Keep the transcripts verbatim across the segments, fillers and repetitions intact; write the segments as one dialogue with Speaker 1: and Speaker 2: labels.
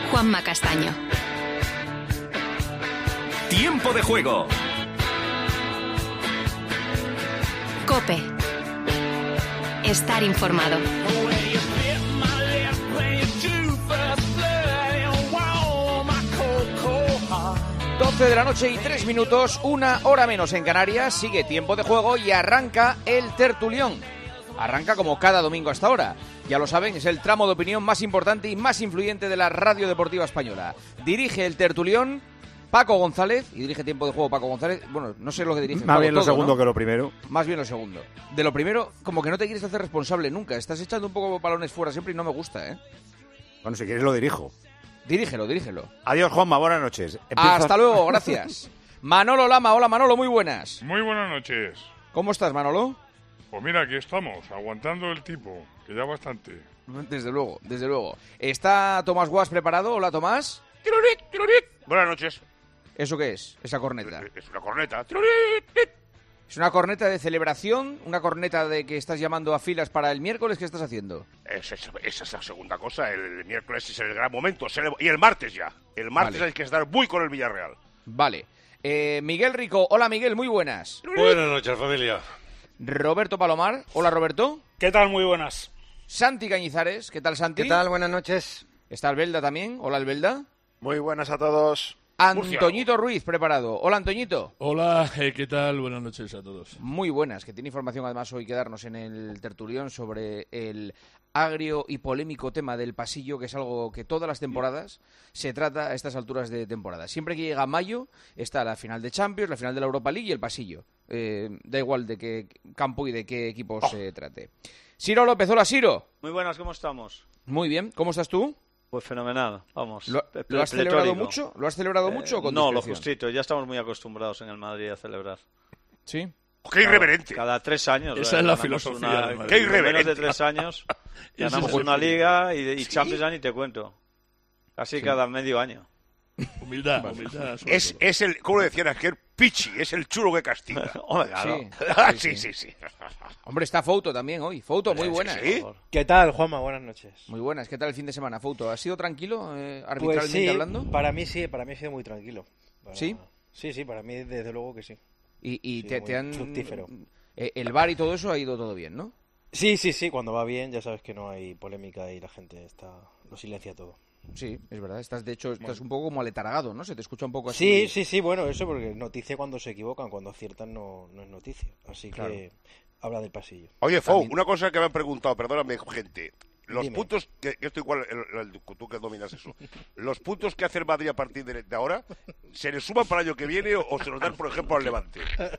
Speaker 1: Juanma Castaño.
Speaker 2: Tiempo de juego.
Speaker 1: COPE. Estar informado.
Speaker 3: doce de la noche y tres minutos, una hora menos en Canarias, sigue Tiempo de Juego y arranca el tertulión. Arranca como cada domingo hasta ahora. Ya lo saben, es el tramo de opinión más importante y más influyente de la radio deportiva española. Dirige el tertulión Paco González, y dirige Tiempo de Juego Paco González. Bueno, no sé lo que dirige.
Speaker 4: Más
Speaker 3: Paco,
Speaker 4: bien lo
Speaker 3: todo,
Speaker 4: segundo,
Speaker 3: ¿no?
Speaker 4: que lo primero.
Speaker 3: Más bien lo segundo. De lo primero, como que no te quieres hacer responsable nunca. Estás echando un poco balones fuera siempre y no me gusta, ¿eh?
Speaker 4: Bueno, si quieres lo dirijo.
Speaker 3: Dirígelo, dirígelo.
Speaker 4: Adiós, Juanma, buenas noches. Empieza...
Speaker 3: Hasta luego, gracias. Manolo Lama, hola Manolo, muy buenas.
Speaker 5: Muy buenas noches.
Speaker 3: ¿Cómo estás, Manolo?
Speaker 5: Pues mira, aquí estamos, aguantando el tipo, que ya bastante.
Speaker 3: Desde luego, desde luego. ¿Está Tomás Guas preparado? Hola, Tomás.
Speaker 6: ¡Tirurit, tirurit! Buenas noches.
Speaker 3: ¿Eso qué es? Esa corneta.
Speaker 6: Es una corneta. ¡Tirurit!
Speaker 3: ¿Es una corneta de celebración? ¿Una corneta de que estás llamando a filas para el miércoles? ¿Qué estás haciendo?
Speaker 6: Esa, esa, esa es la segunda cosa. El, el miércoles es el gran momento. Y el martes ya. El martes
Speaker 3: Vale.
Speaker 6: hay que estar muy con el Villarreal.
Speaker 3: Vale. Eh, Miguel Rico. Hola, Miguel. Muy buenas.
Speaker 7: Buenas noches, familia.
Speaker 3: Roberto Palomar. Hola, Roberto.
Speaker 8: ¿Qué tal? Muy buenas.
Speaker 3: Santi Cañizares. ¿Qué tal, Santi?
Speaker 9: ¿Qué tal? Buenas noches.
Speaker 3: Está Albelda también. Hola, Albelda.
Speaker 10: Muy buenas a todos.
Speaker 3: Antoñito Ruiz, preparado. Hola, Antoñito.
Speaker 11: Hola, eh, ¿qué tal? Buenas noches a todos.
Speaker 3: Muy buenas, que tiene información además hoy que darnos en el tertulión sobre el agrio y polémico tema del pasillo, que es algo que todas las temporadas se trata a estas alturas de temporada. Siempre que llega mayo está la final de Champions, la final de la Europa League y el pasillo. Eh, da igual de qué campo y de qué equipo oh. se trate. Ciro López, hola Ciro.
Speaker 12: Muy buenas, ¿cómo estamos?
Speaker 3: Muy bien, ¿cómo estás tú?
Speaker 12: Pues fenomenal, vamos.
Speaker 3: ¿Lo, ¿lo has celebrado mucho? ¿Lo has celebrado eh, mucho o con
Speaker 12: No,
Speaker 3: discreción?
Speaker 12: lo justito. Ya estamos muy acostumbrados en el Madrid a celebrar.
Speaker 3: ¿Sí?
Speaker 6: ¡Qué irreverente!
Speaker 12: Cada, cada tres años.
Speaker 11: Esa
Speaker 12: eh,
Speaker 11: es la filosofía.
Speaker 12: Una,
Speaker 6: ¡Qué irreverente!
Speaker 12: Menos de tres años ganamos es una liga y, y ¿sí? Champions ya ni te cuento. Casi sí. cada medio año.
Speaker 11: Humildad, humildad.
Speaker 6: Es, es el, como decían aquel, pichi, es el chulo que castiga.
Speaker 12: Hombre, claro.
Speaker 6: Sí, sí, sí, sí.
Speaker 3: Hombre, está Fouto también hoy. Fouto, muy buenas.
Speaker 6: ¿Sí?
Speaker 9: ¿Qué tal, Juanma? Buenas noches.
Speaker 3: Muy buenas. ¿Qué tal el fin de semana, Fouto? ¿Ha sido tranquilo, eh, arbitralmente
Speaker 9: pues sí,
Speaker 3: hablando?
Speaker 9: Para mí sí, para mí ha sido muy tranquilo. Para...
Speaker 3: ¿Sí?
Speaker 9: Sí, sí, para mí desde luego que sí.
Speaker 3: Y, y
Speaker 9: sí,
Speaker 3: te, te han...
Speaker 9: fructífero.
Speaker 3: Eh, el V A R y todo eso ha ido todo bien, ¿no?
Speaker 9: Sí, sí, sí. Cuando va bien ya sabes que no hay polémica y la gente está lo silencia todo.
Speaker 3: Sí, es verdad. Estás, de hecho, estás un poco como aletargado, ¿no? Se te escucha un poco así.
Speaker 9: Sí, sí, sí. Bueno, eso porque noticia cuando se equivocan, cuando aciertan no, no es noticia. Así claro. que habla del pasillo.
Speaker 6: Oye, Fou, También... una cosa que me han preguntado, perdóname, gente. Los
Speaker 9: Dime.
Speaker 6: puntos, que esto igual, el, el, tú que dominas eso, los puntos que hace el Madrid a partir de, de ahora, ¿se les suman para el año que viene o, o se los dan, por ejemplo, al Levante?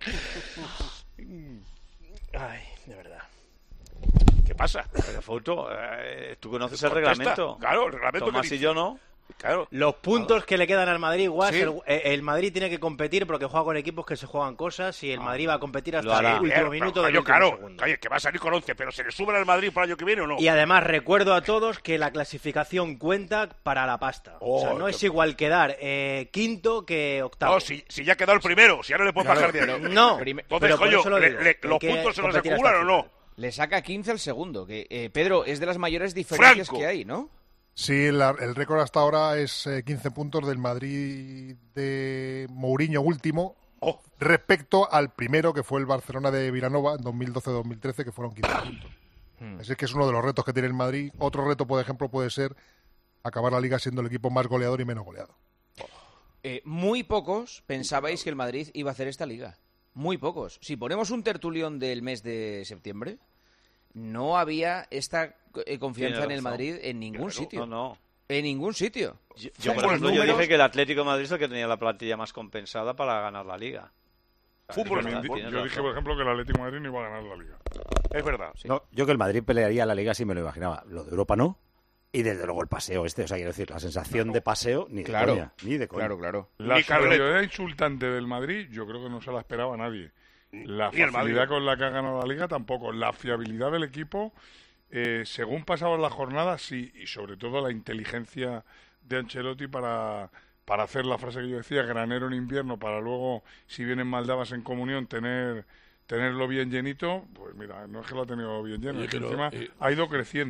Speaker 9: Ay, de verdad.
Speaker 6: ¿Qué pasa?
Speaker 12: Pero, Fouto, eh, tú conoces el reglamento.
Speaker 6: Claro, el reglamento.
Speaker 12: Tomás
Speaker 6: que
Speaker 12: y yo no.
Speaker 9: Claro. Los puntos claro. que le quedan al Madrid, igual,
Speaker 6: sí.
Speaker 9: el, el Madrid tiene que competir porque juega con equipos que se juegan cosas y el Madrid va a competir hasta
Speaker 6: sí,
Speaker 9: el último
Speaker 6: claro,
Speaker 9: minuto
Speaker 6: del
Speaker 9: último
Speaker 6: claro,
Speaker 9: segundo.
Speaker 6: Oye, que va a salir con once, pero ¿se le suben al Madrid para el año que viene o no?
Speaker 9: Y además recuerdo a todos que la clasificación cuenta para la pasta. Oh, o sea, no es igual quedar eh, quinto que octavo.
Speaker 6: No, si, si ya ha quedado el primero, si ya no le puedes claro, bajar de ahí.
Speaker 9: No,
Speaker 6: Entonces,
Speaker 9: pero
Speaker 6: coño,
Speaker 9: lo
Speaker 6: le,
Speaker 9: digo,
Speaker 6: le, ¿los puntos se los acumulan o no?
Speaker 3: Le saca quince al segundo, que eh, Pedro, es de las mayores diferencias
Speaker 6: Franco.
Speaker 3: que hay, ¿no?
Speaker 10: Sí, la, el récord hasta ahora es eh, quince puntos del Madrid de Mourinho último oh. respecto al primero que fue el Barcelona de Vilanova en dos mil doce dos mil trece, que fueron quince puntos. Hmm. Así que es uno de los retos que tiene el Madrid. Otro reto, por ejemplo, puede ser acabar la Liga siendo el equipo más goleador y menos goleado.
Speaker 3: Eh, muy pocos pensabais que el Madrid iba a hacer esta Liga. Muy pocos. Si ponemos un tertulión del mes de septiembre, no había esta eh, confianza en el Madrid en ningún
Speaker 12: claro,
Speaker 3: sitio.
Speaker 12: No, no.
Speaker 3: En ningún sitio.
Speaker 12: Yo, yo por ejemplo, números... yo dije que el Atlético de Madrid es el que tenía la plantilla más compensada para ganar la Liga.
Speaker 5: Fútbol, yo, yo, yo dije, por ejemplo, que el Atlético de Madrid no iba a ganar la Liga.
Speaker 6: Es verdad.
Speaker 4: Sí. No, yo que el Madrid pelearía la Liga sí me lo imaginaba. Lo de Europa no. Y desde luego el paseo este, o sea, quiero decir, la sensación claro. de paseo ni de
Speaker 3: claro.
Speaker 4: coña, ni de coña.
Speaker 3: Claro, claro.
Speaker 5: La superioridad insultante del Madrid, yo creo que no se la esperaba nadie. La facilidad con la que ha ganado la Liga tampoco. La fiabilidad del equipo, eh, según pasaban las jornadas, sí. Y sobre todo la inteligencia de Ancelotti para, para hacer la frase que yo decía, granero en invierno, para luego, si vienen Maldavas en comunión, tener tenerlo bien llenito. Pues mira, no es que lo ha tenido bien lleno, es que encima eh, ha ido creciendo.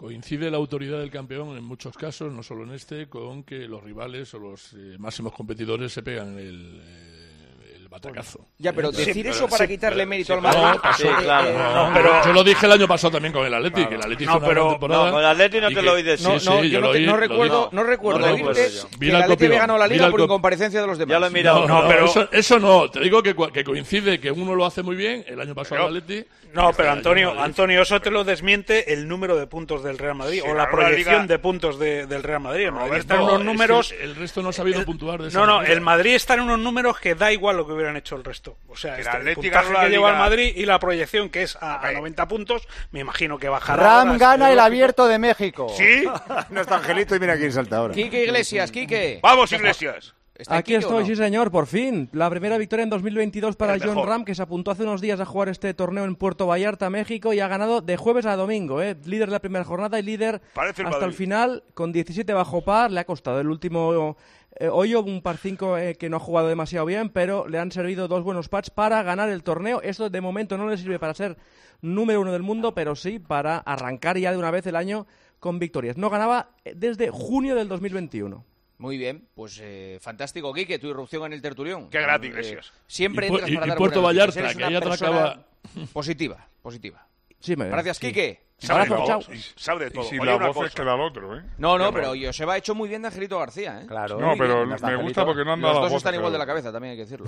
Speaker 11: coincide la autoridad del campeón en muchos casos, no solo en este, con que los rivales o los eh, máximos competidores se pegan el... Eh, batacazo.
Speaker 3: Ya, pero
Speaker 11: Sí,
Speaker 3: decir
Speaker 11: pero-
Speaker 3: eso para
Speaker 11: sí,
Speaker 3: quitarle
Speaker 11: pero-
Speaker 3: mérito
Speaker 11: sí,
Speaker 3: al Madrid.
Speaker 11: no, pasó,
Speaker 3: eh,
Speaker 11: claro,
Speaker 3: eh,
Speaker 11: no,
Speaker 3: no,
Speaker 11: pero yo lo dije el año pasado también con el Atleti, que el Atleti
Speaker 12: No,
Speaker 11: hizo una
Speaker 12: pero-
Speaker 11: gran temporada.
Speaker 12: no, con el Atleti no
Speaker 11: y
Speaker 12: te
Speaker 11: que-
Speaker 12: lo oí decir.
Speaker 11: Sí,
Speaker 3: No,
Speaker 11: sí,
Speaker 3: no,
Speaker 11: yo
Speaker 3: yo
Speaker 11: lo
Speaker 3: no, te-
Speaker 11: oí,
Speaker 3: no
Speaker 11: lo
Speaker 3: recuerdo,
Speaker 11: dije.
Speaker 3: no recuerdo
Speaker 12: no
Speaker 3: oírte
Speaker 12: recuerdo yo.
Speaker 3: que
Speaker 11: Mira
Speaker 3: el
Speaker 11: el
Speaker 3: Atleti había
Speaker 11: copión,
Speaker 3: ganado la
Speaker 11: mira
Speaker 3: Liga
Speaker 11: el
Speaker 3: por
Speaker 11: cop-
Speaker 3: incomparecencia de los demás.
Speaker 12: Ya lo he mirado.
Speaker 11: No,
Speaker 7: No,
Speaker 11: no,
Speaker 7: pero-
Speaker 11: eso, eso no. Te digo que, cua- que coincide que uno lo hace muy bien, el año pasado el Atleti.
Speaker 7: No,
Speaker 11: y
Speaker 7: pero
Speaker 11: este año
Speaker 7: Antonio,
Speaker 11: el Madrid.
Speaker 7: Antonio, eso te lo desmiente el número de puntos del Real Madrid
Speaker 6: Sí,
Speaker 7: o la
Speaker 6: ganó la
Speaker 7: proyección
Speaker 6: Liga.
Speaker 7: de puntos de- del Real Madrid. El Madrid
Speaker 6: Roberto,
Speaker 7: está en
Speaker 11: No,
Speaker 7: unos
Speaker 11: es que
Speaker 7: números.
Speaker 11: el, el resto no ha sabido
Speaker 7: el-
Speaker 11: puntuar de esa
Speaker 7: No, no,
Speaker 11: manera.
Speaker 7: el Madrid está en unos números que da igual lo que hubieran hecho el resto. O sea,
Speaker 6: Que el
Speaker 7: este, el
Speaker 6: Atleti
Speaker 7: puntaje
Speaker 6: ganó la
Speaker 7: que lleva el
Speaker 6: Liga.
Speaker 7: Madrid y la proyección que es a, a
Speaker 6: ver.
Speaker 7: noventa puntos, me imagino que bajará.
Speaker 9: Ram
Speaker 7: ahora,
Speaker 9: gana
Speaker 7: es
Speaker 9: el
Speaker 7: lógico.
Speaker 9: Abierto de México.
Speaker 6: ¿Sí?
Speaker 4: No está Angelito y mira quién salta ahora.
Speaker 3: Quique Iglesias, Quique.
Speaker 6: Vamos, Iglesias.
Speaker 3: ¿Está
Speaker 8: Aquí
Speaker 3: Quique o
Speaker 8: estoy,
Speaker 3: no?
Speaker 8: sí señor, por fin. La primera victoria en dos mil veintidós para
Speaker 6: El
Speaker 8: John
Speaker 6: mejor.
Speaker 8: Ram, que se apuntó hace unos días a jugar este torneo en Puerto Vallarta, México, y ha ganado de jueves a domingo, ¿eh? Líder de la primera jornada y líder
Speaker 6: Parece el
Speaker 8: hasta el
Speaker 6: Madrid.
Speaker 8: final, con diecisiete bajo par. Le ha costado el último eh, hoyo, un par cinco eh, que no ha jugado demasiado bien, pero le han servido dos buenos pats para ganar el torneo. Esto de momento no le sirve para ser número uno del mundo, pero sí para arrancar ya de una vez el año con victorias. No ganaba eh, desde junio del dos mil veintiuno.
Speaker 3: Muy bien, pues eh, fantástico, Quique, tu irrupción en el tertulión.
Speaker 6: Qué gratis,
Speaker 3: Eh,
Speaker 6: Iglesias.
Speaker 3: siempre
Speaker 11: Y Pu-
Speaker 3: entras
Speaker 11: y-
Speaker 3: para
Speaker 11: y
Speaker 3: dar
Speaker 11: Puerto
Speaker 3: buenas noticias.
Speaker 11: Vallarta,
Speaker 3: Eres
Speaker 11: que
Speaker 3: una
Speaker 11: ahí
Speaker 3: persona
Speaker 11: atracaba-
Speaker 3: positiva, positiva.
Speaker 8: Sí, me
Speaker 3: Gracias,
Speaker 8: sí.
Speaker 3: Quique.
Speaker 6: Sabe de
Speaker 8: Abrazo,
Speaker 6: todo.
Speaker 8: chao.
Speaker 6: Sabe de
Speaker 5: Y
Speaker 6: todo.
Speaker 5: si
Speaker 6: Oye,
Speaker 5: la
Speaker 6: una
Speaker 5: voz es
Speaker 6: cosa.
Speaker 5: que da el otro, ¿eh?
Speaker 3: No, no,
Speaker 5: Qué
Speaker 3: pero
Speaker 5: raro.
Speaker 3: Joseba ha hecho muy bien de Angelito García, ¿eh?
Speaker 9: Claro.
Speaker 5: No, pero
Speaker 9: ¿No está
Speaker 5: me
Speaker 9: Angelito?
Speaker 5: gusta porque no han
Speaker 3: Los
Speaker 5: dado la
Speaker 3: dos
Speaker 5: voz.
Speaker 3: están igual de la
Speaker 5: claro.
Speaker 3: cabeza, también hay que decirlo.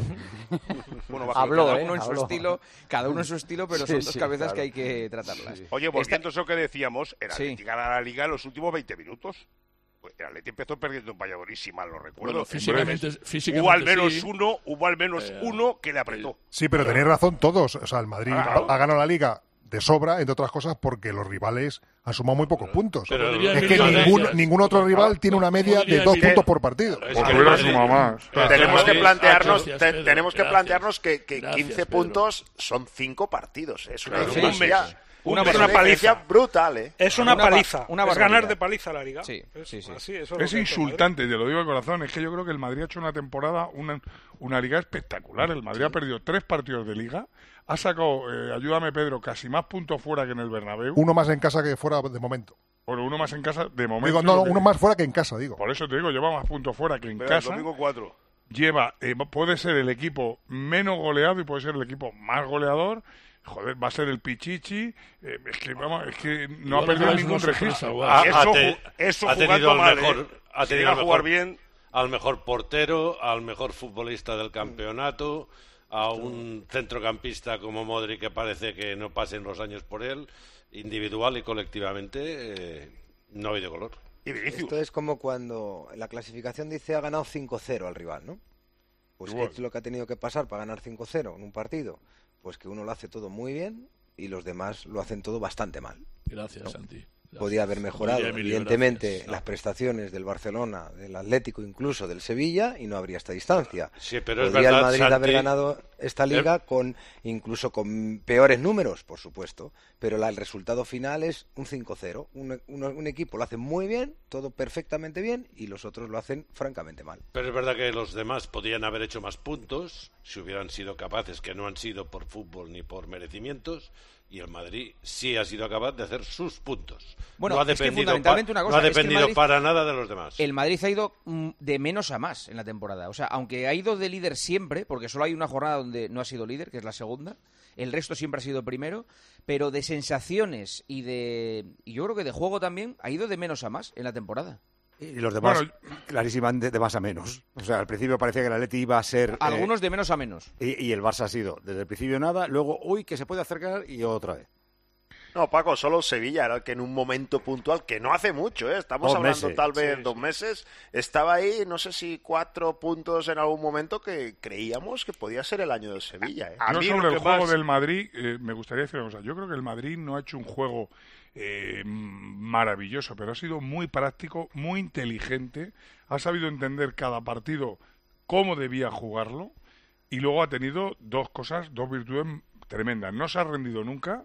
Speaker 6: Bueno, bajito.
Speaker 9: Habló,
Speaker 3: cada
Speaker 9: ¿eh?
Speaker 3: uno en su
Speaker 9: Habló.
Speaker 3: estilo, cada uno en su estilo, pero
Speaker 9: Sí,
Speaker 3: son dos
Speaker 9: sí,
Speaker 3: cabezas
Speaker 9: claro.
Speaker 3: que hay que tratarlas.
Speaker 6: Oye, volviendo a eso que decíamos, el
Speaker 3: Sí.
Speaker 6: Atleti gana la Liga en los últimos veinte minutos. Pues el Atleti empezó perdiendo en Valladolid, si mal no recuerdo.
Speaker 11: Bueno, físicamente, físicamente
Speaker 6: hubo al menos
Speaker 11: sí.
Speaker 6: uno, hubo al menos
Speaker 11: Eh,
Speaker 6: uno que le apretó.
Speaker 10: Sí, pero tenéis razón todos. O sea, el Madrid
Speaker 6: Claro.
Speaker 10: ha, ha ganado la Liga de sobra, entre otras cosas, porque los rivales han sumado muy pocos puntos.
Speaker 11: Pero diría
Speaker 10: es que
Speaker 11: Emilio
Speaker 10: ningún,
Speaker 11: Iglesias.
Speaker 10: ningún otro rival tiene una media de
Speaker 11: diría
Speaker 10: dos
Speaker 11: Emilio-
Speaker 10: puntos por partido.
Speaker 13: Es
Speaker 5: Porque
Speaker 13: que
Speaker 5: hubiera
Speaker 13: el
Speaker 5: sumado
Speaker 13: Madrid-
Speaker 5: más.
Speaker 11: Claro.
Speaker 13: Tenemos que
Speaker 11: Gracias,
Speaker 13: plantearnos,
Speaker 11: gracias,
Speaker 13: te-
Speaker 11: Pedro,
Speaker 13: tenemos que
Speaker 11: gracias.
Speaker 13: plantearnos que, que
Speaker 11: Gracias,
Speaker 13: quince
Speaker 11: Pedro.
Speaker 13: puntos son cinco partidos. Es una
Speaker 6: Claro,
Speaker 13: diferencia,
Speaker 6: un mes.
Speaker 3: Una
Speaker 13: es
Speaker 3: mes.
Speaker 13: una
Speaker 7: Una paliza.
Speaker 13: diferencia brutal, ¿eh?
Speaker 7: Es una,
Speaker 3: Una ba-
Speaker 7: paliza.
Speaker 3: una
Speaker 7: es
Speaker 3: barbaridad.
Speaker 7: ganar de paliza la Liga.
Speaker 3: Sí,
Speaker 7: Es
Speaker 3: sí, sí.
Speaker 7: así, eso
Speaker 5: Es
Speaker 7: lo que ha hecho el Madrid.
Speaker 5: insultante, te lo digo de corazón. Es que yo creo que el Madrid ha hecho una temporada, una, una liga espectacular. El Madrid ha perdido tres partidos de liga. Ha sacado, eh, ayúdame Pedro, casi más puntos fuera que en el Bernabéu.
Speaker 10: Uno más en casa que fuera de momento.
Speaker 5: Bueno, uno más en casa de momento.
Speaker 10: Digo, no,
Speaker 5: lo que-
Speaker 10: uno más fuera que en casa, digo.
Speaker 5: Por eso te digo, lleva más puntos fuera que en
Speaker 6: Verá, el
Speaker 5: casa.
Speaker 6: domingo cuatro.
Speaker 5: Lleva, eh, puede ser el equipo menos goleado y puede ser el equipo más goleador. Joder, va a ser el Pichichi. Eh, es que vamos, es que no ha
Speaker 11: Igual
Speaker 5: perdido
Speaker 11: es
Speaker 5: ningún
Speaker 11: una sorpresa,
Speaker 5: registro.
Speaker 11: igual.
Speaker 13: Ha-
Speaker 6: Eso
Speaker 13: ha
Speaker 6: ju-
Speaker 13: te-
Speaker 6: eso
Speaker 13: ha
Speaker 6: jugando
Speaker 13: tenido al
Speaker 6: mal,
Speaker 13: mejor,
Speaker 6: ¿eh?
Speaker 13: ha
Speaker 6: Si
Speaker 13: tenido
Speaker 6: llega
Speaker 13: al
Speaker 6: a jugar
Speaker 13: mejor-
Speaker 6: bien.
Speaker 13: al mejor portero, al mejor futbolista del campeonato, a un centrocampista como Modric que parece que no pasen los años por él, individual y colectivamente, eh, no hay de color.
Speaker 6: Y Vinicius.
Speaker 14: Esto es como cuando la clasificación dice ha ganado cinco cero al rival, ¿no? Pues ¿qué
Speaker 5: Igual.
Speaker 14: es lo que ha tenido que pasar para ganar cinco cero en un partido? Pues que uno lo hace todo muy bien y los demás lo hacen todo bastante mal.
Speaker 11: Gracias, Santi. Gracias.
Speaker 14: Podía haber mejorado,
Speaker 11: Muy bien, Emilio,
Speaker 14: evidentemente,
Speaker 11: gracias.
Speaker 14: las prestaciones del Barcelona, del Atlético, incluso del Sevilla, y no habría esta distancia.
Speaker 13: Sí, pero es
Speaker 14: Podría
Speaker 13: verdad,
Speaker 14: el Madrid
Speaker 13: Santi,
Speaker 14: haber ganado esta liga con incluso con peores números, por supuesto, pero la- el resultado final es un cinco cero. Un, un- un equipo lo hace muy bien, todo perfectamente bien, y los otros lo hacen francamente mal.
Speaker 13: Pero es verdad que los demás podrían haber hecho más puntos si hubieran sido capaces, que no han sido por fútbol ni por merecimientos, y el Madrid sí ha sido capaz de hacer sus puntos.
Speaker 3: Bueno,
Speaker 13: no ha
Speaker 3: es que
Speaker 13: dependido,
Speaker 3: fundamentalmente
Speaker 13: pa-
Speaker 3: una cosa,
Speaker 13: no ha
Speaker 3: es que el
Speaker 13: dependido
Speaker 3: Madrid-
Speaker 13: para nada de los demás.
Speaker 3: El Madrid ha ido mm, de menos a más en la temporada. O sea, aunque ha ido de líder siempre, porque solo hay una jornada donde no ha sido líder, que es la segunda, el resto siempre ha sido primero, pero de sensaciones y de y yo creo que de juego también ha ido de menos a más en la temporada.
Speaker 4: Y los demás,
Speaker 5: Bueno,
Speaker 4: clarísimamente, de más a menos. O sea, al principio parecía que el Atleti iba a ser... eh,
Speaker 3: Algunos de menos a menos.
Speaker 4: y, y el Barça ha sido, desde el principio nada, luego, uy, que se puede acercar y otra vez.
Speaker 13: No, Paco, solo Sevilla era el que en un momento puntual, que no hace mucho, ¿eh? Estamos
Speaker 4: Dos
Speaker 13: hablando
Speaker 4: meses.
Speaker 13: tal vez
Speaker 6: Sí,
Speaker 13: dos
Speaker 6: sí.
Speaker 13: meses, estaba ahí, no sé si cuatro puntos en algún momento que creíamos que podía ser el año de Sevilla, ¿eh?
Speaker 6: A
Speaker 5: Yo
Speaker 6: mí
Speaker 5: sobre
Speaker 6: lo
Speaker 5: el
Speaker 6: que
Speaker 5: juego
Speaker 6: más-
Speaker 5: del Madrid, eh, me gustaría decir una cosa. Yo creo que el Madrid no ha hecho un juego eh, maravilloso, pero ha sido muy práctico, muy inteligente, ha sabido entender cada partido cómo debía jugarlo y luego ha tenido dos cosas, dos virtudes tremendas. No se ha rendido nunca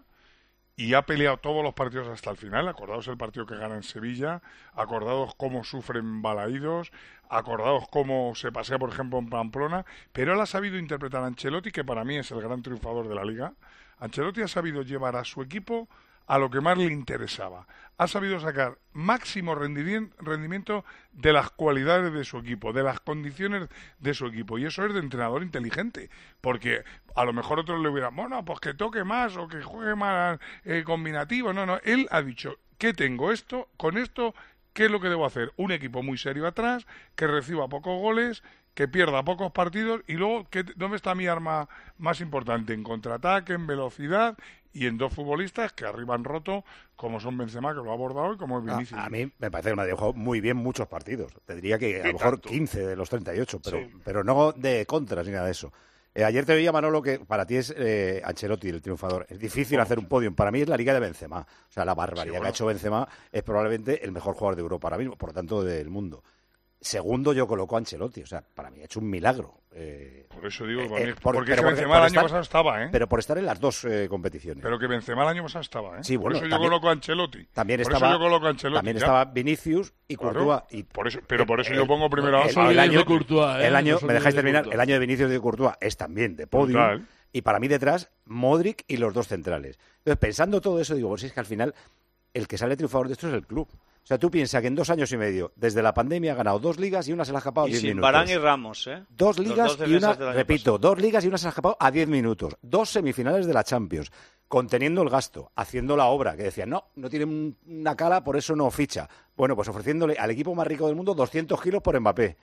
Speaker 5: y ha peleado todos los partidos hasta el final. Acordaos el partido que gana en Sevilla, acordaos cómo sufren Balaídos, acordaos cómo se pasea, por ejemplo, en Pamplona, pero él ha sabido interpretar a Ancelotti, que para mí es el gran triunfador de la Liga. Ancelotti ha sabido llevar a su equipo a lo que más le interesaba. Ha sabido sacar máximo rendimiento de las cualidades de su equipo, de las condiciones de su equipo. Y eso es de entrenador inteligente. Porque a lo mejor otros le hubieran, bueno, pues que toque más o que juegue más eh, combinativo. No, no. Él ha dicho, ¿qué tengo esto? Con esto, ¿qué es lo que debo hacer? Un equipo muy serio atrás, que reciba pocos goles, que pierda pocos partidos y luego, ¿qué, ¿dónde está mi arma más importante? En contraataque, en velocidad y en dos futbolistas que arriba han roto, como son Benzema, que lo ha abordado, y como es Vinicius.
Speaker 4: A, a mí me parece que Madrid ha jugado muy bien muchos partidos. Te diría que a lo mejor tanto? quince de los treinta y ocho, pero, sí. pero no de contras ni nada de eso. Eh, ayer te veía, Manolo, que para ti es eh, Ancelotti el triunfador. Es difícil oh. hacer un podium. Para mí es la Liga de Benzema. O sea, la barbaridad sí, bueno. que ha hecho Benzema es probablemente el mejor jugador de Europa ahora mismo, por lo tanto del mundo. Segundo yo coloco a Ancelotti, o sea, para mí ha hecho un milagro. Eh,
Speaker 5: por eso digo, eh,
Speaker 4: eh,
Speaker 5: por, porque es que Benzema el año
Speaker 4: estar,
Speaker 5: pasado estaba, ¿eh?
Speaker 4: Pero por estar en las dos eh, competiciones.
Speaker 5: Pero que Benzema el año pasado estaba, ¿eh?
Speaker 4: Sí, bueno,
Speaker 5: por eso
Speaker 4: también,
Speaker 5: yo coloco a Ancelotti.
Speaker 4: También
Speaker 5: por
Speaker 4: estaba,
Speaker 5: eso yo coloco a Ancelotti.
Speaker 4: También
Speaker 5: ya.
Speaker 4: estaba Vinicius y Courtois.
Speaker 5: Claro,
Speaker 4: y,
Speaker 5: por eso, pero por eso
Speaker 4: eh,
Speaker 5: yo pongo primero a...
Speaker 4: El, el, el año,
Speaker 11: de Courtois, ¿eh?
Speaker 4: el año
Speaker 11: no
Speaker 4: me dejáis
Speaker 11: de
Speaker 4: terminar,
Speaker 11: Courtois.
Speaker 4: el año de Vinicius y de Courtois es también de podio. Total. Y para mí detrás, Modric y los dos centrales. Entonces, pensando todo eso, digo, pues es que al final el que sale triunfador de esto es el club. O sea, tú piensas que en dos años y medio, desde la pandemia, ha ganado dos ligas y una se la ha escapado a diez minutos.
Speaker 12: Y sin Varane y Ramos, ¿eh?
Speaker 4: Dos ligas y una, repito, dos ligas y una se la ha escapado a diez minutos. Dos semifinales de la Champions, conteniendo el gasto, haciendo la obra, que decían, no, no tiene una cala, por eso no ficha. Bueno, pues ofreciéndole al equipo más rico del mundo doscientos kilos por Mbappé.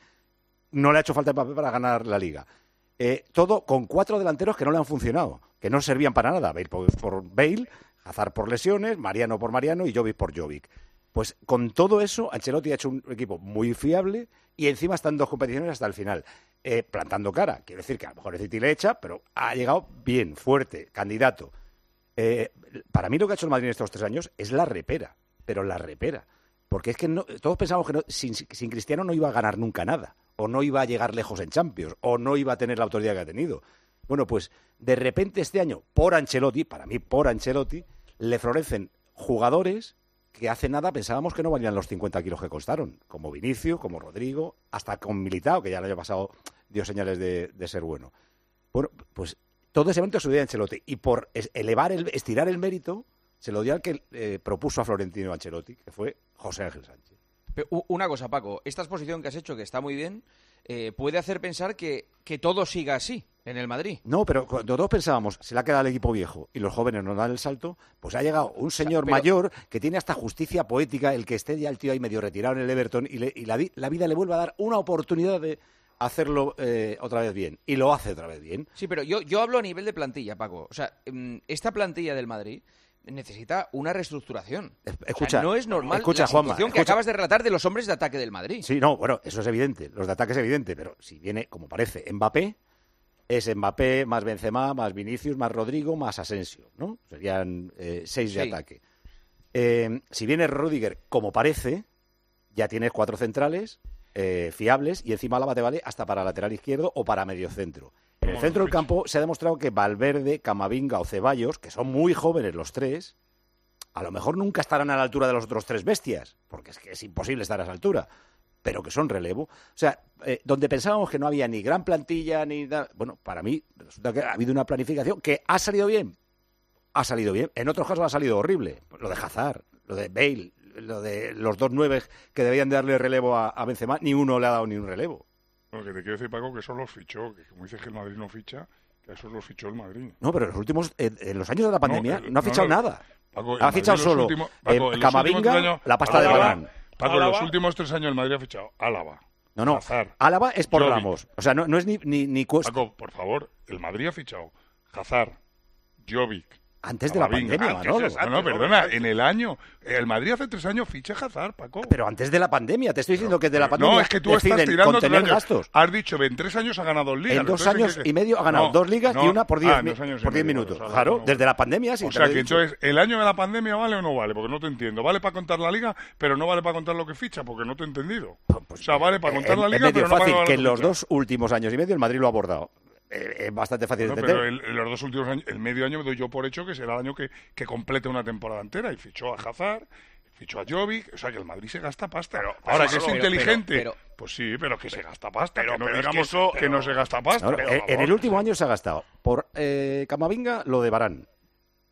Speaker 4: No le ha hecho falta Mbappé para ganar la liga. Eh, todo con cuatro delanteros que no le han funcionado, que no servían para nada. Bale por, por Bale, Hazard por lesiones, Mariano por Mariano y Jovic por Jovic. Pues con todo eso, Ancelotti ha hecho un equipo muy fiable y encima está en dos competiciones hasta el final, eh, plantando cara. Quiero decir que a lo mejor el City le echa, pero ha llegado bien, fuerte, candidato. Eh, para mí lo que ha hecho el Madrid en estos tres años es la repera, pero la repera. Porque es que no, todos pensamos que no, sin, sin Cristiano no iba a ganar nunca nada, o no iba a llegar lejos en Champions, o no iba a tener la autoridad que ha tenido. Bueno, pues de repente este año, por Ancelotti, para mí por Ancelotti, le florecen jugadores que hace nada pensábamos que no valían los cincuenta kilos que costaron, como Vinicius, como Rodrigo, hasta con Militao, que ya el año pasado dio señales de, de ser bueno. Bueno, pues todo ese momento se lo dio a Ancelotti, y por elevar, el, estirar el mérito, se lo dio al que eh, propuso a Florentino Ancelotti, que fue José Ángel Sánchez.
Speaker 3: Pero, una cosa, Paco, esta exposición que has hecho, que está muy bien, eh, puede hacer pensar que, que todo siga así en el Madrid.
Speaker 4: No, pero cuando todos pensábamos, se le ha quedado el equipo viejo y los jóvenes no dan el salto, pues ha llegado un señor o sea, pero... mayor que tiene hasta justicia poética, el que esté ya el tío ahí medio retirado en el Everton, y, le, y la, la vida le vuelve a dar una oportunidad de hacerlo eh, otra vez bien. Y lo hace otra vez bien.
Speaker 3: Sí, pero yo, yo hablo a nivel de plantilla, Paco. O sea, esta plantilla del Madrid necesita una reestructuración.
Speaker 4: Escucha,
Speaker 3: o sea, no es normal
Speaker 4: escucha,
Speaker 3: la
Speaker 4: Juanma,
Speaker 3: situación que
Speaker 4: escucha.
Speaker 3: acabas de relatar de los hombres de ataque del Madrid.
Speaker 4: Sí, no, bueno, eso es evidente. Los de ataque es evidente, pero si viene, como parece, Mbappé, es Mbappé más Benzema, más Vinicius, más Rodrigo, más Asensio, ¿no? Serían eh, seis de sí. ataque. Eh, si viene Rüdiger, como parece, ya tienes cuatro centrales eh, fiables y encima Álava te vale hasta para lateral izquierdo o para medio centro. En el centro del campo se ha demostrado que Valverde, Camavinga o Ceballos, que son muy jóvenes los tres, a lo mejor nunca estarán a la altura de los otros tres bestias, porque es que es imposible estar a esa altura, pero que son relevo. O sea, eh, donde pensábamos que no había ni gran plantilla, ni nada, bueno, para mí resulta que ha habido una planificación que ha salido bien. Ha salido bien. En otros casos ha salido horrible. Lo de Hazard, lo de Bale, lo de los dos nueve que debían de darle relevo a, a Benzema, ni uno le ha dado ni un relevo.
Speaker 5: Lo que te quiero decir, Paco, que eso los fichó, que como dices que el Madrid no ficha, que eso los fichó el Madrid.
Speaker 4: No, pero en los últimos, en, en los años de la pandemia, no, el, no ha fichado
Speaker 5: no, no,
Speaker 4: nada.
Speaker 5: Paco,
Speaker 4: ha fichado solo
Speaker 5: últimos, Paco,
Speaker 4: eh, Camavinga, años, la pasta
Speaker 5: Álava,
Speaker 4: de Varane.
Speaker 5: Paco, en los últimos tres años el Madrid ha fichado Álava.
Speaker 4: No, no,
Speaker 5: Hazard,
Speaker 4: Álava es por
Speaker 5: Jovic.
Speaker 4: Ramos. O sea, no, no es ni, ni, ni cuesta.
Speaker 5: Paco, por favor, el Madrid ha fichado Hazard, Jovic.
Speaker 4: Antes de la pandemia, Manolo.
Speaker 5: No, no, perdona, en el año. El Madrid hace tres años ficha Hazard, Paco.
Speaker 4: Pero antes de la pandemia, te estoy diciendo
Speaker 5: pero,
Speaker 4: que de la pandemia.
Speaker 5: No, es que tú estás tirando tres años.
Speaker 4: Gastos.
Speaker 5: Has dicho que en tres años ha ganado dos ligas.
Speaker 4: En dos años
Speaker 5: que...
Speaker 4: y medio ha ganado
Speaker 5: no,
Speaker 4: dos ligas
Speaker 5: no,
Speaker 4: y una por diez,
Speaker 5: ah,
Speaker 4: mi... por diez minutos.
Speaker 5: Claro,
Speaker 4: claro,
Speaker 5: no,
Speaker 4: desde la pandemia sí.
Speaker 5: O sea que entonces, ¿el año de la pandemia vale o no vale? Porque no te entiendo. Vale para contar la liga, pero no vale para contar lo que ficha, porque no te he entendido. Pues, o sea, vale para contar
Speaker 4: eh,
Speaker 5: la liga,
Speaker 4: es
Speaker 5: pero no
Speaker 4: fácil
Speaker 5: vale
Speaker 4: que en los
Speaker 5: ficha.
Speaker 4: dos últimos años y medio el Madrid lo ha abordado. Eh, es bastante fácil
Speaker 5: bueno,
Speaker 4: de entender.
Speaker 5: Pero en los dos últimos años, el medio año me doy yo por hecho que será el año que, que complete una temporada entera. Y fichó a Hazard, fichó a Jovic, o sea que el Madrid se gasta pasta. Pero, Ahora que es pero, inteligente, pero, pero, pues sí, pero que se gasta pasta. Pero, que no
Speaker 6: pero
Speaker 5: digamos
Speaker 6: es que, eso,
Speaker 5: que
Speaker 6: pero,
Speaker 5: no se gasta pasta.
Speaker 4: No,
Speaker 5: pero,
Speaker 4: en, en el último año se ha gastado por eh, Camavinga lo de Varane.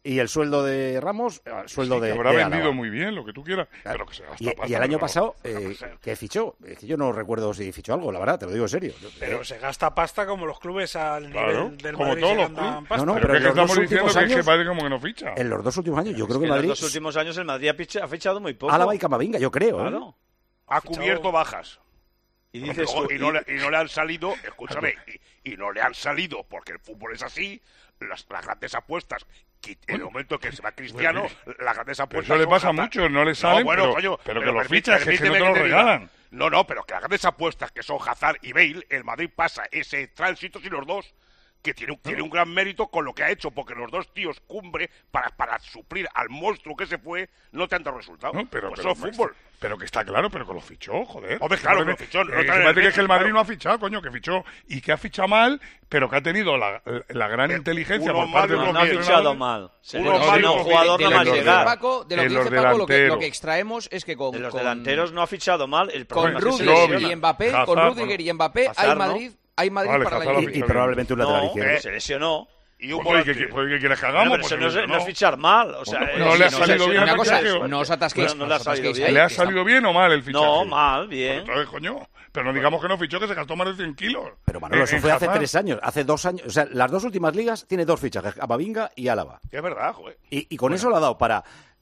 Speaker 4: Y el sueldo de Ramos, el sueldo
Speaker 5: sí,
Speaker 4: de
Speaker 5: habrá
Speaker 4: de
Speaker 5: vendido
Speaker 4: Álava.
Speaker 5: muy bien, lo que tú quieras, claro. Pero que se gasta
Speaker 4: Y,
Speaker 5: pasta,
Speaker 4: y el año
Speaker 5: pero,
Speaker 4: pasado,
Speaker 5: pero,
Speaker 4: eh,
Speaker 5: pero,
Speaker 4: ¿qué fichó? Es que yo no recuerdo si fichó algo, la verdad, te lo digo en serio.
Speaker 7: Pero se gasta pasta como los clubes al
Speaker 5: claro,
Speaker 7: nivel del
Speaker 5: como
Speaker 7: Madrid
Speaker 5: todos
Speaker 7: se
Speaker 5: los
Speaker 7: gastan
Speaker 5: clubes.
Speaker 7: pasta.
Speaker 4: No, no,
Speaker 5: pero,
Speaker 4: pero
Speaker 5: que
Speaker 4: en los
Speaker 5: estamos
Speaker 4: dos
Speaker 5: diciendo
Speaker 4: últimos
Speaker 5: que es que
Speaker 4: años-
Speaker 5: parece como que no ficha.
Speaker 4: En los dos últimos años, yo
Speaker 12: Es
Speaker 4: creo que
Speaker 12: que
Speaker 4: el
Speaker 12: en
Speaker 4: Madrid,
Speaker 12: los dos últimos años el Madrid ha, ficha- ha fichado muy poco.
Speaker 4: Álava y Camavinga, yo creo. ¿eh?
Speaker 12: Claro.
Speaker 6: Ha cubierto bajas.
Speaker 12: Y dices
Speaker 6: no,
Speaker 12: tú,
Speaker 6: y, no le, y no le han salido, escúchame, y, y no le han salido, porque el fútbol es así, las, las grandes apuestas, que en el momento que se va Cristiano, las grandes
Speaker 5: Pero
Speaker 6: apuestas...
Speaker 5: eso le
Speaker 6: son
Speaker 5: pasa a
Speaker 6: Hazard.
Speaker 5: muchos, no le salen,
Speaker 6: No, bueno,
Speaker 5: pero,
Speaker 6: coño,
Speaker 5: pero que
Speaker 6: pero
Speaker 5: los
Speaker 6: permite-
Speaker 5: fichas, que es que no te
Speaker 6: permíteme
Speaker 5: lo
Speaker 6: que te diga.
Speaker 5: regalan.
Speaker 6: No, no, pero que las grandes apuestas que son Hazard y Bale, el Madrid pasa ese tránsito sin los dos, que tiene, un- tiene un gran mérito con lo que ha hecho, porque los dos tíos cumbre para, para suplir al monstruo que se fue, no te han dado resultado.
Speaker 5: No, pero,
Speaker 6: Pues
Speaker 5: pero,
Speaker 6: eso es fútbol.
Speaker 5: pero que está claro, pero que lo fichó, joder.
Speaker 6: Hombre, claro,
Speaker 5: Que
Speaker 6: que lo fichó, no
Speaker 5: eh,
Speaker 6: trae
Speaker 5: parece
Speaker 6: el
Speaker 5: que es que el
Speaker 6: Messi,
Speaker 5: Madrid
Speaker 6: claro.
Speaker 5: no ha fichado, coño, que fichó y que ha fichado mal, pero que ha tenido la, la gran inteligencia
Speaker 6: uno
Speaker 5: por parte
Speaker 6: mal,
Speaker 5: de los
Speaker 12: no ha
Speaker 6: bien.
Speaker 12: fichado
Speaker 5: entrenadores.
Speaker 12: mal. Se
Speaker 6: Uno
Speaker 12: le-
Speaker 6: mal,
Speaker 12: si no,
Speaker 6: uno
Speaker 12: jugador
Speaker 6: bien.
Speaker 12: no va a
Speaker 3: de lo que
Speaker 12: llegar.
Speaker 3: dice Paco, de lo que
Speaker 5: En los
Speaker 3: dice Paco, lo que,
Speaker 5: delanteros.
Speaker 3: lo que extraemos es que con,
Speaker 12: De los
Speaker 3: con-
Speaker 12: delanteros no ha fichado mal. El problema
Speaker 3: con
Speaker 12: es que se
Speaker 3: Rudiger
Speaker 12: lesiona.
Speaker 3: y Mbappé, con
Speaker 5: Hazard,
Speaker 3: Rudiger y
Speaker 5: bueno,
Speaker 3: Mbappé,
Speaker 12: Hazard,
Speaker 3: hay
Speaker 12: ¿no?
Speaker 3: Madrid, hay Madrid
Speaker 5: Vale,
Speaker 3: para
Speaker 5: Hazard
Speaker 3: la
Speaker 5: lo
Speaker 3: Liga.
Speaker 4: Y, y probablemente un lateral
Speaker 12: No,
Speaker 4: izquierdo.
Speaker 12: se lesionó.
Speaker 6: Y un
Speaker 5: Pues, ¿qué,
Speaker 6: volante.
Speaker 5: qué, pues, ¿qué quieres que
Speaker 12: Bueno,
Speaker 5: hagamos?
Speaker 12: pero eso
Speaker 5: Pues
Speaker 12: no, es,
Speaker 5: no.
Speaker 12: no es fichar mal. O sea,
Speaker 5: Bueno,
Speaker 12: eh,
Speaker 5: no
Speaker 12: si
Speaker 5: le ha
Speaker 12: se
Speaker 5: salido bien
Speaker 12: lesiona-
Speaker 3: Una cosa es,
Speaker 5: fichaje.
Speaker 3: no os atasquéis,
Speaker 12: Bueno, no
Speaker 3: no
Speaker 12: le ha
Speaker 3: os
Speaker 12: salido
Speaker 3: atasquéis
Speaker 12: bien.
Speaker 3: ahí,
Speaker 5: ¿Le ha
Speaker 3: que está-
Speaker 5: salido bien o mal el fichaje?
Speaker 12: No, mal, bien.
Speaker 5: Pues entonces, coño, pero no digamos que no fichó, que se gastó más de cien kilos.
Speaker 4: Pero Manolo,
Speaker 5: En-
Speaker 4: eso
Speaker 5: en
Speaker 4: fue hace
Speaker 5: Hazard.
Speaker 4: tres años, hace dos años. O sea, las dos últimas ligas tiene dos fichajes, Camavinga y Álava.
Speaker 6: Es verdad, joder.
Speaker 4: Y, y con eso lo ha dado para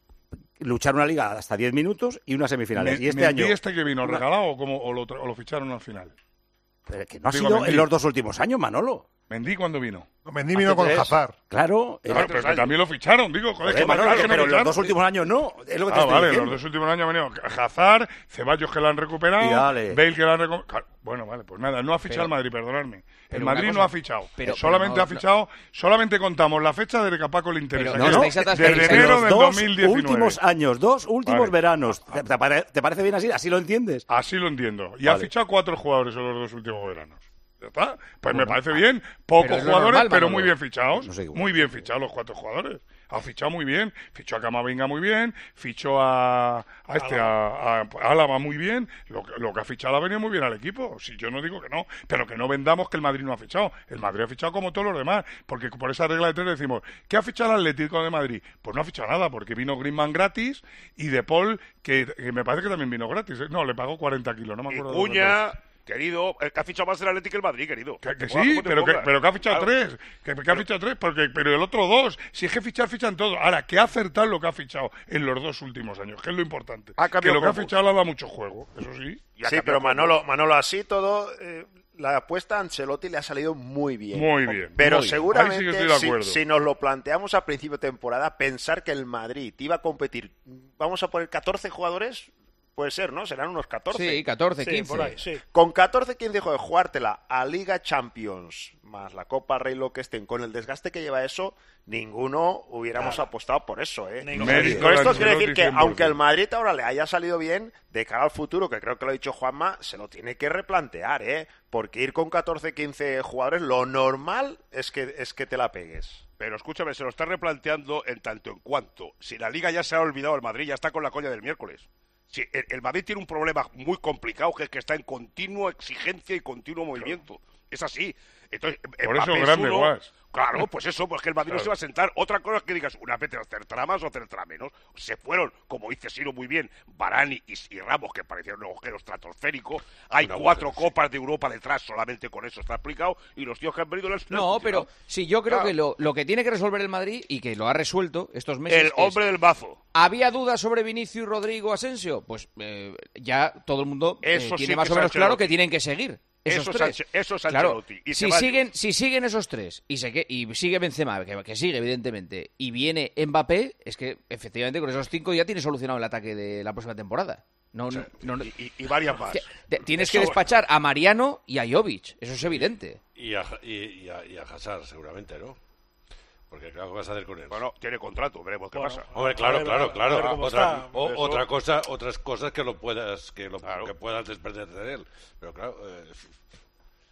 Speaker 4: luchar una liga hasta diez minutos y unas semifinales.
Speaker 5: Me-
Speaker 4: y este
Speaker 5: Mendy
Speaker 4: año...
Speaker 5: este que vino
Speaker 4: una-
Speaker 5: regalado o, como, o, lo, tra- o lo ficharon al final.
Speaker 4: Pero que no ha
Speaker 5: Digo,
Speaker 4: sido
Speaker 5: Mendy.
Speaker 4: en los dos últimos años, Manolo.
Speaker 5: Mendy cuando vino.
Speaker 10: No, Mendy vino con
Speaker 12: tres.
Speaker 10: Hazard.
Speaker 4: Claro. eh,
Speaker 5: Claro, pero que también lo ficharon, digo, joder,
Speaker 4: joder,
Speaker 5: que
Speaker 4: Manolo,
Speaker 5: Manolo,
Speaker 4: que- pero en los dos últimos años no. Es lo que te
Speaker 5: Ah,
Speaker 4: estoy
Speaker 5: vale, en
Speaker 4: diciendo.
Speaker 5: los dos últimos años ha venido Hazard, Ceballos que la han recuperado,
Speaker 4: Y dale.
Speaker 5: Bale que la han recuperado. Bueno, vale, pues nada, no ha fichado
Speaker 3: Pero-
Speaker 5: el Madrid, perdonadme. El
Speaker 3: pero una
Speaker 5: Madrid
Speaker 3: cosa-
Speaker 5: no ha fichado.
Speaker 3: pero-
Speaker 5: solamente
Speaker 3: pero no,
Speaker 5: ha fichado, solamente contamos la fecha desde que a Paco le interesa.
Speaker 3: Pero
Speaker 5: que
Speaker 3: no,
Speaker 5: es
Speaker 3: no, estáis atascados.
Speaker 5: desde
Speaker 3: En
Speaker 5: enero
Speaker 4: los
Speaker 5: del
Speaker 4: dos
Speaker 5: dos mil diecinueve.
Speaker 4: últimos años, dos últimos
Speaker 5: Vale.
Speaker 4: veranos. ¿Te, te pare- te parece bien así? ¿Así lo entiendes?
Speaker 5: Así lo entiendo. Y ha
Speaker 4: Vale.
Speaker 5: fichado cuatro jugadores en los dos últimos veranos. ¿Ya está? Pues me parece bien. Pocos
Speaker 3: pero es lo
Speaker 5: jugadores,
Speaker 3: normal,
Speaker 5: pero
Speaker 3: Manolo.
Speaker 5: muy bien fichados.
Speaker 4: No sé, igual.
Speaker 5: Muy bien fichados los cuatro jugadores. Ha fichado muy bien. Fichó a Camavinga muy bien. Fichó a, a este, a, a Álava muy bien. Lo, que- lo que ha fichado ha venido muy bien al equipo. Si yo no digo que no. Pero que no vendamos que el Madrid no ha fichado. El Madrid ha fichado como todos los demás. Porque por esa regla de tres decimos, ¿qué ha fichado el Atlético de Madrid? Pues no ha fichado nada, porque vino Griezmann gratis y De Paul, que, que me parece que también vino gratis. ¿eh? No, le pagó cuarenta kilos, no me
Speaker 6: Y
Speaker 5: acuerdo. de lo que
Speaker 6: Cuña, querido, el que ha fichado más el Atlético que el Madrid, querido.
Speaker 5: Que, que
Speaker 6: Te pongas
Speaker 5: sí,
Speaker 6: como te
Speaker 5: pero que,
Speaker 6: pongas.
Speaker 5: pero que ha fichado
Speaker 6: Claro.
Speaker 5: tres. Que, que ha fichado tres, porque, pero el otro dos. Si es que fichar, fichan todos. Ahora, que ha acertado lo que ha fichado en los dos últimos años, que es lo importante.
Speaker 6: Ha
Speaker 5: Que
Speaker 6: cambiado
Speaker 5: lo que ha
Speaker 6: juegos.
Speaker 5: fichado le ha dado mucho juego, eso sí.
Speaker 6: Y ha
Speaker 15: Sí,
Speaker 6: cambiado
Speaker 15: pero
Speaker 6: juego.
Speaker 15: Manolo, Manolo, así todo, eh, la apuesta a Ancelotti le ha salido muy bien.
Speaker 5: Muy bien,
Speaker 15: Pero
Speaker 5: muy bien. Ahí sí que
Speaker 15: seguramente,
Speaker 5: estoy de
Speaker 15: si,
Speaker 5: acuerdo.
Speaker 15: si nos lo planteamos a principio de temporada, pensar que el Madrid iba a competir, vamos a poner catorce jugadores, puede ser, ¿no? Serán unos catorce.
Speaker 3: Sí, catorce,
Speaker 7: Sí,
Speaker 3: quince.
Speaker 7: por ahí, sí.
Speaker 15: Con catorce, quince juegos, jugártela a Liga Champions, más la Copa Rey, lo que estén, con el desgaste que lleva eso, ninguno hubiéramos apostado por eso, ¿eh?
Speaker 7: Ninguno.
Speaker 5: Mérito
Speaker 15: Y con esto
Speaker 5: de
Speaker 15: quiere decir
Speaker 5: Ancelotti
Speaker 15: que,
Speaker 5: cien por cien.
Speaker 15: aunque el Madrid ahora le haya salido bien, de cara al futuro, que creo que lo ha dicho Juanma, se lo tiene que replantear, ¿eh? Porque ir con catorce, quince jugadores, lo normal es que, es que te la pegues.
Speaker 6: Pero escúchame, se lo está replanteando en tanto en cuanto. Si la Liga ya se ha olvidado, el Madrid ya está con la coña del miércoles. Si el, el Madrid tiene un problema muy complicado, que es que está en continua exigencia y continuo movimiento. Es así. Entonces,
Speaker 5: Por eso
Speaker 6: Mbappé es
Speaker 5: grande,
Speaker 6: uno.
Speaker 5: Guas.
Speaker 6: Claro, pues eso, pues que el Madrid no
Speaker 5: Claro.
Speaker 6: se va a sentar. Otra cosa es que digas, una vez acertará más o acertará menos. Se fueron, como dice Siro muy bien, Varane y, y Ramos, que parecieron agujeros estratosféricos. Hay
Speaker 5: Un
Speaker 6: cuatro
Speaker 5: agujero, sí.
Speaker 6: copas de Europa detrás, solamente con eso está explicado. Y los tíos que han venido les les ha
Speaker 3: No,
Speaker 6: funcionado.
Speaker 3: pero sí, yo creo
Speaker 6: Claro.
Speaker 3: que lo, lo que tiene que resolver el Madrid y que lo ha resuelto estos meses.
Speaker 6: El
Speaker 3: es-
Speaker 6: hombre del mazo.
Speaker 3: ¿Había dudas sobre Vinicius, Rodrigo, Asensio? Pues eh, ya todo el mundo eh,
Speaker 6: Eso
Speaker 3: tiene
Speaker 6: sí
Speaker 3: más
Speaker 6: que
Speaker 3: o
Speaker 6: es
Speaker 3: menos claro
Speaker 6: Ancelotti.
Speaker 3: que tienen que seguir. Esos
Speaker 6: Eso es
Speaker 3: tres.
Speaker 6: Anche- eso es
Speaker 3: Claro,
Speaker 6: Ancelotti. Y
Speaker 3: si
Speaker 6: Ceballos.
Speaker 3: siguen, si siguen esos tres y, se que, y sigue Benzema, que, que sigue evidentemente, y viene Mbappé, es que efectivamente con esos cinco ya tienes solucionado el ataque de la próxima temporada. No, no, no-
Speaker 6: Y, y- y varias más.
Speaker 3: Te- te- tienes
Speaker 6: Eso-
Speaker 3: que despachar a Mariano y a Jovic, eso es evidente.
Speaker 13: Y a, y, y a, y a Hazard, seguramente, ¿no? Porque claro, ¿qué vas a hacer con él?
Speaker 6: Bueno, tiene contrato, veremos qué
Speaker 7: Bueno,
Speaker 6: pasa.
Speaker 13: Hombre,
Speaker 7: A
Speaker 13: claro,
Speaker 7: ver,
Speaker 13: claro,
Speaker 7: a
Speaker 13: claro.
Speaker 7: ver cómo
Speaker 13: Otra,
Speaker 7: está.
Speaker 13: o-
Speaker 6: Eso-
Speaker 13: otra cosa, otras cosas que lo puedas, que lo
Speaker 6: Claro.
Speaker 13: que puedas desprenderte de él. Pero claro, eh,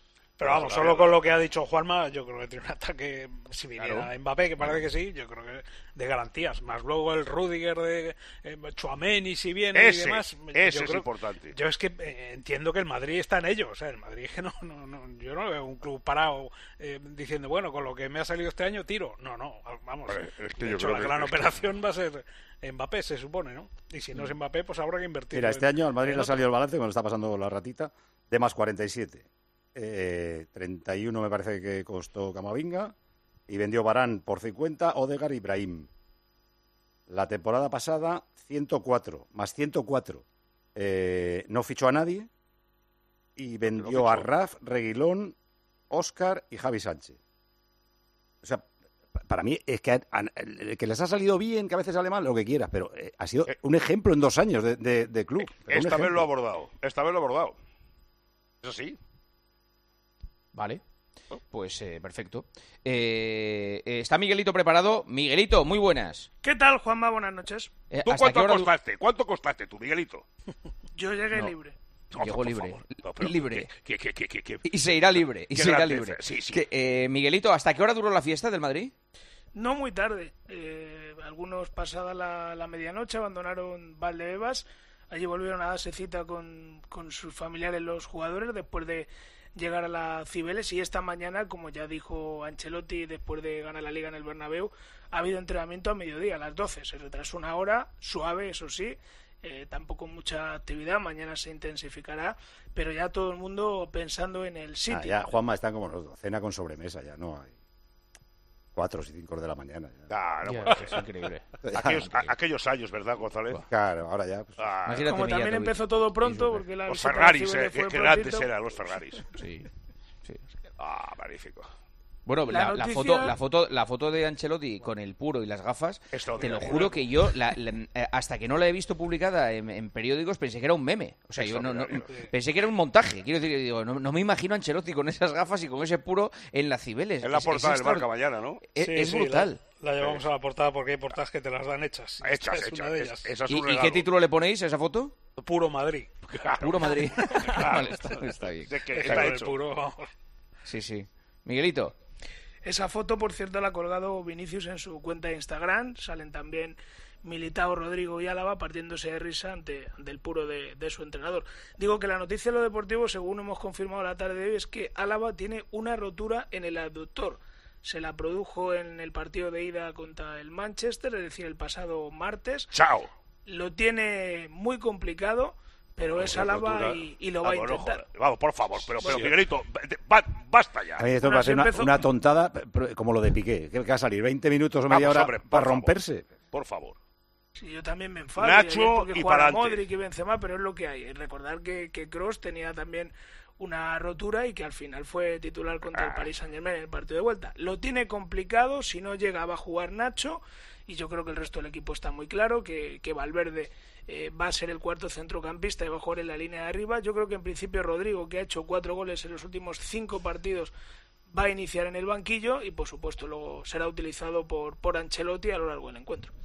Speaker 7: Pero vamos, solo con lo que ha dicho Juanma, yo creo que tiene un ataque, si viniera claro. Mbappé, que parece que sí, yo creo que de garantías. Más luego el Rudiger de eh, Tchouaméni, si viene
Speaker 6: ese,
Speaker 7: y demás.
Speaker 6: Ese
Speaker 7: yo
Speaker 6: es
Speaker 7: creo,
Speaker 6: importante.
Speaker 7: Yo es que eh, entiendo que el Madrid está en ello. O sea, el Madrid es que no, no, no, yo no veo un club parado eh, diciendo, bueno, con lo que me ha salido este año, tiro. No, no, vamos. Ver, es que de yo hecho, creo la que, gran operación que... va a ser Mbappé, se supone, ¿no? Y si no es Mbappé, pues habrá que invertir.
Speaker 4: Mira, este en, año al Madrid le ha salido el balance, cuando está pasando la ratita, de más cuarenta y siete. Eh, treinta y uno me parece que costó Camavinga y vendió Varane por cincuenta, Odegaard y Brahim. La temporada pasada ciento cuatro, más ciento cuatro. Eh, no fichó a nadie y vendió a Raf, Reguilón, Óscar y Javi Sánchez. O sea, para mí es que, a, a, que les ha salido bien, que a veces sale mal, lo que quieras, pero eh, ha sido un ejemplo en dos años de, de, de club.
Speaker 6: Esta vez lo ha abordado, esta vez lo ha abordado. Eso sí.
Speaker 3: Vale, pues eh, perfecto. Eh, eh, ¿Está Miguelito preparado? Miguelito, muy buenas.
Speaker 16: ¿Qué tal, Juanma? Buenas noches.
Speaker 6: Eh, ¿Tú cuánto costaste? Du... ¿Cuánto costaste tú, Miguelito?
Speaker 16: Yo llegué
Speaker 3: no.
Speaker 16: libre.
Speaker 3: No, Llegó libre. No, libre.
Speaker 6: ¿Qué, qué, qué, qué, qué?
Speaker 3: Y se irá libre. Y se irá libre.
Speaker 6: Sí, sí.
Speaker 3: Que, eh, Miguelito, ¿hasta qué hora duró la fiesta del Madrid?
Speaker 16: No muy tarde. Eh, algunos pasada la, la medianoche abandonaron Valdebebas. Allí volvieron a darse cita con, con sus familiares los jugadores después de llegar a la Cibeles, y esta mañana, como ya dijo Ancelotti después de ganar la Liga en el Bernabéu, ha habido entrenamiento a mediodía, a las doce. Se retrasó una hora, suave, eso sí, eh, tampoco mucha actividad. Mañana se intensificará, pero ya todo el mundo pensando en el City.
Speaker 4: Ah, ya, Juanma, están como nosotros, cena con sobremesa, ya no hay cuatro o cinco de la mañana. Ya.
Speaker 6: Claro,
Speaker 3: ya,
Speaker 6: pues,
Speaker 3: es increíble.
Speaker 6: Aquellos, a, aquellos años, ¿verdad, González?
Speaker 4: Claro, ahora ya. Pues,
Speaker 6: ah,
Speaker 16: como también empezó todo pronto, porque la
Speaker 6: los Ferraris, eh, qué grandes eran los Ferraris.
Speaker 3: Sí, sí.
Speaker 6: Ah, magnífico.
Speaker 3: Bueno, la, la, noticia... la, foto, la, foto, la foto de Ancelotti con el puro y las gafas, te lo juro que yo, la, la, hasta que no la he visto publicada en, en periódicos, pensé que era un meme. O sea, yo no, no, pensé que era un montaje. Quiero decir, digo, no, no me imagino a Ancelotti con esas gafas y con ese puro en las Cibeles.
Speaker 6: En la
Speaker 3: es,
Speaker 6: portada
Speaker 3: es
Speaker 6: del Marca mañana, ¿no?
Speaker 3: Es,
Speaker 7: sí,
Speaker 3: es
Speaker 7: sí,
Speaker 3: brutal.
Speaker 7: La, la llevamos sí. a la portada porque hay portadas que te las dan hechas.
Speaker 6: Hechas,
Speaker 7: es
Speaker 6: hechas.
Speaker 7: Una de ellas.
Speaker 6: Es, es
Speaker 3: ¿Y, ¿Y qué título le ponéis a esa foto?
Speaker 7: Puro Madrid.
Speaker 3: Claro. Puro Madrid. Vale, está, está bien.
Speaker 6: Es que
Speaker 3: está
Speaker 6: está hecho.
Speaker 7: Puro...
Speaker 3: Sí, sí. Miguelito.
Speaker 16: Esa foto, por cierto, la ha colgado Vinicius en su cuenta de Instagram. Salen también Militao, Rodrigo y Álava partiéndose de risa ante, ante el puro de, de su entrenador. Digo que la noticia de lo deportivo, según hemos confirmado la tarde de hoy, es que Álava tiene una rotura en el abductor. Se la produjo en el partido de ida contra el Manchester, es decir, el pasado martes.
Speaker 6: ¡Chao!
Speaker 16: Lo tiene muy complicado, pero no, es Álava y, y lo va vamos, a intentar.
Speaker 6: No, vamos, por favor, pero, pero sí. Miguelito, ba, basta ya.
Speaker 4: A mí esto va a ser una, una tontada, como lo de Piqué, que va a salir veinte minutos o media vamos, hora hombre, para romperse.
Speaker 6: Favor, por favor.
Speaker 16: Sí, yo también me enfado.
Speaker 6: Nacho
Speaker 16: y
Speaker 6: para
Speaker 16: Modric y Benzema, pero es lo que hay. Recordar que, que Kroos tenía también una rotura y que al final fue titular contra ah. el Paris Saint-Germain en el partido de vuelta. Lo tiene complicado, si no llega va a jugar Nacho, y yo creo que el resto del equipo está muy claro, que, que Valverde eh, va a ser el cuarto centrocampista y va a jugar en la línea de arriba. Yo creo que en principio Rodrigo, que ha hecho cuatro goles en los últimos cinco partidos, va a iniciar en el banquillo y por supuesto luego será utilizado por, por Ancelotti a lo largo del encuentro.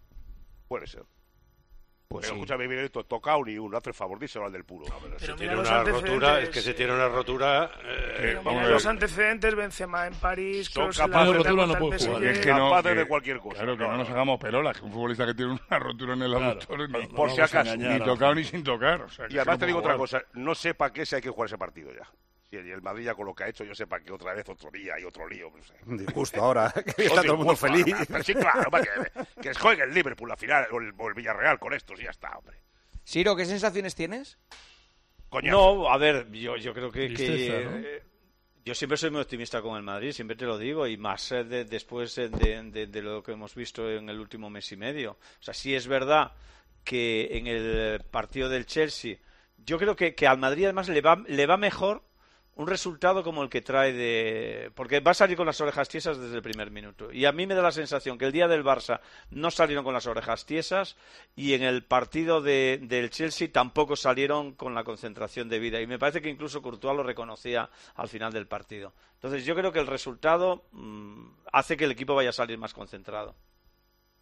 Speaker 6: Puede ser.
Speaker 3: Pues
Speaker 6: pero
Speaker 3: sí.
Speaker 6: escúchame, Miguelito, tocado ni uno, hace el favor, díselo al del puro.
Speaker 13: No, pero
Speaker 16: pero
Speaker 13: si tiene una rotura, es que si tiene una rotura...
Speaker 16: Eh, mira los antecedentes, Benzema en París...
Speaker 6: Son capaces
Speaker 11: de rotura, no puede jugar.
Speaker 6: Es que no, capaces que, de cualquier cosa.
Speaker 5: Claro, que no, no nos hagamos pelolas, que un futbolista que tiene una rotura en el
Speaker 11: claro,
Speaker 5: aductor,
Speaker 11: no,
Speaker 5: ni,
Speaker 6: por si acaso,
Speaker 5: ni tocado ni sin tocar. O sea,
Speaker 6: y además te digo jugar. otra cosa, no sé para qué si hay que jugar ese partido ya. Si el Madrid ya con lo que ha hecho, yo sé para qué otra vez otro día y otro lío. No sé.
Speaker 4: Justo ahora, que está todo el mundo feliz.
Speaker 6: Pero sí, claro, que, que juegue el Liverpool la final o el, o el Villarreal con estos y ya está, hombre.
Speaker 3: Siro, ¿qué sensaciones tienes?
Speaker 6: Coñazo.
Speaker 12: No, a ver, yo, yo creo que...
Speaker 11: Tristeza,
Speaker 12: que
Speaker 11: ¿no?
Speaker 12: eh, yo siempre soy muy optimista con el Madrid, siempre te lo digo, y más eh, de, después de, de, de lo que hemos visto en el último mes y medio. O sea, sí es verdad que en el partido del Chelsea, yo creo que, que al Madrid además le va, le va mejor un resultado como el que trae de... Porque va a salir con las orejas tiesas desde el primer minuto. Y a mí me da la sensación que el día del Barça no salieron con las orejas tiesas y en el partido de, del Chelsea tampoco salieron con la concentración debida. Y me parece que incluso Courtois lo reconocía al final del partido. Entonces yo creo que el resultado mmm, hace que el equipo vaya a salir más concentrado.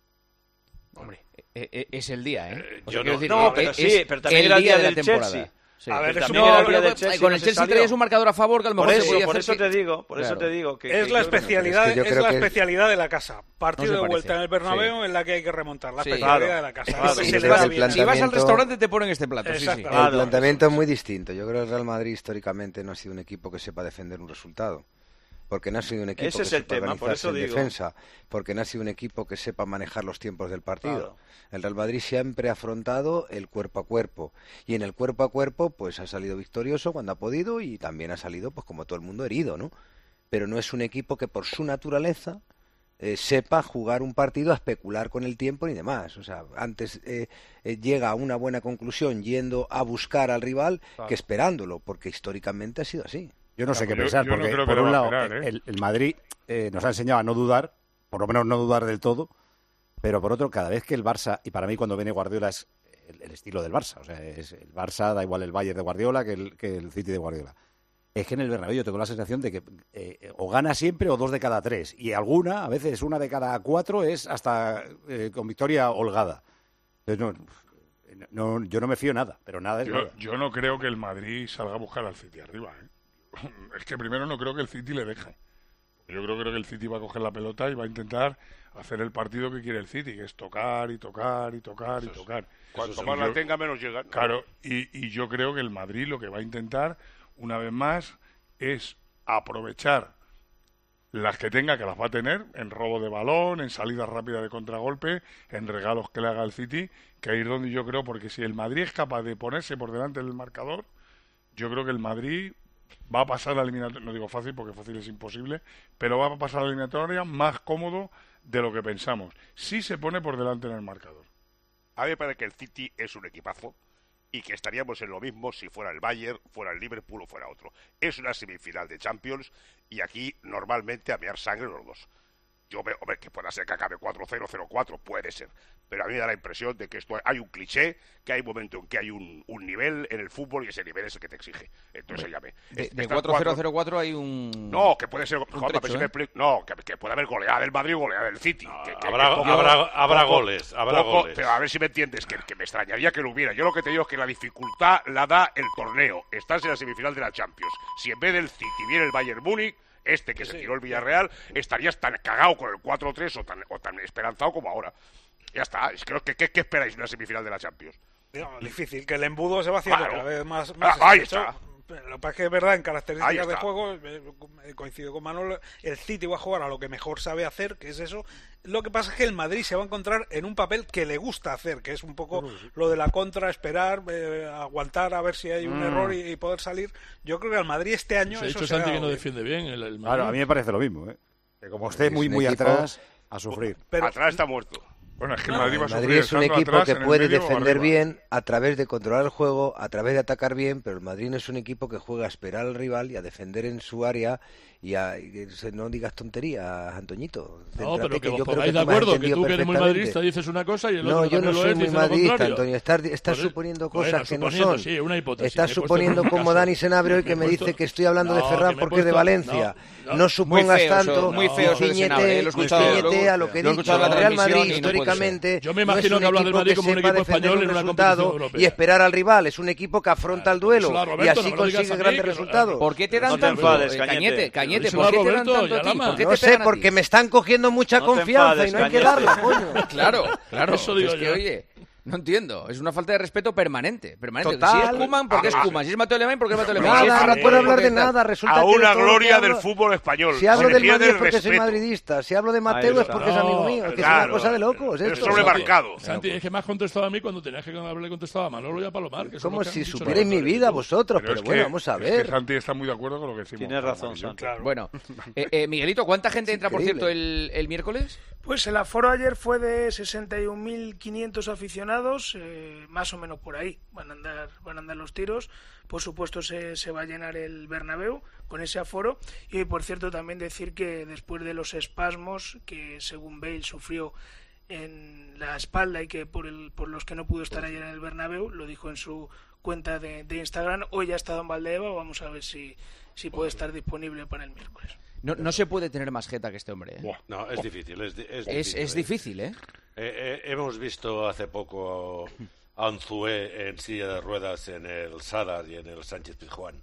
Speaker 3: Hombre, es el día, ¿eh?
Speaker 12: O sea, yo no, decir, no, pero es, sí, pero también era el día, día del Chelsea.
Speaker 3: Sí.
Speaker 7: A ver, es
Speaker 3: no,
Speaker 7: un...
Speaker 3: no, Chelsea con el Chelsea
Speaker 12: salió.
Speaker 3: traías un marcador a favor que a lo mejor
Speaker 12: por
Speaker 3: se
Speaker 12: eso,
Speaker 3: podía
Speaker 12: por
Speaker 3: hacer
Speaker 12: eso
Speaker 3: que...
Speaker 12: te digo, por
Speaker 3: claro.
Speaker 12: eso te digo que
Speaker 7: es
Speaker 12: que
Speaker 7: la
Speaker 12: yo creo-
Speaker 7: especialidad,
Speaker 14: es que yo
Speaker 7: es
Speaker 14: creo
Speaker 7: la
Speaker 14: que-
Speaker 7: especialidad de la casa. Partido
Speaker 3: No se
Speaker 7: de vuelta
Speaker 3: parece.
Speaker 7: en el Bernabéu
Speaker 3: Sí.
Speaker 7: en la que hay que remontar. La
Speaker 3: Sí.
Speaker 7: especialidad
Speaker 12: Claro.
Speaker 7: de la casa.
Speaker 12: Claro.
Speaker 7: Es lo que
Speaker 14: Sí,
Speaker 7: se
Speaker 14: yo
Speaker 7: le
Speaker 14: creo
Speaker 7: da
Speaker 14: que el
Speaker 7: bien.
Speaker 3: Si vas al
Speaker 14: planteamiento-
Speaker 3: restaurante te ponen este plato, sí, sí.
Speaker 7: Exacto.
Speaker 14: El
Speaker 12: Claro.
Speaker 14: planteamiento es muy distinto. Yo creo que el Real Madrid históricamente no ha sido un equipo que sepa defender un resultado. Porque no ha sido un equipo
Speaker 12: Ese
Speaker 14: que
Speaker 12: es el
Speaker 14: sepa
Speaker 12: tema, por
Speaker 14: organizarse
Speaker 12: eso
Speaker 14: en
Speaker 12: digo.
Speaker 14: defensa. Porque no ha sido un equipo que sepa manejar los tiempos del partido.
Speaker 12: Claro.
Speaker 14: El Real Madrid siempre ha afrontado el cuerpo a cuerpo. Y en el cuerpo a cuerpo pues ha salido victorioso cuando ha podido y también ha salido, pues como todo el mundo, herido, ¿no? Pero no es un equipo que por su naturaleza eh, sepa jugar un partido a especular con el tiempo ni demás. O sea, antes eh, eh, llega a una buena conclusión yendo a buscar al rival
Speaker 3: Claro.
Speaker 14: que esperándolo, porque históricamente ha sido así.
Speaker 4: Yo no sé
Speaker 5: Claro,
Speaker 4: qué
Speaker 5: yo-
Speaker 4: pensar,
Speaker 5: yo no
Speaker 4: porque
Speaker 5: creo que
Speaker 4: por
Speaker 5: le
Speaker 4: un
Speaker 5: va a
Speaker 4: lado
Speaker 5: esperar, ¿eh?
Speaker 4: el, el Madrid eh, nos ha enseñado a no dudar, por lo menos no dudar del todo, pero por otro, cada vez que el Barça, y para mí cuando viene Guardiola es el, el estilo del Barça, o sea, es el Barça, da igual el Bayern de Guardiola que el, que el City de Guardiola. Es que en el Bernabéu yo tengo la sensación de que eh, o gana siempre o dos de cada tres, y alguna, a veces una de cada cuatro es hasta eh, con victoria holgada. Entonces, no, no, yo no me fío nada, pero nada es
Speaker 5: Yo,
Speaker 4: nada.
Speaker 5: yo no creo que el Madrid salga a buscar al City arriba, ¿eh? Es que primero no creo que el City le deje. Yo creo, creo que el City va a coger la pelota y va a intentar hacer el partido que quiere el City, que es tocar y tocar y tocar y tocar.
Speaker 6: Cuanto
Speaker 5: Eso
Speaker 6: más
Speaker 5: yo-
Speaker 6: la tenga, menos llega.
Speaker 5: Claro, y, y yo creo que el Madrid lo que va a intentar, una vez más, es aprovechar las que tenga, que las va a tener, en robo de balón, en salida rápida de contragolpe, en regalos que le haga el City, que ahí es donde yo creo, porque si el Madrid es capaz de ponerse por delante del marcador, yo creo que el Madrid va a pasar la eliminatoria, no digo fácil porque fácil es imposible, pero va a pasar la eliminatoria más cómodo de lo que pensamos, si se pone por delante en el marcador.
Speaker 6: A mí me parece que el City es un equipazo y que estaríamos en lo mismo si fuera el Bayern, fuera el Liverpool o fuera otro. Es una semifinal de Champions y aquí normalmente a mear sangre los dos. Yo veo, hombre, que pueda ser que acabe cuatro cero, cero cuatro, puede ser. Pero a mí me da la impresión de que esto hay un cliché, que hay un momento en que hay un, un nivel en el fútbol y ese nivel es el que te exige. Entonces ya ve.
Speaker 3: De,
Speaker 6: Es-
Speaker 3: de
Speaker 6: estas
Speaker 3: cuatro cero cero cuatro hay un...
Speaker 6: No, que puede ser...
Speaker 3: un
Speaker 6: Juanma,
Speaker 3: trecho,
Speaker 6: pero si me
Speaker 3: ¿eh?
Speaker 6: explico- no, que, que puede haber goleada del Madrid o goleada del City. que- que-
Speaker 13: habrá-
Speaker 6: que poco-
Speaker 13: habrá- habrá
Speaker 6: poco-
Speaker 13: goles, habrá
Speaker 6: poco-
Speaker 13: goles.
Speaker 6: Pero a ver si me entiendes, que, que me extrañaría que lo hubiera. Yo lo que te digo es que la dificultad la da el torneo. Estás en la semifinal de la Champions. Si en vez del City viene el Bayern Múnich, este que se tiró el Villarreal, estarías tan cagado con el cuatro tres o tan, o tan esperanzado como ahora. Ya está. Es que, ¿qué, qué, qué esperáis en una semifinal de la Champions?
Speaker 7: No, difícil, que el embudo se va haciendo
Speaker 6: Claro.
Speaker 7: cada vez más, más
Speaker 6: Ah, ahí
Speaker 7: estrecho.
Speaker 6: está.
Speaker 7: Pero Lo que pasa es que es verdad, en
Speaker 6: Ahí
Speaker 7: características de
Speaker 6: está.
Speaker 7: juego, eh, coincido con Manuel, el City va a jugar a lo que mejor sabe hacer, que es eso. Lo que pasa es que el Madrid se va a encontrar en un papel que le gusta hacer, que es un poco lo de la contra, esperar, eh, aguantar a ver si hay un
Speaker 4: Mm.
Speaker 7: error y, y poder salir. Yo creo que al Madrid este año
Speaker 11: Se ha
Speaker 7: eso
Speaker 11: dicho
Speaker 7: se le ha
Speaker 11: Santi que
Speaker 7: dado
Speaker 11: no
Speaker 7: bien.
Speaker 11: defiende bien el, el Madrid.
Speaker 4: Claro, a mí me parece lo mismo, ¿eh? Que como esté
Speaker 14: Es
Speaker 4: muy,
Speaker 14: un
Speaker 4: muy
Speaker 14: equipo-
Speaker 4: atrás, a sufrir.
Speaker 7: Pero-
Speaker 6: Atrás está muerto.
Speaker 5: Bueno, es que el
Speaker 14: No,
Speaker 5: Madrid va a
Speaker 14: el
Speaker 5: sufrir
Speaker 14: Madrid es un
Speaker 5: estando
Speaker 14: equipo
Speaker 5: atrás,
Speaker 14: que
Speaker 5: en el
Speaker 14: puede
Speaker 5: medio o
Speaker 14: defender
Speaker 5: arriba.
Speaker 14: bien a través de controlar el juego, a través de atacar bien, pero el Madrid no es un equipo que juega a esperar al rival y a defender en su área y a y que no digas tonterías, Antoñito.
Speaker 11: No,
Speaker 14: Céntrate,
Speaker 11: pero que
Speaker 14: yo
Speaker 11: os
Speaker 14: creo
Speaker 11: pongáis
Speaker 14: que
Speaker 11: de
Speaker 14: tú me has
Speaker 11: acuerdo, que
Speaker 14: entendido
Speaker 11: tú que eres muy
Speaker 14: perfectamente.
Speaker 11: madridista dices una cosa y el
Speaker 14: No,
Speaker 11: otro
Speaker 14: yo
Speaker 11: también
Speaker 14: no
Speaker 11: lo
Speaker 14: soy
Speaker 11: es,
Speaker 14: muy
Speaker 11: dice lo
Speaker 14: madridista,
Speaker 11: contrario.
Speaker 14: Antonio. Estás, estás
Speaker 11: Pues,
Speaker 14: suponiendo
Speaker 11: bueno,
Speaker 14: cosas que no
Speaker 11: suponiendo,
Speaker 14: son.
Speaker 11: sí, una hipótesis.
Speaker 14: Estás
Speaker 11: He puesto
Speaker 14: suponiendo
Speaker 11: un
Speaker 14: como
Speaker 11: caso.
Speaker 14: Dani Senabrio y que
Speaker 11: He
Speaker 14: me
Speaker 11: puesto-
Speaker 14: dice que estoy hablando de
Speaker 11: No,
Speaker 14: Ferran
Speaker 11: que me he
Speaker 14: porque es de
Speaker 11: puesto-
Speaker 14: Valencia.
Speaker 11: no,
Speaker 14: No,
Speaker 11: no.
Speaker 14: supongas
Speaker 3: Muy feo eso,
Speaker 14: tanto
Speaker 3: muy feo eso de
Speaker 14: ciñete,
Speaker 3: Senabrio, eh, lo he escuchado
Speaker 14: ciñete
Speaker 3: luego,
Speaker 14: a lo que he
Speaker 3: lo he
Speaker 14: dicho.
Speaker 3: escuchado en la
Speaker 14: El Real
Speaker 3: transmisión
Speaker 14: Madrid
Speaker 3: y no puede
Speaker 14: históricamente
Speaker 11: ser. Yo me
Speaker 14: no es
Speaker 11: imagino
Speaker 14: un
Speaker 11: que hablas del
Speaker 14: equipo
Speaker 11: Madrid
Speaker 14: que
Speaker 11: como un
Speaker 14: sepa
Speaker 11: equipo
Speaker 14: defender
Speaker 11: español
Speaker 14: un
Speaker 11: en una
Speaker 14: resultado
Speaker 11: competición europea.
Speaker 14: y esperar al rival. Es un equipo que afronta al duelo
Speaker 11: díselo a
Speaker 14: y
Speaker 11: Roberto,
Speaker 14: así
Speaker 11: no me lo digas
Speaker 14: consigue
Speaker 11: a mí,
Speaker 14: grandes
Speaker 11: que no-
Speaker 14: resultados.
Speaker 3: ¿Por qué te dan
Speaker 12: No te
Speaker 3: tanto?
Speaker 12: enfades,
Speaker 3: eh,
Speaker 12: Cañete.
Speaker 3: Cañete, Cañete,
Speaker 11: Díselo
Speaker 3: ¿por
Speaker 11: a
Speaker 3: qué te dan
Speaker 11: Roberto
Speaker 3: tanto
Speaker 11: y
Speaker 3: a
Speaker 11: a
Speaker 3: ti?
Speaker 11: Lama.
Speaker 3: ¿Por qué
Speaker 14: No
Speaker 3: te
Speaker 14: sé,
Speaker 3: pegan a
Speaker 14: porque
Speaker 3: ti?
Speaker 14: me están cogiendo mucha
Speaker 12: No te
Speaker 14: confianza
Speaker 12: enfades,
Speaker 14: y no hay que
Speaker 12: Cañete.
Speaker 14: darla, coño.
Speaker 3: Claro, claro.
Speaker 11: Eso digo
Speaker 3: es que,
Speaker 11: yo.
Speaker 3: oye, no entiendo. Es una falta de respeto permanente. permanente.
Speaker 14: Total.
Speaker 3: Si es Koeman, ¿por qué es
Speaker 6: Ah,
Speaker 3: Koeman? Si es Mateo Alemán, ¿por qué es Mateo Alemán? Si es
Speaker 14: Nada,
Speaker 3: Ferran
Speaker 14: no puedo
Speaker 3: Torres,
Speaker 14: hablar
Speaker 3: ¿por
Speaker 14: de
Speaker 3: qué tal?
Speaker 14: nada. Resulta
Speaker 6: A
Speaker 14: que
Speaker 6: una
Speaker 14: todo lo
Speaker 6: gloria
Speaker 14: que
Speaker 6: del
Speaker 14: hablo-
Speaker 6: fútbol español.
Speaker 14: Si hablo
Speaker 6: Se
Speaker 14: del
Speaker 6: pierde
Speaker 14: Madrid es
Speaker 6: el
Speaker 14: porque soy
Speaker 6: respeto.
Speaker 14: madridista. Si hablo de Mateo
Speaker 12: Ahí
Speaker 14: es
Speaker 12: está.
Speaker 14: porque es amigo mío. Es que es
Speaker 6: Claro.
Speaker 14: una cosa de locos.
Speaker 6: El
Speaker 14: Esto.
Speaker 6: sobremarcado.
Speaker 11: Santi, es que me has contestado a mí cuando tenías que haberle contestado a Manolo y a Palomar. Que son
Speaker 14: Como
Speaker 11: los que
Speaker 14: si
Speaker 11: han dicho
Speaker 14: supierais
Speaker 11: nada.
Speaker 14: mi vida vosotros.
Speaker 5: Pero
Speaker 14: Pero
Speaker 5: es
Speaker 14: bueno,
Speaker 5: que-
Speaker 14: vamos a
Speaker 5: es que
Speaker 14: ver.
Speaker 5: Santi está muy de acuerdo con lo que decimos.
Speaker 12: Tienes razón,
Speaker 5: Juanma y yo.
Speaker 12: Santi.
Speaker 7: Claro.
Speaker 3: Bueno, eh, eh, Miguelito, ¿cuánta gente entra, por
Speaker 14: increíble.
Speaker 3: cierto, el, el miércoles?
Speaker 16: Pues el aforo ayer fue de sesenta y un mil quinientos aficionados, eh, más o menos por ahí van a andar van a andar los tiros. Por supuesto se, se va a llenar el Bernabéu con ese aforo. Y por cierto también decir que después de los espasmos que según Bale sufrió en la espalda y que por el por los que no pudo estar ayer en el Bernabéu, lo dijo en su cuenta de, de Instagram, hoy ya ha estado en Valdebeba, vamos a ver si, si puede estar disponible para el miércoles.
Speaker 3: No, no se puede tener más jeta que este hombre. ¿eh?
Speaker 13: Buah, no, es difícil. Es, di- es
Speaker 3: Es,
Speaker 13: difícil,
Speaker 3: es
Speaker 13: ¿eh?
Speaker 3: difícil, ¿eh?
Speaker 13: Eh, eh, hemos visto hace poco a Unzué en silla de ruedas en el Sadar y en el Sánchez Pizjuán.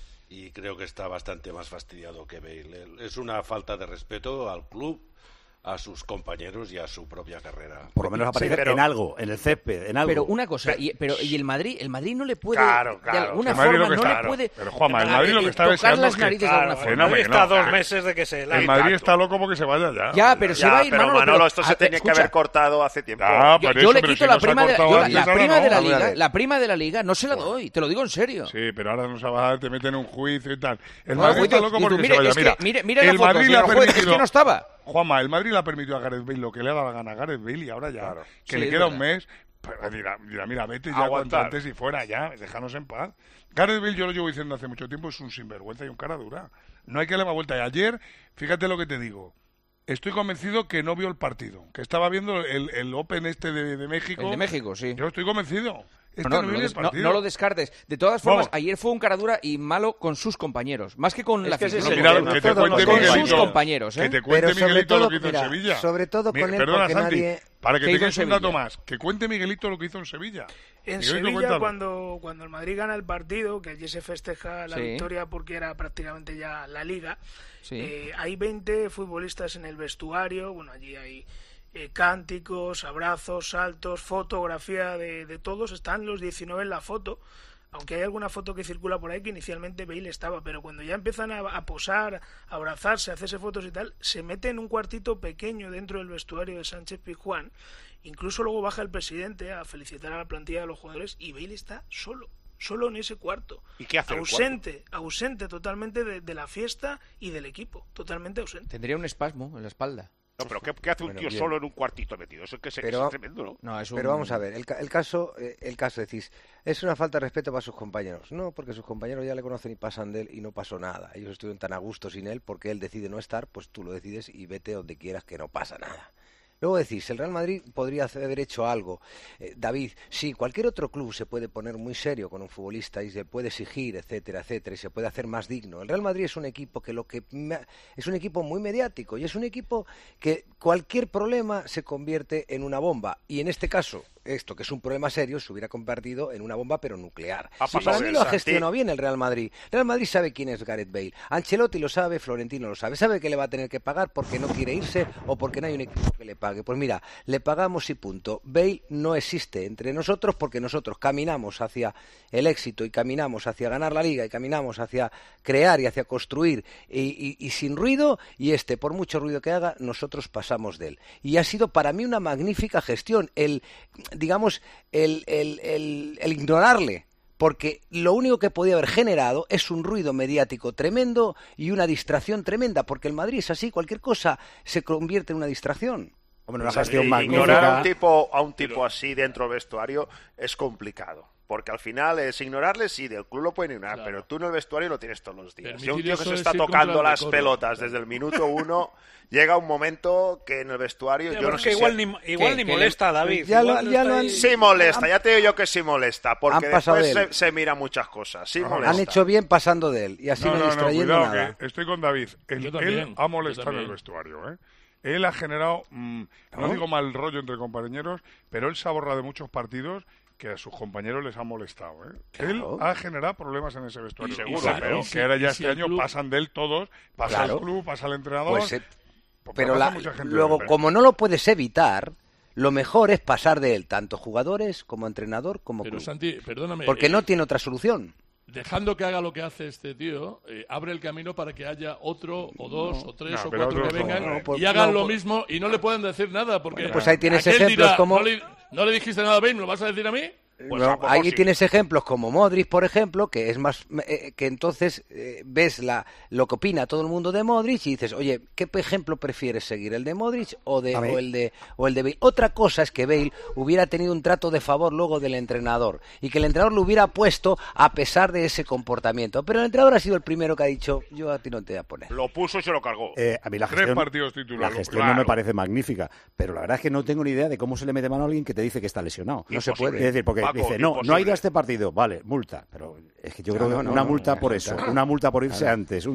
Speaker 13: Y creo que está bastante más fastidiado que Bale. Es una falta de respeto al club, a sus compañeros y a su propia carrera.
Speaker 4: Por lo menos aparecer
Speaker 3: sí, pero,
Speaker 4: en algo, en el césped, en algo.
Speaker 3: Pero una cosa, y, pero, y el Madrid, el Madrid no le puede,
Speaker 6: claro, claro.
Speaker 3: de alguna
Speaker 6: el
Speaker 3: forma,
Speaker 6: no
Speaker 3: está,
Speaker 6: le
Speaker 3: puede...
Speaker 5: Pero Juanma, el Madrid lo que está
Speaker 3: tocar
Speaker 5: deseando
Speaker 3: las
Speaker 5: es que...
Speaker 3: narices
Speaker 5: Claro,
Speaker 3: de alguna forma.
Speaker 5: no,
Speaker 7: Madrid está a
Speaker 5: no,
Speaker 7: dos
Speaker 5: no,
Speaker 7: meses de que se... La...
Speaker 5: El Madrid está loco porque se vaya ya.
Speaker 3: Ya, pero se
Speaker 6: ya,
Speaker 3: va a ir,
Speaker 6: pero
Speaker 3: Manolo,
Speaker 6: Manolo,
Speaker 3: pero,
Speaker 6: esto se
Speaker 3: a,
Speaker 6: tenía
Speaker 3: escucha,
Speaker 6: que haber cortado hace tiempo.
Speaker 5: Ya,
Speaker 3: yo,
Speaker 5: eso,
Speaker 3: yo le
Speaker 5: pero
Speaker 3: quito
Speaker 5: si
Speaker 3: la
Speaker 5: no se ha
Speaker 3: prima, de,
Speaker 5: cortado
Speaker 3: yo,
Speaker 5: antes,
Speaker 3: la
Speaker 5: ahora
Speaker 3: prima
Speaker 5: no.
Speaker 3: de la
Speaker 5: Hombre,
Speaker 3: liga, la prima de la liga no se la doy, te lo digo en serio.
Speaker 5: Sí, pero ahora no se va a dar, te meten en un juicio y tal. El
Speaker 3: No,
Speaker 5: Madrid
Speaker 3: juicio,
Speaker 5: está loco
Speaker 3: y tú,
Speaker 5: porque
Speaker 3: mire,
Speaker 5: se vaya.
Speaker 3: es que,
Speaker 5: Mira,
Speaker 3: mire, mire la
Speaker 5: el
Speaker 3: foto,
Speaker 5: Madrid le
Speaker 3: señor
Speaker 5: ha
Speaker 3: juez,
Speaker 5: permitido...
Speaker 3: es que no estaba.
Speaker 5: Juanma, el Madrid le ha permitido a Gareth Bale lo que le ha dado la gana a Gareth Bale y ahora ya, claro. que
Speaker 3: Sí,
Speaker 5: le
Speaker 3: es
Speaker 5: queda
Speaker 3: verdad.
Speaker 5: un mes... Pues mira, mira, mira, vete ya
Speaker 6: Aguantar.
Speaker 5: cuanto antes y fuera ya, déjanos en paz. Gareth Bale, yo lo llevo diciendo hace mucho tiempo, es un sinvergüenza y un cara dura. No hay que darle más vuelta. Y ayer, fíjate lo que te digo, estoy convencido que no vio el partido, que estaba viendo el, el Open este de, de México.
Speaker 3: El de México, sí.
Speaker 5: Yo estoy convencido. Este
Speaker 3: No, no,
Speaker 5: no,
Speaker 3: no,
Speaker 5: vio
Speaker 3: lo
Speaker 5: el
Speaker 3: des- no-
Speaker 5: partido.
Speaker 3: no lo descartes. De todas formas,
Speaker 5: Vamos.
Speaker 3: ayer fue un cara dura y malo con sus compañeros, más que con
Speaker 9: Es
Speaker 3: la
Speaker 9: que ese
Speaker 3: afición.
Speaker 9: es el
Speaker 5: Mira,
Speaker 9: tema.
Speaker 5: que te
Speaker 9: Todos
Speaker 5: cuente
Speaker 9: los-
Speaker 3: con sus
Speaker 5: Miguelito,
Speaker 3: compañeros, ¿eh?
Speaker 5: que te cuente
Speaker 14: Pero sobre
Speaker 5: Miguelito
Speaker 14: todo,
Speaker 5: lo que hizo
Speaker 14: mira,
Speaker 5: en Sevilla.
Speaker 14: sobre todo
Speaker 5: Mi-
Speaker 14: con él,
Speaker 5: Perdona,
Speaker 14: porque
Speaker 5: Santi,
Speaker 14: nadie-
Speaker 5: para que
Speaker 3: ¿Qué
Speaker 5: te
Speaker 3: hizo en
Speaker 5: quedes un dato
Speaker 3: Sevilla?
Speaker 5: más, que cuente Miguelito lo que hizo en Sevilla.
Speaker 16: En
Speaker 5: Miguelito,
Speaker 16: Sevilla,
Speaker 5: cuéntalo.
Speaker 16: cuando, cuando el Madrid gana el partido, que allí se festeja la
Speaker 3: Sí.
Speaker 16: victoria porque era prácticamente ya la liga,
Speaker 3: Sí.
Speaker 16: eh, hay veinte futbolistas en el vestuario, bueno, allí hay eh, cánticos, abrazos, saltos, fotografía de, de todos, están los diecinueve en la foto, aunque hay alguna foto que circula por ahí que inicialmente Bale estaba, pero cuando ya empiezan a, a posar, a abrazarse, a hacerse fotos y tal, se mete en un cuartito pequeño dentro del vestuario de Sánchez Pizjuán. Incluso luego baja el presidente a felicitar a la plantilla de los jugadores y Bale está solo, solo en ese cuarto.
Speaker 6: ¿Y qué hace en el
Speaker 16: ausente, ausente totalmente de, de la fiesta y del equipo, totalmente ausente.
Speaker 3: Tendría un espasmo en la espalda.
Speaker 6: No, pero ¿qué, qué hace un
Speaker 14: Bueno,
Speaker 6: tío
Speaker 14: bien.
Speaker 6: solo en un cuartito metido? Eso es que se,
Speaker 14: Pero-
Speaker 6: es tremendo, ¿no?
Speaker 3: No, es un-
Speaker 14: Pero vamos a ver, el, ca- el caso, eh, el caso decís, es una falta de respeto para sus compañeros. No, porque sus compañeros ya le conocen y pasan de él y no pasó nada. Ellos estuvieron tan a gusto sin él porque él decide no estar, pues tú lo decides y vete donde quieras que no pasa nada. Luego decís, el Real Madrid podría haber hecho algo. Eh, David, sí, cualquier otro club se puede poner muy serio con un futbolista y se puede exigir, etcétera, etcétera, y se puede hacer más digno. El Real Madrid es un equipo que lo que me- es un equipo muy mediático y es un equipo que cualquier problema se convierte en una bomba. Y en este caso, esto que es un problema serio se hubiera convertido en una bomba pero nuclear.
Speaker 6: Ha
Speaker 14: Sí,
Speaker 6: pasado
Speaker 14: para
Speaker 6: de
Speaker 14: mí lo ha
Speaker 6: Santi.
Speaker 14: gestionado bien el Real Madrid. Real Madrid sabe quién es Gareth Bale. Ancelotti lo sabe, Florentino lo sabe. Sabe que le va a tener que pagar porque no quiere irse o porque no hay un equipo que le pague. Pues mira, le pagamos y punto. Bale no existe entre nosotros porque nosotros caminamos hacia el éxito y caminamos hacia ganar la liga y caminamos hacia crear y hacia construir y, y- y sin ruido, y este, por mucho ruido que haga, nosotros pasamos de él. Y ha sido para mí una magnífica gestión el, digamos, el, el, el, el ignorarle. Porque lo único que podía haber generado es un ruido mediático tremendo y una distracción tremenda, porque el Madrid es así, cualquier cosa se convierte en una distracción.
Speaker 4: Hombre, una
Speaker 15: O sea,
Speaker 4: gestión
Speaker 15: sí,
Speaker 4: magnífica.
Speaker 15: ignorar a un tipo, a un tipo así dentro del vestuario es complicado. Porque al final es ignorarle, sí, del club lo pueden ignorar,
Speaker 11: Claro.
Speaker 15: pero tú en el vestuario lo tienes todos los días.
Speaker 11: Permitir
Speaker 15: Si un tío que
Speaker 11: eso
Speaker 15: se
Speaker 11: es
Speaker 15: está
Speaker 11: ir contra
Speaker 15: tocando
Speaker 11: el
Speaker 15: las
Speaker 11: decoro.
Speaker 15: pelotas desde el minuto uno, llega un momento que en el vestuario
Speaker 7: Ya,
Speaker 15: yo
Speaker 7: pero
Speaker 15: no
Speaker 7: es
Speaker 15: sé
Speaker 7: que
Speaker 15: si...
Speaker 7: igual ni, igual
Speaker 3: que-
Speaker 7: ni
Speaker 3: que
Speaker 7: molesta a
Speaker 3: le-
Speaker 7: David.
Speaker 14: Ya lo-
Speaker 7: igual
Speaker 14: ya
Speaker 7: está
Speaker 14: lo han-
Speaker 7: ahí-
Speaker 15: Sí molesta, ya te digo yo que sí molesta, porque
Speaker 14: Han pasado
Speaker 15: después
Speaker 14: de
Speaker 15: se,
Speaker 14: él.
Speaker 15: se mira muchas cosas. Sí molesta.
Speaker 14: Han hecho bien pasando de él y así
Speaker 5: No,
Speaker 14: no,
Speaker 5: no, no,
Speaker 14: distrayendo
Speaker 5: cuidado,
Speaker 14: nada.
Speaker 5: que estoy con David. Él,
Speaker 11: Yo también,
Speaker 5: él ha molestado
Speaker 11: yo
Speaker 5: en el
Speaker 11: también.
Speaker 5: vestuario, ¿eh? Él ha generado, mm, no
Speaker 14: ¿No?
Speaker 5: digo mal rollo entre compañeros, pero él se ha borrado de muchos partidos que a sus compañeros les ha molestado, ¿eh?
Speaker 14: Claro.
Speaker 5: Él ha generado problemas en ese vestuario.
Speaker 6: Y seguro,
Speaker 5: claro,
Speaker 6: pero-
Speaker 5: que ahora ya
Speaker 11: y si
Speaker 5: este
Speaker 11: el
Speaker 5: año
Speaker 11: club-
Speaker 5: pasan de él todos, pasa
Speaker 14: Claro.
Speaker 5: el club, pasa el entrenador.
Speaker 14: Pues, eh,
Speaker 5: porque
Speaker 14: pero
Speaker 5: pasa
Speaker 14: la-
Speaker 5: mucha gente
Speaker 14: luego,
Speaker 5: de él, ¿eh?
Speaker 14: como no lo puedes evitar, lo mejor es pasar de él, tanto jugadores como entrenador como
Speaker 11: Pero
Speaker 14: club.
Speaker 11: Santi, perdóname.
Speaker 14: Porque
Speaker 11: eh,
Speaker 14: no tiene otra solución.
Speaker 11: Dejando que haga lo que hace este tío, eh, abre el camino para que haya otro o dos
Speaker 14: No.
Speaker 11: o tres
Speaker 5: No,
Speaker 11: o
Speaker 5: pero
Speaker 11: cuatro que
Speaker 5: otros no,
Speaker 11: vengan
Speaker 14: no, pues-
Speaker 11: y hagan
Speaker 14: no,
Speaker 11: lo
Speaker 14: pues-
Speaker 11: mismo y no le pueden decir nada. Porque
Speaker 14: Bueno, pues ahí tienes
Speaker 11: aquel
Speaker 14: ejemplos
Speaker 11: dirá,
Speaker 14: como-
Speaker 11: ¿no le, no le dijiste nada a Bale? ¿Me lo vas a decir a mí?
Speaker 6: Pues
Speaker 14: No,
Speaker 6: a lo mejor
Speaker 14: ahí
Speaker 6: sí.
Speaker 14: tienes ejemplos como Modric, por ejemplo, que es más eh, que entonces eh, ves la lo que opina todo el mundo de Modric y dices, oye, ¿qué ejemplo prefieres seguir, el de Modric o de
Speaker 4: A ver.
Speaker 14: o el de o el de Bale? Otra cosa es que Bale hubiera tenido un trato de favor luego del entrenador y que el entrenador lo hubiera puesto a pesar de ese comportamiento, pero el entrenador ha sido el primero que ha dicho, yo a ti no te voy a poner.
Speaker 6: Lo puso y se lo cargó.
Speaker 4: Eh, a mí la
Speaker 5: Tres
Speaker 4: gestión,
Speaker 5: partidos
Speaker 4: la
Speaker 5: titulares.
Speaker 4: gestión
Speaker 6: claro.
Speaker 4: no me parece magnífica, pero la verdad es que no tengo ni idea de cómo se le mete mano a alguien que te dice que está lesionado.
Speaker 14: No se
Speaker 6: Imposible.
Speaker 14: puede.
Speaker 4: Es decir, porque
Speaker 6: Paco,
Speaker 4: dice, no, no ha
Speaker 6: imposible.
Speaker 4: ido a este partido, vale, multa, pero es que yo
Speaker 14: Claro,
Speaker 4: creo que
Speaker 14: no,
Speaker 4: una
Speaker 14: no,
Speaker 4: multa
Speaker 14: no,
Speaker 4: por
Speaker 14: no,
Speaker 4: eso,
Speaker 14: no.
Speaker 4: una multa por irse
Speaker 14: Claro.
Speaker 4: antes, un...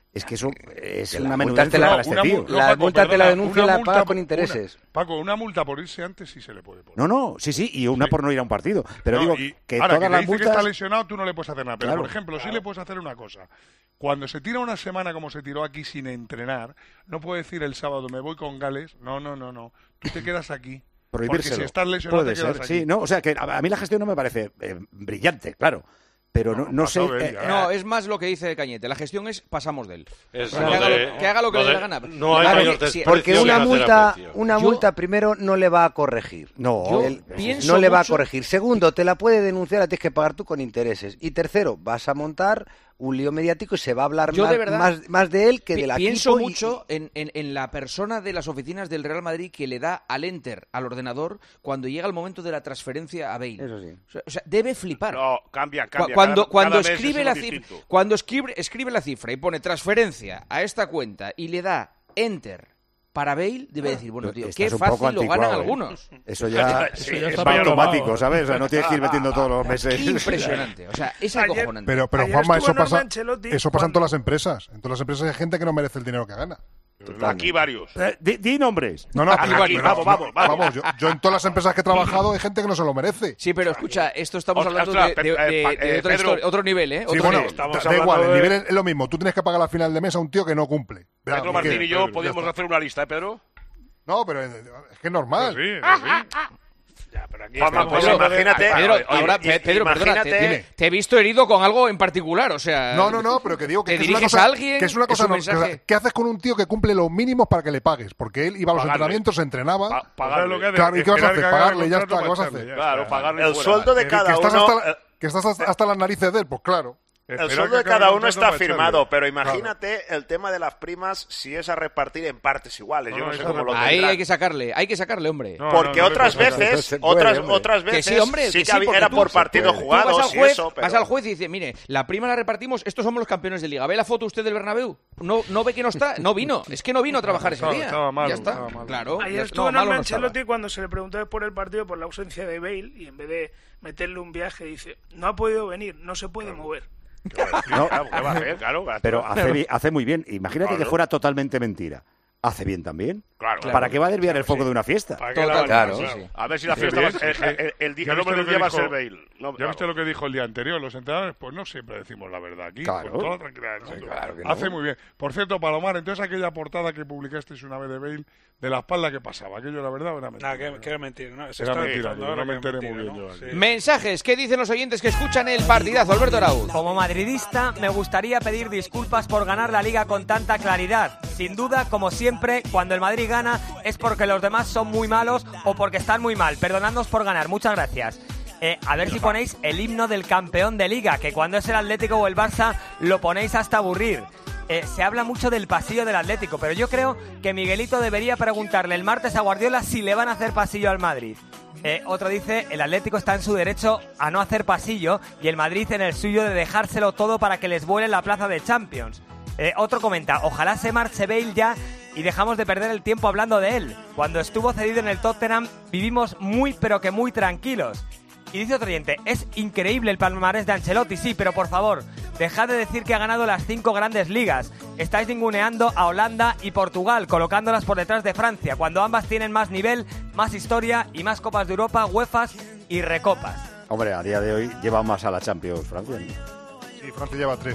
Speaker 4: Es que eso es
Speaker 14: Que
Speaker 4: una
Speaker 14: la
Speaker 4: menudencia
Speaker 14: multa te la-
Speaker 4: para este
Speaker 14: una
Speaker 4: tío.
Speaker 14: mu- La Paco, multa te la
Speaker 5: perdona,
Speaker 14: denuncia y
Speaker 5: una
Speaker 14: la
Speaker 5: multa
Speaker 14: paga con
Speaker 5: por-
Speaker 14: intereses.
Speaker 5: una- Paco, una multa por irse antes sí se le puede poner.
Speaker 4: No, no, sí, sí, y una por no ir a un partido. Pero
Speaker 5: No,
Speaker 4: digo
Speaker 5: y
Speaker 4: que
Speaker 5: ahora,
Speaker 4: todas
Speaker 5: que te
Speaker 4: las
Speaker 5: dice
Speaker 4: multas...
Speaker 5: que está lesionado, tú no le puedes hacer nada. Pero,
Speaker 4: Claro.
Speaker 5: por ejemplo, sí le puedes hacer una cosa. Cuando se tira una semana como se tiró aquí sin entrenar, no puede decir el sábado me voy con Gales. No, no, no, no. Tú te quedas aquí. Porque
Speaker 4: Prohibírselo.
Speaker 5: si estás lesionado
Speaker 4: Puede
Speaker 5: te quedas
Speaker 4: ser,
Speaker 5: aquí.
Speaker 4: sí, no, o sea que a, a mí la gestión no me parece eh, brillante, claro, pero no, no sé. eh,
Speaker 3: No, es más lo que dice Cañete. La gestión es pasamos de él.
Speaker 13: Es
Speaker 3: O sea,
Speaker 13: lo
Speaker 3: que, haga
Speaker 13: de-
Speaker 3: lo, que haga lo que
Speaker 13: lo
Speaker 3: le dé
Speaker 13: de-
Speaker 3: la gana.
Speaker 13: no hay
Speaker 3: Claro,
Speaker 13: mayor
Speaker 3: que-
Speaker 13: desprecio
Speaker 14: Porque
Speaker 13: que
Speaker 14: una
Speaker 13: hacer
Speaker 14: multa,
Speaker 13: aprecio.
Speaker 14: una
Speaker 3: Yo-
Speaker 14: multa primero no le va a corregir.
Speaker 4: No,
Speaker 14: Él-
Speaker 3: pienso
Speaker 14: no le va a
Speaker 3: mucho-
Speaker 14: corregir. Segundo, te la puede denunciar, la tienes que pagar tú con intereses. Y tercero, vas a montar un lío mediático y se va a hablar
Speaker 3: Yo
Speaker 14: más,
Speaker 3: de verdad
Speaker 14: más, más de él que
Speaker 3: pi-
Speaker 14: de la
Speaker 3: pienso
Speaker 14: equipo y-
Speaker 3: mucho en, en- en la persona de las oficinas del Real Madrid que le da al enter al ordenador cuando llega el momento de la transferencia a Bale.
Speaker 14: Eso sí.
Speaker 3: O sea, o sea, debe flipar.
Speaker 6: No, cambia,
Speaker 3: Cu-
Speaker 6: cambia.
Speaker 3: Cuando,
Speaker 6: cada,
Speaker 3: cuando
Speaker 6: cada mes
Speaker 3: escribe
Speaker 6: es
Speaker 3: la
Speaker 6: uno
Speaker 3: cifra,
Speaker 6: distinto.
Speaker 3: cuando escribe, escribe la cifra y pone transferencia a esta cuenta y le da enter para Bale, debe decir, bueno, tío,
Speaker 4: Estás
Speaker 3: qué
Speaker 4: un poco
Speaker 3: fácil lo ganan
Speaker 4: anticuado, ¿eh?
Speaker 3: algunos.
Speaker 4: Eso ya,
Speaker 5: Sí,
Speaker 11: ya
Speaker 5: es
Speaker 11: está
Speaker 4: va
Speaker 11: bien
Speaker 4: automático,
Speaker 11: grabado.
Speaker 4: ¿sabes? O sea, no tienes que ir metiendo todos los meses.
Speaker 3: Impresionante, o sea, es
Speaker 16: Ayer-
Speaker 3: acojonante.
Speaker 10: Pero, pero
Speaker 16: Ayer
Speaker 10: Juanma,
Speaker 16: estuvo
Speaker 10: eso
Speaker 16: Norman
Speaker 10: pasa,
Speaker 16: Ancelotti
Speaker 10: eso pasa en
Speaker 16: cuando-
Speaker 10: todas las empresas. En todas las empresas hay gente que no merece el dinero que gana.
Speaker 6: Aquí varios.
Speaker 4: Eh, di, di nombres.
Speaker 10: No, no,
Speaker 6: Aquí,
Speaker 10: pero-
Speaker 6: aquí,
Speaker 10: pero-
Speaker 6: vamos, vamos,
Speaker 10: no,
Speaker 6: vamos.
Speaker 10: yo, yo en todas las empresas que he trabajado hay gente que no se lo merece.
Speaker 3: Sí, pero escucha, esto estamos
Speaker 6: Ostras,
Speaker 3: hablando de,
Speaker 6: ostras,
Speaker 3: de-
Speaker 6: Pe-
Speaker 3: de-
Speaker 6: eh,
Speaker 3: de
Speaker 6: eh,
Speaker 3: otra
Speaker 6: Pedro.
Speaker 3: historia- otro nivel, ¿eh?
Speaker 10: Sí,
Speaker 3: Otro
Speaker 10: bueno,
Speaker 3: nivel.
Speaker 10: da,
Speaker 5: Estamos
Speaker 10: da igual,
Speaker 5: hablando
Speaker 10: el
Speaker 5: de-
Speaker 10: nivel es, es lo mismo. Tú tienes que pagar la final de mes a un tío que no cumple. Vea,
Speaker 6: Pedro
Speaker 10: ¿y
Speaker 6: Martín
Speaker 10: qué?
Speaker 6: y yo
Speaker 10: Pedro, ya
Speaker 6: podíamos
Speaker 10: está.
Speaker 6: hacer una lista, ¿eh, Pedro?
Speaker 10: No, pero es es que es normal.
Speaker 5: Sí, sí.
Speaker 7: Ya, pero aquí
Speaker 6: Juanma,
Speaker 7: estamos
Speaker 6: pues
Speaker 7: hablando de-
Speaker 6: imagínate-
Speaker 3: Pedro,
Speaker 6: Oye,
Speaker 3: ahora,
Speaker 6: y-
Speaker 3: Pe- Pedro, perdona, te,
Speaker 6: imagínate-
Speaker 3: te- te he visto herido con algo en particular, o sea...
Speaker 10: No, no, no, pero que digo que,
Speaker 3: ¿Te
Speaker 10: que es una
Speaker 3: diriges
Speaker 10: cosa,
Speaker 3: a alguien?
Speaker 10: que es una
Speaker 3: ¿Es
Speaker 10: cosa
Speaker 3: un
Speaker 10: no-
Speaker 3: mensaje?
Speaker 10: que- ¿qué haces con un tío que cumple los mínimos para que le pagues? Porque él iba a los
Speaker 6: Pagarle.
Speaker 10: entrenamientos, se entrenaba.
Speaker 6: Pa-
Speaker 5: O sea,
Speaker 6: pagarle.
Speaker 5: lo que hace
Speaker 10: Claro, ¿y
Speaker 5: es
Speaker 10: qué vas a
Speaker 5: esperar
Speaker 10: hacer?
Speaker 5: que haga
Speaker 10: Pagarle,
Speaker 5: el
Speaker 10: ya
Speaker 5: contrato
Speaker 10: está, ¿qué vas a
Speaker 5: para
Speaker 10: hacer?
Speaker 5: echarle, ya
Speaker 6: Claro,
Speaker 5: está.
Speaker 6: pagarle
Speaker 15: El
Speaker 6: fuera.
Speaker 15: sueldo de
Speaker 10: Que-
Speaker 15: cada
Speaker 10: que estás,
Speaker 15: uno...
Speaker 10: hasta, que estás hasta, hasta las narices de él, pues claro.
Speaker 15: El
Speaker 5: Esperar
Speaker 15: sueldo de
Speaker 5: que acabe
Speaker 15: cada
Speaker 5: el
Speaker 15: uno
Speaker 5: contrato
Speaker 15: está
Speaker 5: para echarle.
Speaker 15: firmado, pero imagínate el tema de las primas si es a repartir en partes iguales.
Speaker 5: No,
Speaker 15: Yo no
Speaker 5: no,
Speaker 15: sé
Speaker 5: eso
Speaker 15: cómo lo
Speaker 3: Ahí
Speaker 15: tendrán.
Speaker 3: hay que sacarle, hay que sacarle, hombre.
Speaker 5: No,
Speaker 15: Porque
Speaker 5: no, no
Speaker 15: otras
Speaker 5: le puedes
Speaker 15: veces,
Speaker 14: Se puede,
Speaker 15: otras,
Speaker 14: hombre.
Speaker 15: otras
Speaker 3: Que
Speaker 15: veces
Speaker 3: sí, hombre,
Speaker 15: sí
Speaker 3: que
Speaker 15: que
Speaker 3: sí,
Speaker 15: había-
Speaker 3: porque
Speaker 15: era
Speaker 3: tú-
Speaker 15: por partidos
Speaker 3: Tú
Speaker 15: jugados
Speaker 3: vas al
Speaker 15: y
Speaker 3: juez,
Speaker 15: eso, pero...
Speaker 3: vas al juez y dices, mire, la prima la repartimos, estos somos los campeones de liga. ¿Ve la foto usted del Bernabéu? No, no ve que no está, no vino, es que no vino a trabajar ese
Speaker 5: Estaba-
Speaker 3: día.
Speaker 5: estaba malo,
Speaker 3: ya está,
Speaker 5: estaba malo.
Speaker 3: claro.
Speaker 16: Ayer
Speaker 3: ya-
Speaker 16: estuvo
Speaker 3: no, malo
Speaker 16: Norman
Speaker 3: no estaba.
Speaker 16: Ancelotti cuando se le preguntó después del partido por la ausencia de Bale y en vez de meterle un viaje dice, no ha podido venir, no se puede mover.
Speaker 4: No,
Speaker 6: Claro, ¿qué va a hacer? Claro,
Speaker 4: pero hace, bi- hace muy bien. Imagínate que fuera totalmente mentira. Hace bien también.
Speaker 6: Claro.
Speaker 4: ¿Para qué va a desviar el foco de una fiesta?
Speaker 5: ¿Para qué
Speaker 3: Total,
Speaker 5: la-
Speaker 14: claro.
Speaker 3: sí, sí.
Speaker 6: A ver si la
Speaker 5: Sí,
Speaker 6: fiesta va a
Speaker 5: bien,
Speaker 6: ser...
Speaker 5: sí,
Speaker 6: El,
Speaker 5: sí.
Speaker 6: el- el día-
Speaker 5: ¿Ya
Speaker 6: el nombre
Speaker 5: viste
Speaker 6: del
Speaker 5: lo que
Speaker 6: día va a
Speaker 5: dijo-
Speaker 6: ser Bale. No,
Speaker 5: ¿Ya
Speaker 6: claro.
Speaker 5: viste lo que dijo el día anterior? Los entrenadores, pues no siempre decimos la verdad aquí,
Speaker 4: Claro.
Speaker 5: con toda la tranquilidad del mundo.
Speaker 14: claro que no.
Speaker 5: Hace muy bien. Por cierto, Palomar, entonces aquella portada que publicasteis una vez de Bale, de la espalda que pasaba, ¿aquello era verdad o era mentira?
Speaker 7: Nada, que, que era mentira, ¿no? Se
Speaker 5: Era
Speaker 7: está
Speaker 5: mentira,
Speaker 7: demostrando
Speaker 5: yo
Speaker 7: ahora
Speaker 5: no me
Speaker 7: que es
Speaker 5: enteré muy
Speaker 7: mentira,
Speaker 5: bien
Speaker 7: ¿no?
Speaker 5: yo aquí.
Speaker 7: Sí.
Speaker 3: Mensajes, ¿qué dicen los oyentes que escuchan el partidazo? Alberto Arauz.
Speaker 17: Como madridista, me gustaría pedir disculpas por ganar la Liga con tanta claridad. Sin duda, como siempre, cuando el Madrid gana es porque los demás son muy malos o porque están muy mal. Perdonadnos por ganar. Muchas gracias. Eh, a ver si ponéis el himno del campeón de Liga, que cuando es el Atlético o el Barça lo ponéis hasta aburrir. Eh, se habla mucho del pasillo del Atlético, pero yo creo que Miguelito debería preguntarle el martes a Guardiola si le van a hacer pasillo al Madrid. Eh, otro dice, el Atlético está en su derecho a no hacer pasillo y el Madrid en el suyo de dejárselo todo para que les vuele la plaza de Champions. Eh, otro comenta, ojalá se marche Bale ya y dejamos de perder el tiempo hablando de él. Cuando estuvo cedido en el Tottenham vivimos muy pero que muy tranquilos. Y dice otro oyente, es increíble el palmarés de Ancelotti, sí, pero por favor, dejad de decir que ha ganado las cinco grandes ligas. Estáis ninguneando a Holanda y Portugal, colocándolas por detrás de Francia, cuando ambas tienen más nivel, más historia y más Copas de Europa, UEFAs y Recopas.
Speaker 4: Hombre, a día de hoy lleva más a la Champions, Francia. ¿no?
Speaker 10: Sí, Francia lleva tres.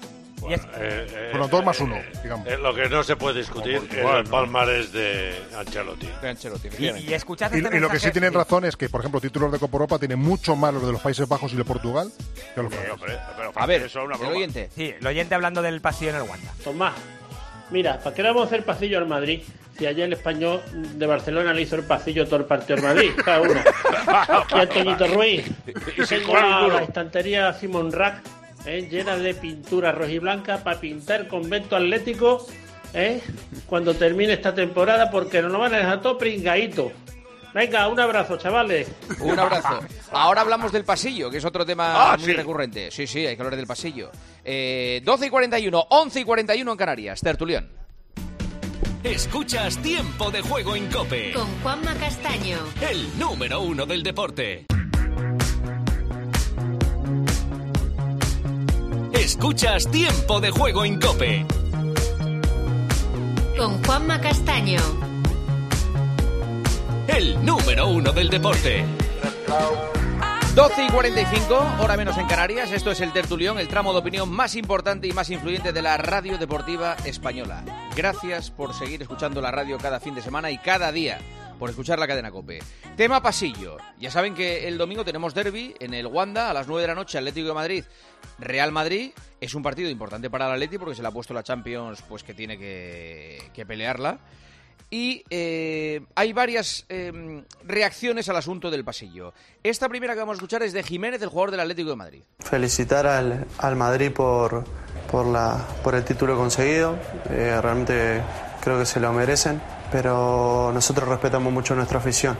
Speaker 17: Y es-
Speaker 13: Eh, eh,
Speaker 10: Bueno, dos más uno,
Speaker 13: eh,
Speaker 10: digamos.
Speaker 13: eh, lo que no se puede discutir
Speaker 5: Como
Speaker 13: es
Speaker 5: Portugal,
Speaker 13: el
Speaker 5: ¿no?
Speaker 13: palmarés de Ancelotti.
Speaker 3: De Ancelotti,
Speaker 17: y,
Speaker 3: efectivamente.
Speaker 17: y escuchad
Speaker 10: Y,
Speaker 17: este
Speaker 10: y lo que
Speaker 17: mensaje-
Speaker 10: sí tienen razón es que, por ejemplo, títulos de Copa Europa tienen mucho más los de los Países Bajos y de Portugal que los
Speaker 6: Sí,
Speaker 10: franceses.
Speaker 6: hombre, pero
Speaker 3: A ver,
Speaker 6: eso es una
Speaker 3: el
Speaker 6: broma.
Speaker 3: oyente.
Speaker 17: Sí, el oyente hablando del pasillo en el Wanda.
Speaker 18: Tomás, mira, ¿para qué le vamos a hacer pasillo al Madrid? Si ayer el Español de Barcelona le hizo el pasillo todo el partido al Madrid, cada uno. Y Antonito Ruiz.
Speaker 6: Y sin
Speaker 18: Tengo
Speaker 6: jugar un
Speaker 18: la,
Speaker 6: duro.
Speaker 18: la estantería Simon Rack eh, llena de pintura rojiblanca para pintar convento atlético eh, cuando termine esta temporada porque nos lo van a dejar todo pringadito. Venga, un abrazo, chavales.
Speaker 3: Un abrazo. Ahora hablamos del pasillo, que es otro tema
Speaker 6: Ah,
Speaker 3: muy
Speaker 6: sí.
Speaker 3: recurrente. Sí, sí, hay que hablar del pasillo. Eh, doce y cuarenta y uno, once y cuarenta y uno en Canarias. Tertulión.
Speaker 2: Escuchas Tiempo de Juego en COPE.
Speaker 1: Con Juanma Castaño.
Speaker 2: El número uno del deporte. Escuchas Tiempo de Juego en COPE.
Speaker 1: Con Juanma Castaño.
Speaker 2: El número uno del deporte.
Speaker 3: doce y cuarenta y cinco, hora menos en Canarias. Esto es el Tertulión, el tramo de opinión más importante y más influyente de la radio deportiva española. Gracias por seguir escuchando la radio cada fin de semana y cada día, por escuchar la cadena COPE. Tema pasillo. Ya saben que el domingo tenemos derbi en el Wanda a las nueve de la noche, Atlético de Madrid, Real Madrid. Es un partido importante para el Atleti porque se le ha puesto la Champions, pues que tiene que, que pelearla. Y eh, hay varias eh, reacciones al asunto del pasillo. Esta primera que vamos a escuchar es de Jiménez, el jugador del Atlético de Madrid.
Speaker 19: Felicitar al, al Madrid por, por, la, por el título conseguido. Eh, realmente creo que se lo merecen, pero nosotros respetamos mucho a nuestra afición.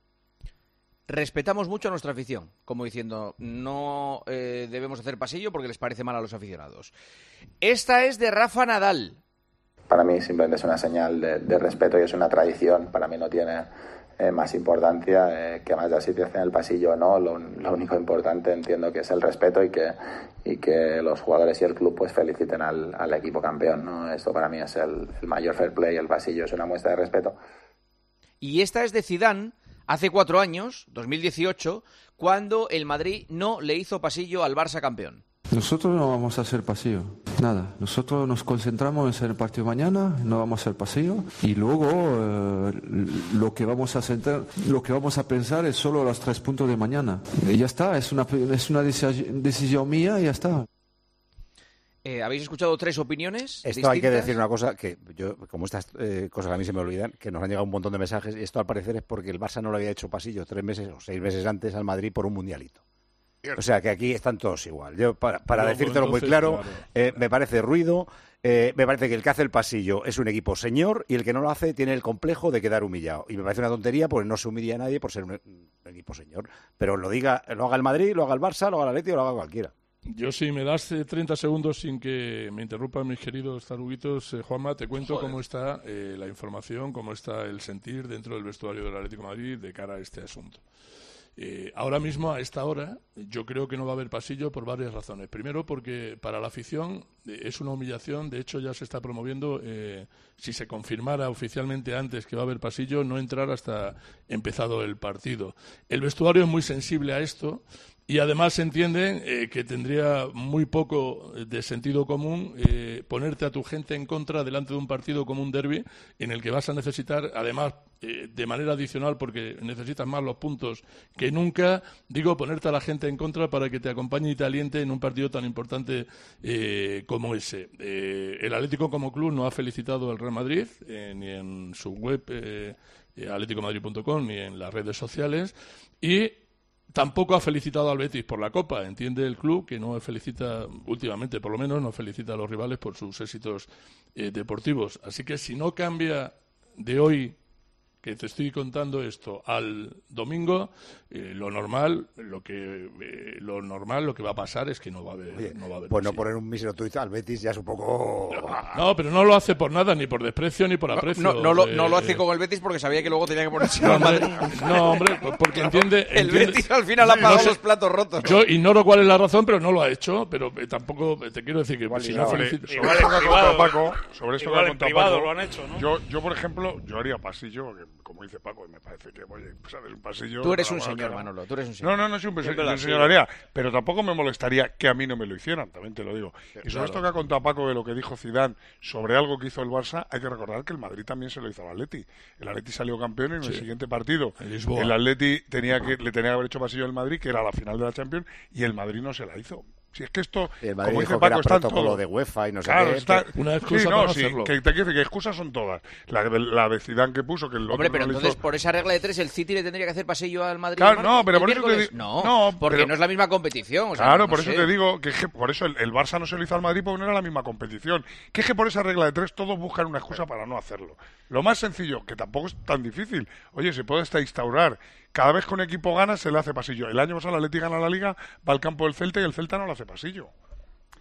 Speaker 3: Respetamos mucho a nuestra afición, como diciendo, no eh, debemos hacer pasillo porque les parece mal a los aficionados. Esta es de Rafa Nadal.
Speaker 20: Para mí simplemente es una señal de, de respeto y es una tradición. Para mí no tiene eh, más importancia eh, que más de así te hacen el pasillo o no. Lo, lo único importante entiendo que es el respeto y que, y que los jugadores y el club pues feliciten al, al equipo campeón, ¿no? Esto para mí es el, el mayor fair play. El pasillo es una muestra de respeto.
Speaker 3: Y esta es de Zidane, hace cuatro años, dos mil dieciocho, cuando el Madrid no le hizo pasillo al Barça campeón.
Speaker 21: Nosotros no vamos a hacer pasillo, nada. Nosotros nos concentramos en el partido mañana, no vamos a hacer pasillo y luego eh, lo que vamos a sentar, lo que vamos a pensar es solo los tres puntos de mañana. Y ya está, es una es una decisión, decisión mía y ya está.
Speaker 3: Eh, ¿Habéis escuchado tres opiniones
Speaker 4: Esto
Speaker 3: distintas?
Speaker 4: Hay que decir una cosa, que yo, como estas eh, cosas a mí se me olvidan, que nos han llegado un montón de mensajes, y esto al parecer es porque el Barça no le había hecho pasillo tres meses o seis meses antes al Madrid por un mundialito. O sea, que aquí están todos igual. Yo, para, para no, decírtelo pues entonces, muy claro, claro. Eh, me parece ruido, eh, me parece que el que hace el pasillo es un equipo señor y el que no lo hace tiene el complejo de quedar humillado. Y me parece una tontería porque no se humilla a nadie por ser un, un equipo señor. Pero lo diga, lo haga el Madrid, lo haga el Barça, lo haga el Atleti o lo haga cualquiera.
Speaker 11: Yo, si me das treinta segundos sin que me interrumpan mis queridos taruguitos, eh, Juanma, te cuento Joder. cómo está eh, la información, cómo está el sentir dentro del vestuario del Atlético de Madrid de cara a este asunto. Eh, ahora mismo, a esta hora, yo creo que no va a haber pasillo por varias razones. Primero, porque para la afición eh, es una humillación. De hecho, ya se está promoviendo, eh, si se confirmara oficialmente antes que va a haber pasillo, no entrar hasta empezado el partido. El vestuario es muy sensible a esto. Y además se entiende eh, que tendría muy poco de sentido común eh, ponerte a tu gente en contra delante de un partido como un derbi en el que vas a necesitar, además, eh, de manera adicional, porque necesitas más los puntos que nunca, digo, ponerte a la gente en contra para que te acompañe y te aliente en un partido tan importante eh, como ese. Eh, el Atlético como club no ha felicitado al Real Madrid, eh, ni en su web eh, atlético madrid punto com, ni en las redes sociales, y tampoco ha felicitado al Betis por la Copa. Entiende el club que no felicita, últimamente por lo menos, no felicita a los rivales por sus éxitos eh, deportivos. Así que si no cambia de hoy, que te estoy contando esto, al domingo, eh, lo normal, lo que eh, lo normal, lo que va a pasar es que no va a haber,
Speaker 4: Oye,
Speaker 11: no va a haber.
Speaker 4: Pues no poner un mísero tuit al Betis ya es un poco.
Speaker 11: No, pero no lo hace por nada, ni por desprecio ni por aprecio.
Speaker 3: No, no, no, lo,
Speaker 11: eh,
Speaker 3: no lo hace con el Betis porque sabía que luego tenía que ponerse
Speaker 11: no,
Speaker 3: al Madrid.
Speaker 11: No, hombre, porque entiende.
Speaker 3: El
Speaker 11: entiende,
Speaker 3: Betis al final ha pagado no sé, los platos rotos.
Speaker 11: Yo ignoro cuál es la razón, pero no lo ha hecho. Pero eh, tampoco te quiero decir que igual, si no felicito.
Speaker 5: Sobre esto que ha contado Paco, sobre esto que ha contado Paco,
Speaker 7: lo han hecho, ¿no?
Speaker 5: Yo, yo, por ejemplo, yo haría pasillo, que, como dice Paco, me parece que, oye, sabes, un pasillo.
Speaker 3: Tú eres un señor, Manolo, tú eres un señor.
Speaker 5: No, no, no soy un, un, un señor haría, pero tampoco me molestaría que a mí no me lo hicieran, también te lo digo. Y sobre claro. esto que ha contado Paco de lo que dijo Zidane sobre algo que hizo el Barça, hay que recordar que el Madrid también se lo hizo al Atleti. El Atleti salió campeón y en sí. el siguiente partido el Atleti tenía que, le tenía que haber hecho pasillo al Madrid, que era la final de la Champions, y el Madrid no se la hizo. Si es que esto,
Speaker 4: el Madrid
Speaker 5: como
Speaker 4: dijo
Speaker 5: dice Paco,
Speaker 4: que era protocolo
Speaker 5: todo.
Speaker 4: de UEFA y no sé
Speaker 5: claro,
Speaker 4: qué.
Speaker 5: Está,
Speaker 11: una excusa
Speaker 5: sí, no,
Speaker 11: para
Speaker 5: sí,
Speaker 11: hacerlo.
Speaker 5: Que te quiero decir que excusas son todas. La, la de Zidane que puso, que el
Speaker 3: Hombre,
Speaker 5: otro
Speaker 3: pero
Speaker 5: no
Speaker 3: entonces
Speaker 5: hizo...
Speaker 3: por esa regla de tres el City le tendría que hacer pasillo al Madrid.
Speaker 5: Claro, no, pero por eso te digo...
Speaker 3: No,
Speaker 5: no
Speaker 3: porque
Speaker 5: pero...
Speaker 3: no es la misma competición. O sea,
Speaker 5: claro,
Speaker 3: no, no
Speaker 5: por
Speaker 3: sé.
Speaker 5: eso te digo que, es que por eso el, el Barça no se lo hizo al Madrid porque no era la misma competición. Que es que por esa regla de tres todos buscan una excusa para no hacerlo. Lo más sencillo, que tampoco es tan difícil. Oye, se puede hasta instaurar. Cada vez que un equipo gana, se le hace pasillo. El año pasado el Atleti gana la Liga, va al campo del Celta y el Celta no le hace pasillo.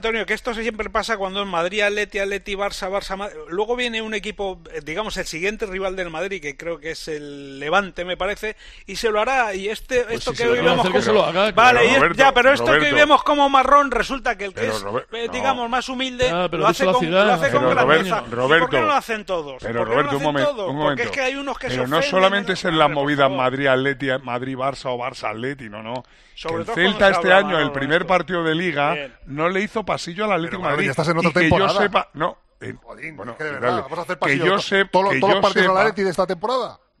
Speaker 7: Antonio, que esto siempre pasa cuando en Madrid, Atleti, Atleti, Barça, Barça, Madrid. Luego viene un equipo, digamos, el siguiente rival del Madrid, que creo que es el Levante, me parece, y se lo hará. Y este,
Speaker 11: pues
Speaker 7: esto
Speaker 11: si
Speaker 7: que hoy vemos como...
Speaker 11: que se lo haga,
Speaker 7: vale,
Speaker 11: pero
Speaker 7: y
Speaker 11: Roberto,
Speaker 7: es... ya, pero esto
Speaker 11: Roberto.
Speaker 7: que hoy vemos como marrón, resulta que el que
Speaker 5: Pero
Speaker 7: es,
Speaker 5: Robert...
Speaker 7: eh, digamos, más humilde,
Speaker 11: ya,
Speaker 7: lo hace con,
Speaker 11: ciudad,
Speaker 7: lo hace con
Speaker 5: pero
Speaker 7: grandeza.
Speaker 5: Roberto,
Speaker 7: ¿Y por qué no lo hacen todos?
Speaker 5: Pero
Speaker 7: ¿Por qué
Speaker 5: Roberto,
Speaker 7: no
Speaker 5: un
Speaker 7: lo hacen
Speaker 5: momento,
Speaker 7: todos?
Speaker 5: un momento.
Speaker 7: Porque es que hay unos que
Speaker 5: pero
Speaker 7: se
Speaker 5: no
Speaker 7: ofenden
Speaker 5: solamente
Speaker 7: en...
Speaker 5: es en las
Speaker 7: Hombre, por
Speaker 5: movidas
Speaker 7: favor.
Speaker 5: Madrid-Atleti, Madrid-Barça o Barça-Atleti, no, no.
Speaker 7: Sobre
Speaker 5: Que el
Speaker 7: todo
Speaker 5: Celta
Speaker 7: cuando se
Speaker 5: este
Speaker 7: habla
Speaker 5: año,
Speaker 7: mal,
Speaker 5: el primer
Speaker 7: Roberto.
Speaker 5: partido de Liga,
Speaker 7: Bien.
Speaker 5: no le hizo pasillo al Atlético de
Speaker 10: Pero,
Speaker 5: Madrid.
Speaker 10: ya estás en
Speaker 5: Y
Speaker 10: otra
Speaker 5: que
Speaker 10: temporada.
Speaker 5: yo sepa... No, eh,
Speaker 10: Jolín,
Speaker 5: bueno,
Speaker 10: es que de
Speaker 5: dale.
Speaker 10: verdad, vamos a hacer
Speaker 5: que
Speaker 10: pasillo.
Speaker 5: yo sé,
Speaker 10: Todos
Speaker 5: que
Speaker 10: todos
Speaker 5: yo
Speaker 10: los partidos
Speaker 5: sepa-
Speaker 10: del Atleti de esta temporada.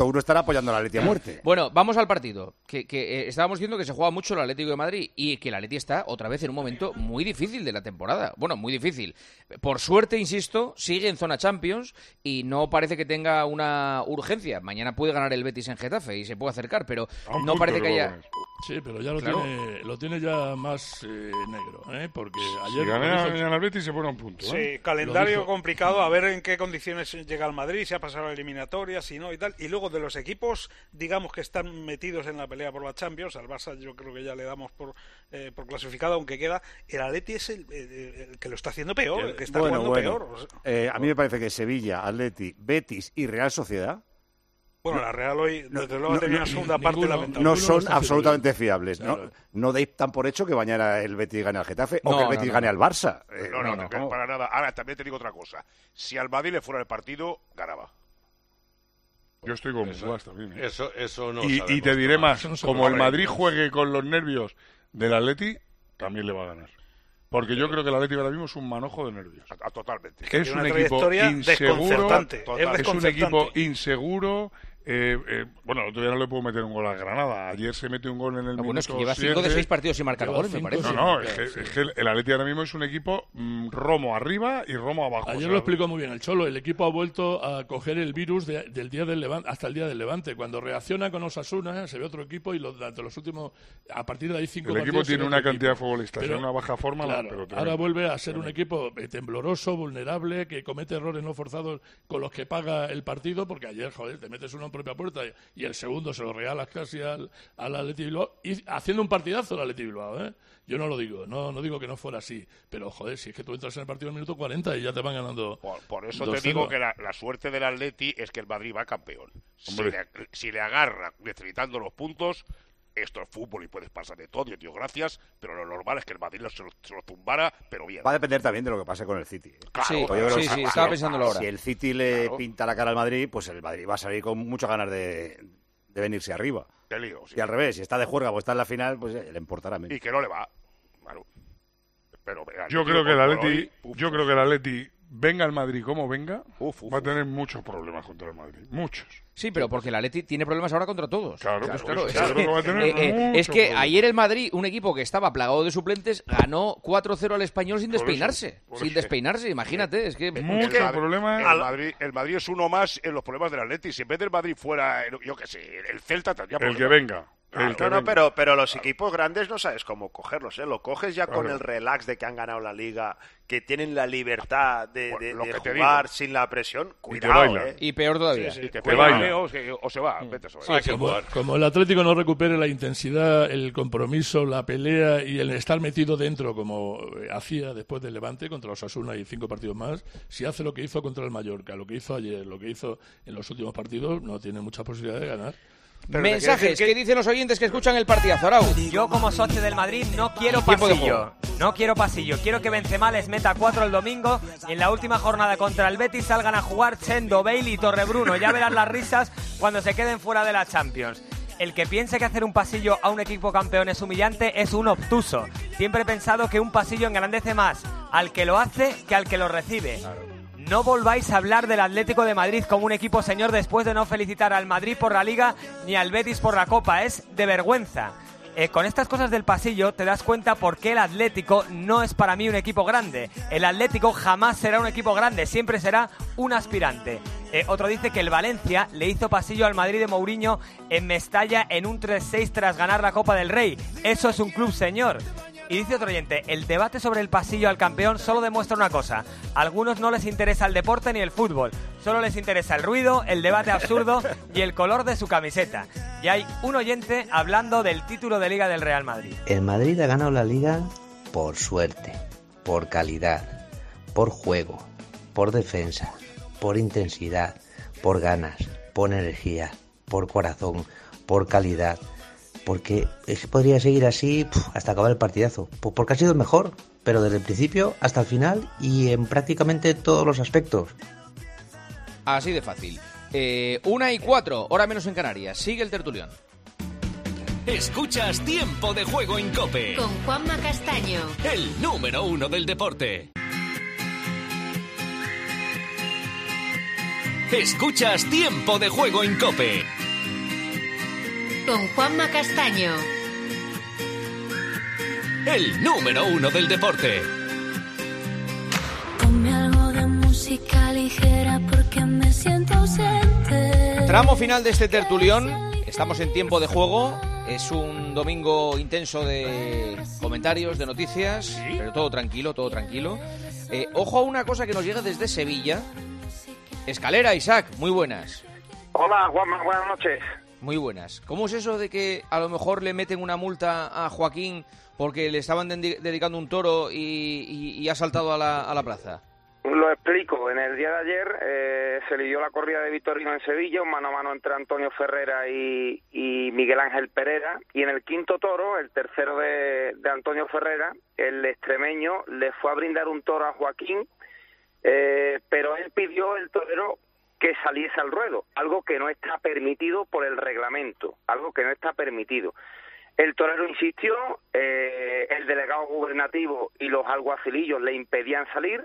Speaker 4: supuesto, uno estará apoyando a la Atleti a muerte.
Speaker 3: Bueno, vamos al partido. Que, que eh, estábamos viendo que se juega mucho el Atlético de Madrid y que el Atleti está otra vez en un momento muy difícil de la temporada. Bueno, muy difícil. Por suerte, insisto, sigue en zona Champions y no parece que tenga una urgencia. Mañana puede ganar el Betis en Getafe y se puede acercar, pero no parece que haya...
Speaker 11: Sí, pero ya lo, claro. tiene, lo tiene ya más eh, negro, ¿eh? Porque ayer...
Speaker 5: Si gana mañana el Betis se pone un punto, ¿eh?
Speaker 7: Sí, calendario complicado, a ver en qué condiciones llega el Madrid, si ha pasado la eliminatoria, si no y tal. Y luego de los equipos, digamos que están metidos en la pelea por la Champions, al Barça yo creo que ya le damos por, eh, por clasificado, aunque queda, el Atleti es el, el, el que lo está haciendo peor, el que está
Speaker 4: bueno,
Speaker 7: jugando
Speaker 4: bueno.
Speaker 7: peor. O sea,
Speaker 4: eh, a mí me parece que Sevilla, Atleti, Betis y Real Sociedad...
Speaker 7: Bueno, la Real hoy, desde luego, no, tenía una segunda
Speaker 4: no,
Speaker 7: parte
Speaker 4: ninguno,
Speaker 7: lamentable.
Speaker 4: No son absolutamente fiables.
Speaker 7: Claro.
Speaker 4: No, no deis tan por hecho que mañana el Betis gane al Getafe
Speaker 6: No,
Speaker 4: o que el
Speaker 6: no,
Speaker 4: Betis
Speaker 6: no,
Speaker 4: gane
Speaker 6: no.
Speaker 4: al Barça. Eh,
Speaker 6: no, no,
Speaker 4: no,
Speaker 6: no,
Speaker 4: no,
Speaker 6: para nada. Ahora, también te digo otra cosa. Si al Madrid le fuera el partido, ganaba.
Speaker 5: Yo estoy con Blas también. ¿eh?
Speaker 13: Eso, eso no
Speaker 5: y, y te diré más, no como el Madrid juegue con los nervios del Atleti, también le va a ganar. Porque yo creo que el Atleti ahora mismo es un manojo de nervios.
Speaker 6: A, a, totalmente.
Speaker 5: Es un equipo inseguro. Es un equipo inseguro. Eh, eh, bueno, todavía no le puedo meter un gol a Granada. Ayer se mete un gol en el
Speaker 3: no,
Speaker 5: minuto
Speaker 3: bueno, es que lleva cinco de seis partidos sin marcar goles, me parece.
Speaker 5: No, no, es que, es que el Atleti ahora mismo es un equipo mmm, Romo arriba y Romo abajo.
Speaker 11: Ayer
Speaker 5: o sea,
Speaker 11: lo explicó muy bien el Cholo. El equipo ha vuelto a coger el virus de, del día del Levante hasta el día del Levante. Cuando reacciona con Osasuna, se ve otro equipo y lo, durante los últimos, a partir de ahí cinco
Speaker 5: el
Speaker 11: partidos.
Speaker 5: El equipo tiene una cantidad
Speaker 11: equipo.
Speaker 5: de futbolistas en una baja forma.
Speaker 11: Claro,
Speaker 5: pero
Speaker 11: ahora vuelve a ser un equipo tembloroso, vulnerable, que comete errores no forzados con los que paga el partido, porque ayer, joder, te metes uno en propia puerta y, y el segundo se lo regalas casi al, al Atleti Bilbao, y haciendo un partidazo el Atleti Bilbao, ¿eh? Yo no lo digo, no no digo que no fuera así, pero joder, si es que tú entras en el partido en el minuto cuarenta y ya te van ganando.
Speaker 6: Por, por eso te digo que la, la suerte del Atleti es que el Madrid va campeón. Si le, si le agarra necesitando los puntos, esto es fútbol y puedes pasar de todo, tío, gracias, pero lo normal es que el Madrid se lo, se lo tumbara, pero bien.
Speaker 4: Va a depender también de lo que pase con el City.
Speaker 6: Claro,
Speaker 3: sí,
Speaker 6: yo
Speaker 3: sí, sí, estaba pensándolo ahora.
Speaker 4: Si el City le claro. pinta la cara al Madrid, pues el Madrid va a salir con muchas ganas de, de venirse arriba.
Speaker 6: Te lío, sí.
Speaker 4: Y al revés, si está de juerga o está en la final, pues eh, le importará menos.
Speaker 6: Y que no le va. Claro. Pero,
Speaker 5: yo creo que el Atleti, yo creo que el Atleti, venga al Madrid como venga, uf, uf, va a tener muchos problemas contra el Madrid, muchos.
Speaker 3: Sí, pero porque el Atleti tiene problemas ahora contra todos.
Speaker 5: Claro,
Speaker 3: claro,
Speaker 5: claro.
Speaker 3: Es,
Speaker 5: claro
Speaker 3: que,
Speaker 5: que va a tener
Speaker 3: eh, eh, es que
Speaker 5: problemas.
Speaker 3: ayer el Madrid, un equipo que estaba plagado de suplentes, ganó cuatro cero al Español sin despeinarse. Por eso, por sin eso. despeinarse, imagínate. Es que
Speaker 5: muchos problemas.
Speaker 6: El Madrid, el Madrid es uno más en los problemas del Atleti. Si en vez del Madrid fuera, yo qué sé, el Celta tendría
Speaker 5: problemas.
Speaker 6: El
Speaker 5: que venga.
Speaker 15: Claro, no, no, pero, pero los equipos grandes no sabes cómo cogerlos, ¿eh? Lo coges ya claro. con el relax de que han ganado la Liga, que tienen la libertad de, de, bueno, de jugar sin la presión. Cuidado, ¿eh?
Speaker 3: Y peor todavía.
Speaker 6: Sí, sí, que te baila. O, o se va, vete, se va.
Speaker 11: Sí, como, como el Atlético no recupere la intensidad, el compromiso, la pelea y el estar metido dentro como hacía después del Levante contra Osasuna y cinco partidos más, si hace lo que hizo contra el Mallorca, lo que hizo ayer, lo que hizo en los últimos partidos, no tiene mucha posibilidad de ganar.
Speaker 3: Pero mensajes, que... ¿qué dicen los oyentes que escuchan el partidazo, Arau?
Speaker 17: Yo como socio del Madrid no quiero pasillo, no quiero pasillo, quiero que Benzema les meta cuatro el domingo y en la última jornada contra el Betis salgan a jugar Chendo, Bale y Torrebruno, ya verán las risas cuando se queden fuera de la Champions. El que piense que hacer un pasillo a un equipo campeón es humillante es un obtuso. Siempre he pensado que un pasillo engrandece más al que lo hace que al que lo recibe. Claro. No volváis a hablar del Atlético de Madrid como un equipo señor después de no felicitar al Madrid por la Liga ni al Betis por la Copa. Es de vergüenza. Eh, con estas cosas del pasillo te das cuenta por qué el Atlético no es para mí un equipo grande. El Atlético jamás será un equipo grande, siempre será un aspirante. Eh, otro dice que el Valencia le hizo pasillo al Madrid de Mourinho en Mestalla en un tres seis tras ganar la Copa del Rey. Eso es un club señor. Y dice otro oyente, el debate sobre el pasillo al campeón solo demuestra una cosa. A algunos no les interesa el deporte ni el fútbol. Solo les interesa el ruido, el debate absurdo y el color de su camiseta. Y hay un oyente hablando del título de Liga del Real Madrid.
Speaker 8: El Madrid ha ganado la Liga por suerte, por calidad, por juego, por defensa, por intensidad, por ganas, por energía, por corazón, por calidad. Porque podría seguir así puf, hasta acabar el partidazo. Pues porque ha sido el mejor, pero desde el principio hasta el final y en prácticamente todos los aspectos.
Speaker 3: Así de fácil. Eh, una y cuatro, hora menos en Canarias. Sigue el tertulión.
Speaker 2: Escuchas Tiempo de Juego en COPE.
Speaker 1: Con Juanma Castaño.
Speaker 2: El número uno del deporte. Escuchas Tiempo de Juego en COPE.
Speaker 1: Con Juanma Castaño.
Speaker 2: El número uno del deporte.
Speaker 22: Ponme algo de música ligera porque me siento ausente.
Speaker 3: Tramo final de este tertulión. Estamos en Tiempo de Juego. Es un domingo intenso de comentarios, de noticias, ¿sí? Pero todo tranquilo, todo tranquilo. Eh, ojo a una cosa que nos llega desde Sevilla. Escalera, Isaac, muy buenas.
Speaker 9: Hola, Juanma, buenas noches.
Speaker 3: Muy buenas. ¿Cómo es eso de que a lo mejor le meten una multa a Joaquín porque le estaban de- dedicando un toro y, y, y ha saltado a la, a la plaza?
Speaker 9: Lo explico. En el día de ayer eh, se lidió la corrida de Victorino en Sevilla, un mano a mano entre Antonio Ferrera y, y Miguel Ángel Pereira, y en el quinto toro, el tercero de, de Antonio Ferrera, el extremeño le fue a brindar un toro a Joaquín, eh, pero él pidió el torero que saliese al ruedo, algo que no está permitido por el reglamento, algo que no está permitido. El torero insistió, eh, el delegado gubernativo y los alguacilillos le impedían salir.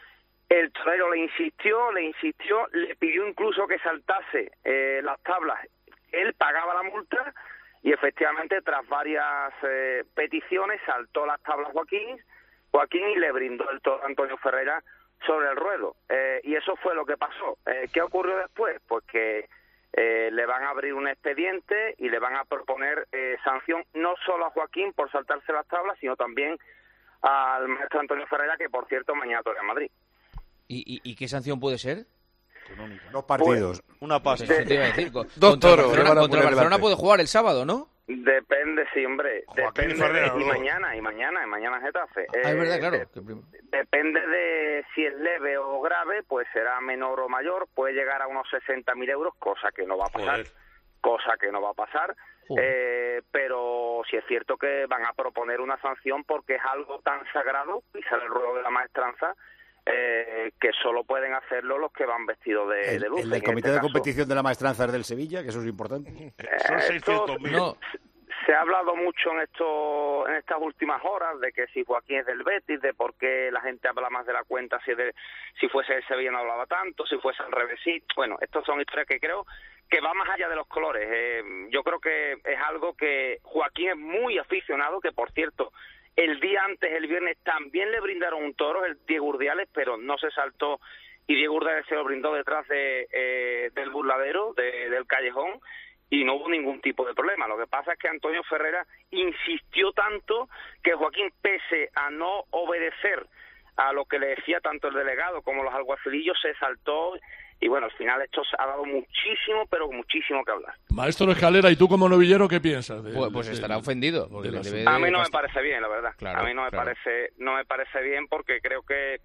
Speaker 9: El torero le insistió, le insistió, le pidió incluso que saltase eh, las tablas. Él pagaba la multa y efectivamente tras varias eh, peticiones saltó las tablas Joaquín, Joaquín y le brindó el toro a Antonio Ferrera sobre el ruedo. Eh, y eso fue lo que pasó. Eh, ¿Qué ocurrió después? Pues que eh, le van a abrir un expediente y le van a proponer eh, sanción no solo a Joaquín por saltarse las tablas, sino también al maestro Antonio Ferrera, que por cierto mañana toca en Madrid.
Speaker 3: ¿Y, y, y qué sanción puede ser?
Speaker 4: Dos partidos.
Speaker 12: Pues, una pasta.
Speaker 3: Eso te iba a decir.
Speaker 4: Dos
Speaker 3: Contra
Speaker 4: toros.
Speaker 3: Barcelona,
Speaker 4: le van a
Speaker 3: contra
Speaker 4: poner
Speaker 3: Barcelona
Speaker 4: delante.
Speaker 3: puede jugar el sábado, ¿no?
Speaker 9: Depende, sí, hombre. Depende
Speaker 3: Ferrera,
Speaker 9: de, y
Speaker 3: ¿no?
Speaker 9: mañana, y mañana, y mañana en Getafe.
Speaker 3: Ah, es verdad,
Speaker 9: Eh,
Speaker 3: claro.
Speaker 9: de-
Speaker 3: que prim-
Speaker 9: depende de si es leve o grave, pues será menor o mayor, puede llegar a unos sesenta mil euros, cosa que no va a pasar.
Speaker 12: Joder.
Speaker 9: Cosa que no va a pasar.
Speaker 12: Joder.
Speaker 9: Eh, pero sí es cierto que van a proponer una sanción porque es algo tan sagrado, pisar el ruedo de la maestranza, eh, que solo pueden hacerlo los que van vestidos de,
Speaker 4: El,
Speaker 9: de luz.
Speaker 4: el del
Speaker 9: En
Speaker 4: comité
Speaker 9: este
Speaker 4: de
Speaker 9: caso,
Speaker 4: competición de la maestranza es del Sevilla, que eso es importante.
Speaker 9: eh, esto
Speaker 4: No.
Speaker 9: se ha hablado mucho en esto, en estas últimas horas de que si Joaquín es del Betis, de por qué la gente habla más de la cuenta, si, es de, si fuese el Sevilla no hablaba tanto, si fuese al revés, sí. Bueno, estas son historias que creo que va más allá de los colores. Eh, yo creo que es algo que Joaquín es muy aficionado, que por cierto, el día antes, el viernes, también le brindaron un toro, el Diego Urdiales, pero no se saltó y Diego Urdiales se lo brindó detrás de, eh, del burladero, de, del callejón, y no hubo ningún tipo de problema. Lo que pasa es que Antonio Ferrera insistió tanto que Joaquín, pese a no obedecer a lo que le decía tanto el delegado como los alguacilillos, se saltó y bueno, al final esto ha dado muchísimo, pero muchísimo que hablar.
Speaker 11: Maestro Escalera, ¿y tú como novillero qué piensas? del-
Speaker 3: Pues, pues
Speaker 11: del-
Speaker 3: estará ofendido. Porque
Speaker 11: del
Speaker 3: le
Speaker 11: asunto?
Speaker 3: debe
Speaker 9: A
Speaker 3: de
Speaker 9: mí no me
Speaker 3: bastante-
Speaker 9: parece bien, la verdad.
Speaker 3: Claro,
Speaker 9: a mí no me
Speaker 3: claro.
Speaker 9: parece no me parece bien porque creo que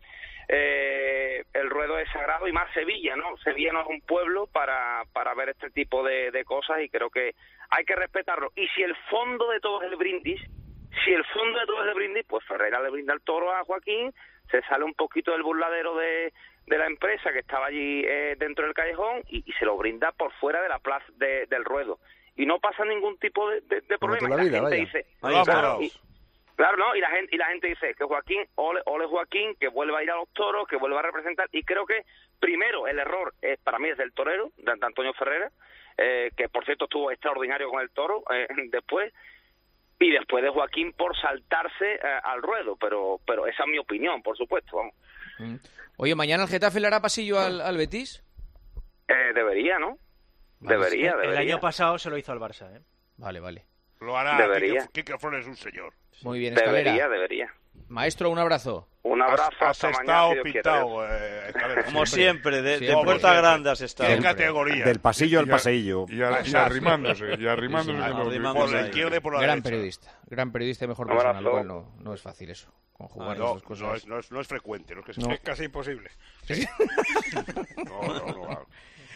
Speaker 9: eh, el ruedo es sagrado y más Sevilla, ¿no? Sevilla no es un pueblo para, para ver este tipo de, de cosas y creo que hay que respetarlo. Y si el fondo de todo es el brindis, si el fondo de todo es el brindis, pues Ferreira le brinda el toro a Joaquín, se sale un poquito del burladero de, de la empresa que estaba allí eh, dentro del callejón y, y se lo brinda por fuera de la plaza de- del ruedo. Y no pasa ningún tipo de, de- de
Speaker 4: Como
Speaker 9: problema.
Speaker 4: toda la
Speaker 9: Y
Speaker 4: vida,
Speaker 9: gente
Speaker 4: vaya.
Speaker 9: dice,
Speaker 4: Ahí
Speaker 9: claro,
Speaker 4: está.
Speaker 9: y- claro, ¿no? Y la gente y la gente dice que Joaquín, ole, ole Joaquín, que vuelva a ir a los toros, que vuelva a representar. Y creo que, primero, el error es para mí es del torero, de Antonio Ferrera, eh, que por cierto estuvo extraordinario con el toro eh, después. Y después de Joaquín por saltarse eh, al ruedo, pero pero esa es mi opinión, por supuesto, vamos.
Speaker 3: Mm. Oye, ¿mañana el Getafe le hará pasillo al, al Betis?
Speaker 9: Eh, debería, ¿no? Debería,
Speaker 16: El
Speaker 9: debería.
Speaker 16: año pasado se lo hizo al Barça, ¿eh?
Speaker 3: Vale, vale.
Speaker 6: Lo hará.
Speaker 9: Debería.
Speaker 6: Quique, Quique Flores es un señor.
Speaker 3: Muy bien, Escalera.
Speaker 9: Debería, debería.
Speaker 3: Maestro, un abrazo.
Speaker 9: Un abrazo,
Speaker 6: Has
Speaker 9: hasta mañana, si Dios quiere.
Speaker 6: pintado, eh, Escalera,
Speaker 12: Como siempre, de, de
Speaker 3: Siempre.
Speaker 12: puerta grande has estado.
Speaker 6: Qué categoría.
Speaker 4: Del pasillo al
Speaker 5: Y a-
Speaker 4: pasillo.
Speaker 5: Y, a- y arrimándose, y arrimándose.
Speaker 12: Sí,
Speaker 5: con los-
Speaker 12: arrimándose
Speaker 6: Por la
Speaker 12: ahí.
Speaker 6: izquierda y por la
Speaker 3: Gran
Speaker 6: derecha.
Speaker 3: periodista. Gran periodista y mejor
Speaker 9: Un
Speaker 3: persona,
Speaker 9: abrazo.
Speaker 3: lo cual no, no es fácil eso. Conjugar
Speaker 6: Ah,
Speaker 3: las
Speaker 6: no,
Speaker 3: dos cosas.
Speaker 6: no es, no, es, no es frecuente. No es que
Speaker 3: No.
Speaker 7: Es casi imposible.
Speaker 6: No, no, no, no.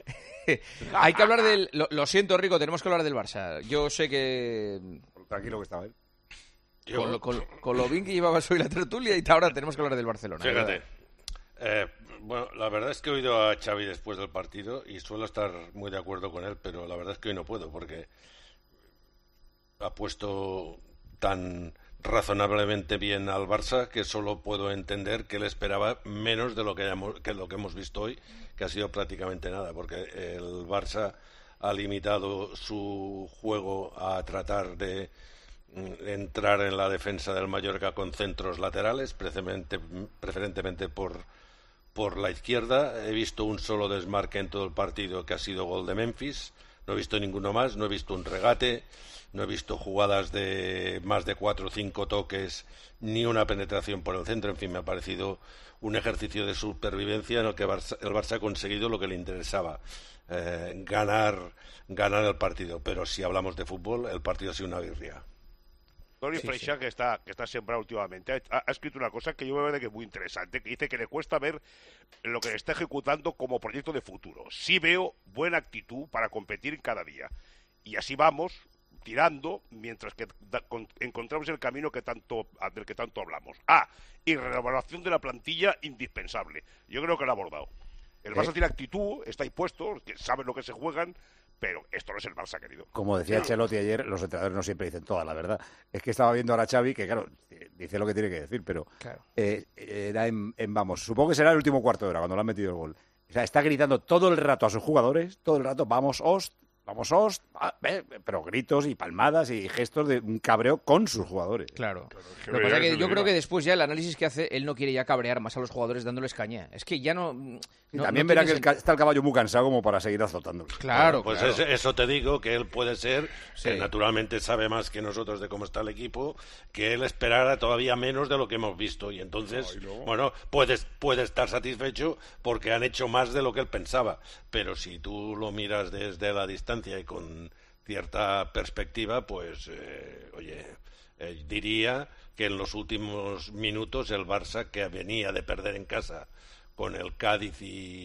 Speaker 3: Hay que hablar del... Lo, lo siento, Rico, tenemos que hablar del Barça. Yo sé que...
Speaker 4: Tranquilo que estaba él.
Speaker 3: Con lo, con- con lo bien que llevabas hoy la tertulia y ahora tenemos que hablar del Barcelona.
Speaker 13: Fíjate. Eh, bueno, la verdad es que he oído a Xavi después del partido y suelo estar muy de acuerdo con él, pero la verdad es que hoy no puedo porque ha puesto tan razonablemente bien al Barça que solo puedo entender que él esperaba menos de lo que, hayamos, que lo que hemos visto hoy, que ha sido prácticamente nada, porque el Barça ha limitado su juego a tratar de entrar en la defensa del Mallorca con centros laterales, preferentemente, preferentemente por, por la izquierda. He visto un solo desmarque en todo el partido que ha sido gol de Memphis, No he visto ninguno más, no he visto un regate, no he visto jugadas de más de cuatro o cinco toques, ni una penetración por el centro. En fin, me ha parecido un ejercicio de supervivencia en el que Barça, el Barça ha conseguido lo que le interesaba, eh, ganar, ganar el partido. Pero si hablamos de fútbol, el partido ha sido una birria.
Speaker 6: Tony
Speaker 13: Sí,
Speaker 6: Freixa,
Speaker 13: sí.
Speaker 6: que está que está sembrado últimamente, ha, ha escrito una cosa que yo me parece que es muy interesante, que dice que le cuesta ver lo que está ejecutando como proyecto de futuro. Sí veo buena actitud para competir cada día. Y así vamos, tirando, mientras que da, con, encontramos el camino que tanto del que tanto hablamos. Ah, y renovación de la plantilla indispensable. Yo creo que lo ha abordado. El Barça
Speaker 4: ¿Eh?
Speaker 6: tiene actitud, está impuesto, que saben lo que se juegan, pero esto no es el Barça, querido.
Speaker 4: Como decía Ancelotti ayer, los entrenadores no siempre dicen toda la verdad. Es que estaba viendo ahora a Xavi, que claro, dice lo que tiene que decir, pero
Speaker 3: Claro.
Speaker 4: eh, era en, en vamos, supongo que será el último cuarto de hora cuando le han metido el gol. O sea, está gritando todo el rato a sus jugadores, todo el rato, vamos, host, vamos, host, ah, eh, pero gritos y palmadas y gestos de un cabreo con sus jugadores.
Speaker 3: Claro.
Speaker 4: que
Speaker 3: Lo que pasa es
Speaker 4: veas
Speaker 3: que
Speaker 4: que
Speaker 3: yo
Speaker 4: lo
Speaker 3: creo
Speaker 4: diga.
Speaker 3: que después ya el análisis que hace, él no quiere ya cabrear más a los jugadores dándoles caña. Es que ya no...
Speaker 4: Y
Speaker 3: no-
Speaker 4: también
Speaker 3: no
Speaker 4: verá
Speaker 3: tiene
Speaker 4: que el ca- está el caballo muy cansado como para seguir azotándolo.
Speaker 3: Claro,
Speaker 13: Pues
Speaker 3: claro.
Speaker 13: es- eso te digo, que él puede ser,
Speaker 3: Sí.
Speaker 13: que naturalmente sabe más que nosotros de cómo está el equipo, que él esperara todavía menos de lo que hemos visto. Y entonces, bueno, puedes, puede estar satisfecho porque han hecho más de lo que él pensaba. Pero si tú lo miras desde la distancia y con cierta perspectiva, pues, eh, oye, eh, diría que en los últimos minutos el Barça, que venía de perder en casa con el Cádiz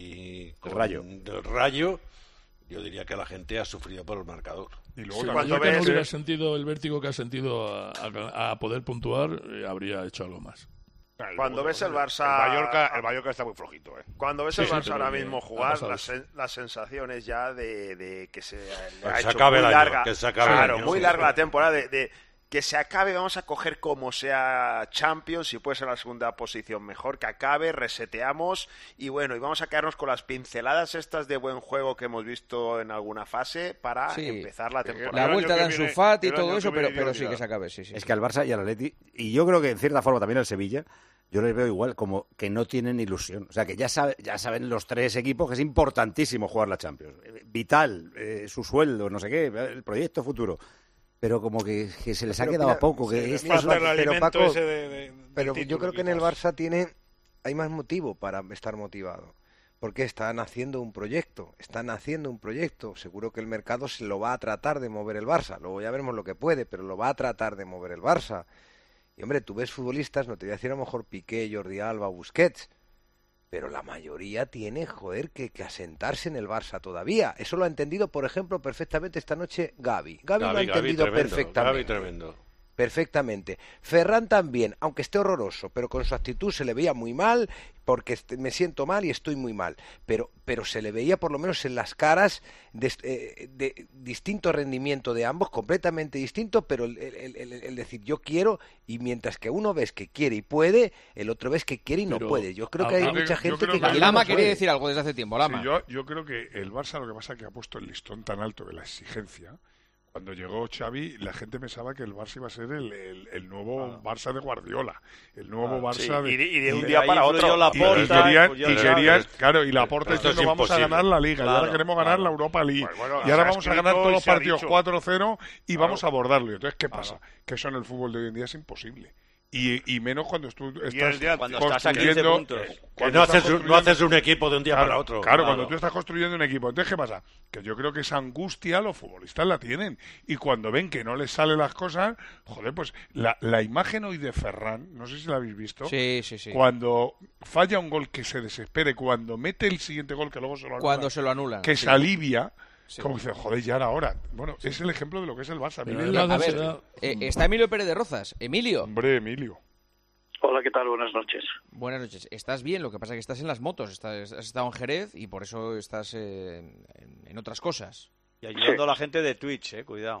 Speaker 13: y con
Speaker 4: Rayo.
Speaker 13: el Rayo, yo diría que la gente ha sufrido por el marcador.
Speaker 5: Y
Speaker 11: Si el Mallorca no hubiera sentido el vértigo que ha sentido a, a- a poder puntuar, eh, habría hecho algo más.
Speaker 15: Cuando ves el Barça...
Speaker 6: El Mallorca, el Mallorca está muy flojito, ¿eh?
Speaker 15: Cuando ves
Speaker 11: Sí,
Speaker 15: el
Speaker 11: sí,
Speaker 15: Barça
Speaker 11: pero
Speaker 15: ahora
Speaker 11: que
Speaker 15: mismo
Speaker 11: ha
Speaker 15: jugar,
Speaker 11: pasado
Speaker 15: la,
Speaker 11: eso.
Speaker 15: sen- la sensación es ya de, de que se, le
Speaker 13: Que
Speaker 15: ha
Speaker 13: se
Speaker 15: hecho
Speaker 13: acabe
Speaker 15: muy
Speaker 13: el año,
Speaker 15: larga.
Speaker 13: que se acabe el
Speaker 15: claro,
Speaker 13: año,
Speaker 15: muy
Speaker 13: sí,
Speaker 15: larga
Speaker 13: sí.
Speaker 15: la temporada de, de que se acabe, vamos a coger como sea Champions, si puede ser la segunda posición mejor, que acabe, reseteamos y bueno, y vamos a quedarnos con las pinceladas estas de buen juego que hemos visto en alguna fase para
Speaker 3: Sí.
Speaker 15: empezar la temporada.
Speaker 3: La vuelta de Ansu Fati y
Speaker 15: el
Speaker 3: todo
Speaker 15: año
Speaker 3: eso,
Speaker 15: que
Speaker 3: pero,
Speaker 15: viene
Speaker 3: pero
Speaker 15: ya
Speaker 3: sí que
Speaker 15: olvidado.
Speaker 3: se acabe, sí, sí.
Speaker 4: Es que al Barça y al Atleti, y yo creo que en cierta forma también al Sevilla, yo les veo igual, como que no tienen ilusión. O sea, que ya, sabe, ya saben los tres equipos que es importantísimo jugar la Champions. Eh, Vital, eh, su sueldo, no sé qué, el proyecto futuro. Pero como que, que se les ha
Speaker 14: Pero
Speaker 4: quedado
Speaker 14: mira,
Speaker 4: a poco. Que
Speaker 14: sí,
Speaker 4: es
Speaker 14: mira,
Speaker 7: Falta el
Speaker 14: pero
Speaker 7: alimento
Speaker 14: Paco,
Speaker 7: ese de- de- del
Speaker 14: pero
Speaker 7: título,
Speaker 14: yo creo que en el
Speaker 7: quizás.
Speaker 14: Barça tiene hay más motivo para estar motivado. Porque están haciendo un proyecto, están haciendo un proyecto. Seguro que el mercado se lo va a tratar de mover el Barça. Luego ya veremos lo que puede, pero lo va a tratar de mover el Barça. Y hombre, tú ves futbolistas, no te voy a decir a lo mejor Piqué, Jordi Alba, Busquets, pero la mayoría tiene, joder, que, que asentarse en el Barça todavía. Eso lo ha entendido, por ejemplo, perfectamente esta noche Gavi. Gavi, lo ha
Speaker 13: Gavi, Gavi
Speaker 14: entendido
Speaker 13: tremendo,
Speaker 14: perfectamente.
Speaker 13: Gavi tremendo.
Speaker 14: Perfectamente. Ferran también, aunque esté horroroso, pero con su actitud se le veía muy mal, porque est- me siento mal y estoy muy mal. Pero, pero se le veía por lo menos en las caras de, eh, de distinto rendimiento de ambos, completamente distinto, pero el, el- el- el decir yo quiero, y mientras que uno ves que quiere y puede, el otro ves que quiere y no
Speaker 5: Pero,
Speaker 14: puede. Yo creo
Speaker 5: a-
Speaker 14: que hay
Speaker 5: a ver,
Speaker 14: mucha
Speaker 5: yo
Speaker 14: gente
Speaker 5: creo
Speaker 14: que...
Speaker 5: que-
Speaker 14: quiere y
Speaker 3: Lama
Speaker 14: no
Speaker 3: quería
Speaker 14: puede.
Speaker 3: decir algo desde hace tiempo, Lama.
Speaker 5: Sí, yo, yo creo que el Barça lo que pasa es que ha puesto el listón tan alto de la exigencia. Cuando llegó Xavi, la gente pensaba que el Barça iba a ser el, el, el nuevo Barça de Guardiola, el nuevo
Speaker 15: Ah,
Speaker 5: Barça
Speaker 15: sí,
Speaker 5: de...
Speaker 15: y de- y de un
Speaker 5: y-
Speaker 15: día
Speaker 5: y-
Speaker 15: para
Speaker 5: y-
Speaker 15: otro.
Speaker 5: y-
Speaker 15: Laporta,
Speaker 5: y querían,
Speaker 15: pues
Speaker 5: y
Speaker 15: ya
Speaker 5: querían-
Speaker 15: está.
Speaker 5: claro, y Laporta
Speaker 15: Esto es
Speaker 5: diciendo vamos a
Speaker 15: imposible.
Speaker 5: ganar la Liga, y
Speaker 15: Claro,
Speaker 5: ahora queremos ganar
Speaker 15: claro.
Speaker 5: la Europa League,
Speaker 15: Pues bueno,
Speaker 5: y
Speaker 15: se
Speaker 5: ahora
Speaker 15: ha
Speaker 5: vamos a ganar
Speaker 15: escrito
Speaker 5: todos
Speaker 15: y
Speaker 5: los
Speaker 15: se ha
Speaker 5: partidos
Speaker 15: dicho.
Speaker 5: cuatro cero y
Speaker 15: Claro.
Speaker 5: vamos a abordarlo. Y entonces, ¿qué pasa? Que eso en el fútbol de hoy en día es imposible. Y, y menos cuando tú estás
Speaker 6: día-
Speaker 12: cuando estás a quince
Speaker 5: construyendo...
Speaker 12: puntos.
Speaker 13: Que
Speaker 5: cuando
Speaker 13: no
Speaker 5: estás
Speaker 13: haces, un- no
Speaker 5: construyendo-
Speaker 13: haces un equipo de un día
Speaker 5: Claro,
Speaker 13: para otro.
Speaker 5: Claro, cuando tú estás construyendo un equipo. Entonces, ¿qué pasa? Que yo creo que esa angustia los futbolistas la tienen. Y cuando ven que no les salen las cosas, joder, pues la, la imagen hoy de Ferran, no sé si la habéis visto.
Speaker 3: Sí, sí, sí.
Speaker 5: Cuando falla un gol que se desespere, cuando mete el siguiente gol que luego se lo anulan.
Speaker 3: Cuando se lo anulan,
Speaker 5: Que
Speaker 3: sí.
Speaker 5: se alivia.
Speaker 3: Sí.
Speaker 5: Como dice, joder, ya era hora. Bueno, es el ejemplo de lo que es el Barça.
Speaker 11: Pero
Speaker 5: Miren
Speaker 11: además
Speaker 5: la-
Speaker 11: de
Speaker 5: a ver,
Speaker 11: ansiedad-
Speaker 3: Eh, está Emilio Pérez de Rozas. Emilio.
Speaker 5: Hombre, Emilio.
Speaker 16: Hola, ¿qué tal? Buenas noches.
Speaker 3: Buenas noches. ¿Estás bien? Lo que pasa es que estás en las motos. Estás, has estado en Jerez y por eso estás eh, en, en otras cosas.
Speaker 12: Y ayudando a la gente de Twitch, eh, cuidado.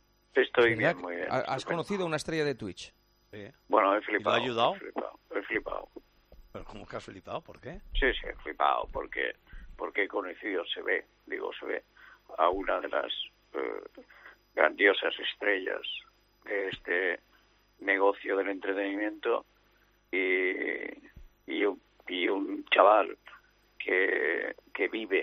Speaker 16: Estoy
Speaker 3: ¿Verdad?
Speaker 16: bien, muy bien.
Speaker 3: ¿Ha- ¿Has conocido a una estrella de Twitch?
Speaker 12: Sí.
Speaker 16: Bueno, he
Speaker 12: ¿Y lo
Speaker 16: flipado.
Speaker 12: ha ayudado?
Speaker 16: He flipado. He flipado.
Speaker 12: ¿Pero cómo que has flipado? ¿Por qué?
Speaker 16: Sí, sí, he flipado porque, porque he conocido, se ve, digo, se ve, a una de las eh, grandiosas estrellas de este negocio del entretenimiento y, y, un, y un chaval que, que vive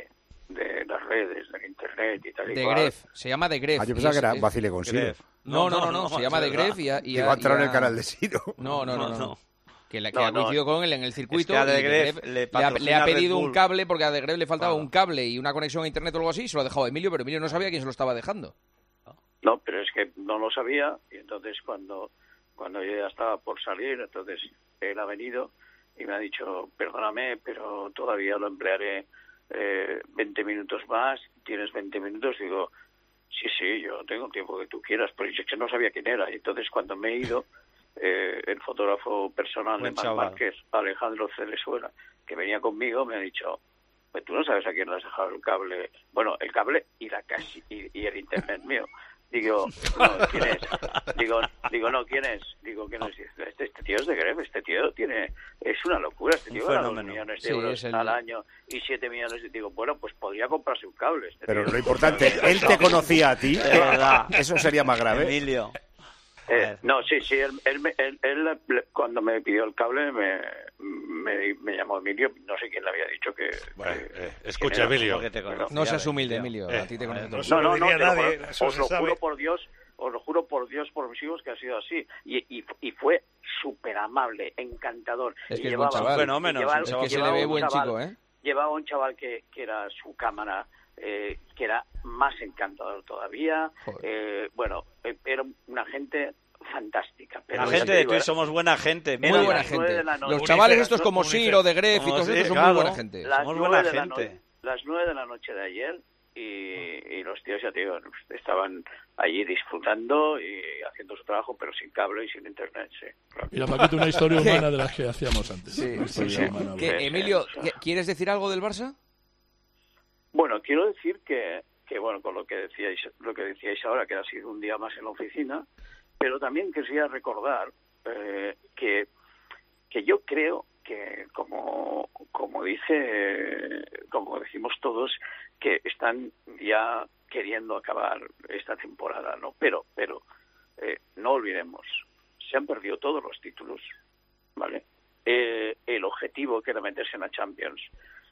Speaker 16: de las redes, del internet y tal y
Speaker 3: de
Speaker 16: cual.
Speaker 3: Gref, se llama de Gref.
Speaker 4: Ah, yo pensaba que era Bacile con Siro.
Speaker 3: No, no, no, no, se llama de Gref y ha, y
Speaker 4: Digo,
Speaker 3: ha,
Speaker 4: ha entrado
Speaker 3: y
Speaker 4: en
Speaker 3: ha-
Speaker 4: el canal de Siro.
Speaker 3: No, no, no, no. no. Que, la, que
Speaker 12: No,
Speaker 3: ha coincidido
Speaker 12: no.
Speaker 3: con él en el circuito.
Speaker 12: Es que a
Speaker 3: y
Speaker 12: De
Speaker 3: de
Speaker 12: Gref
Speaker 3: Gref
Speaker 12: le
Speaker 3: le, ha,
Speaker 12: patrocina
Speaker 3: le ha
Speaker 12: Red
Speaker 3: pedido un
Speaker 12: Bull.
Speaker 3: cable porque a De Gref le faltaba
Speaker 12: Ah.
Speaker 3: un cable y una conexión a internet o algo así, se lo ha dejado a Emilio, pero Emilio no sabía quién se lo estaba dejando.
Speaker 16: No, pero es que no lo sabía y entonces cuando, cuando yo ya estaba por salir, entonces él ha venido y me ha dicho, perdóname, pero todavía lo emplearé eh, veinte minutos más, tienes veinte minutos, digo, sí, sí, yo tengo el tiempo que tú quieras, pero yo es que no sabía quién era y entonces cuando me he ido, eh, el fotógrafo personal
Speaker 12: Buen
Speaker 16: de Marc
Speaker 12: chaval.
Speaker 16: Márquez, Alejandro Cerezuela, que venía conmigo, me ha dicho, pues tú no sabes a quién le has dejado el cable, bueno, el cable y la casi y, y el internet mío. Digo, no, ¿quién es? Digo, digo, no, ¿quién es? Digo, ¿quién es? Este, este tío es de Gref, este tío tiene, es una locura, este
Speaker 12: Un
Speaker 16: tío gana dos
Speaker 12: fenómeno.
Speaker 16: millones de
Speaker 3: Sí,
Speaker 16: euros
Speaker 3: es el-
Speaker 16: al año y siete millones, y digo, bueno, pues podría comprarse un cable. Este
Speaker 4: Pero
Speaker 16: tío.
Speaker 4: lo importante, él te conocía a ti.
Speaker 12: De verdad.
Speaker 4: Eso sería más grave.
Speaker 12: Emilio.
Speaker 16: Eh, no, sí, sí, él, él, me- él- él, cuando me pidió el cable me, me, me llamó Emilio, no sé quién le había dicho que...
Speaker 13: Bueno,
Speaker 16: que-
Speaker 13: eh, escucha,
Speaker 16: quién era,
Speaker 13: Emilio.
Speaker 12: Porque te
Speaker 16: pero-
Speaker 12: conocía,
Speaker 3: No seas
Speaker 12: ¿ves?
Speaker 3: humilde,
Speaker 12: Tío.
Speaker 3: Emilio,
Speaker 13: Eh,
Speaker 3: a ti te conozco todo el
Speaker 7: eso
Speaker 16: No,
Speaker 7: lo
Speaker 16: no, no,
Speaker 7: diría
Speaker 16: te lo
Speaker 7: nadie,
Speaker 16: juro,
Speaker 7: eso
Speaker 16: os
Speaker 7: se
Speaker 16: lo
Speaker 7: sabe.
Speaker 16: juro por Dios, os lo juro por Dios, por mis hijos, que ha sido así. Y, y, y fue súper amable, encantador.
Speaker 3: Es
Speaker 16: Y
Speaker 3: que es buen
Speaker 16: llevaba-
Speaker 3: chaval.
Speaker 12: Un fenómeno,
Speaker 16: y llevaba-
Speaker 12: es
Speaker 3: Es que se le
Speaker 16: llevaba
Speaker 3: ve
Speaker 16: un
Speaker 3: buen
Speaker 16: chaval-
Speaker 3: chico, ¿eh?
Speaker 16: Llevaba un chaval que, que era su cámara, eh, que era más encantador todavía.
Speaker 3: Joder.
Speaker 16: Eh, bueno, eh, era una gente fantástica. Pero
Speaker 12: La
Speaker 16: ya
Speaker 12: gente
Speaker 16: te
Speaker 12: de
Speaker 16: digo,
Speaker 12: tú y
Speaker 16: era-
Speaker 12: somos buena gente.
Speaker 3: Muy
Speaker 16: Eran
Speaker 3: buena
Speaker 16: las nueve de
Speaker 3: gente.
Speaker 16: la noche.
Speaker 3: Los chavales
Speaker 7: Unicef,
Speaker 3: estos como
Speaker 7: Unicef.
Speaker 3: Siro, de Gref y
Speaker 12: Como
Speaker 3: todos
Speaker 12: sí,
Speaker 3: estos son
Speaker 12: claro.
Speaker 3: muy buena gente.
Speaker 16: las
Speaker 12: Somos
Speaker 16: nueve
Speaker 12: buena
Speaker 16: de la
Speaker 12: gente.
Speaker 16: noche, las nueve de la noche de ayer y, y los tíos, ya te digo, estaban allí disfrutando y haciendo su trabajo, pero sin cable y sin internet, sí. Claro.
Speaker 11: Mira, Paquito, una historia
Speaker 3: ¿Qué?
Speaker 11: humana de las que hacíamos antes.
Speaker 3: Sí,
Speaker 11: Una
Speaker 3: sí,
Speaker 11: historia
Speaker 3: sí.
Speaker 11: humana,
Speaker 3: ¿Qué,
Speaker 11: bueno.
Speaker 3: Emilio, ¿qué- ¿quieres decir algo del Barça?
Speaker 16: Bueno, quiero decir que, que bueno, con lo que decíais, lo que decíais ahora, que ha sido un día más en la oficina, pero también quería recordar eh, que, que yo creo que, como, como dice, como decimos todos, que están ya queriendo acabar esta temporada, ¿no? Pero, pero eh, no olvidemos, se han perdido todos los títulos, ¿vale? Eh, el objetivo que era meterse en la Champions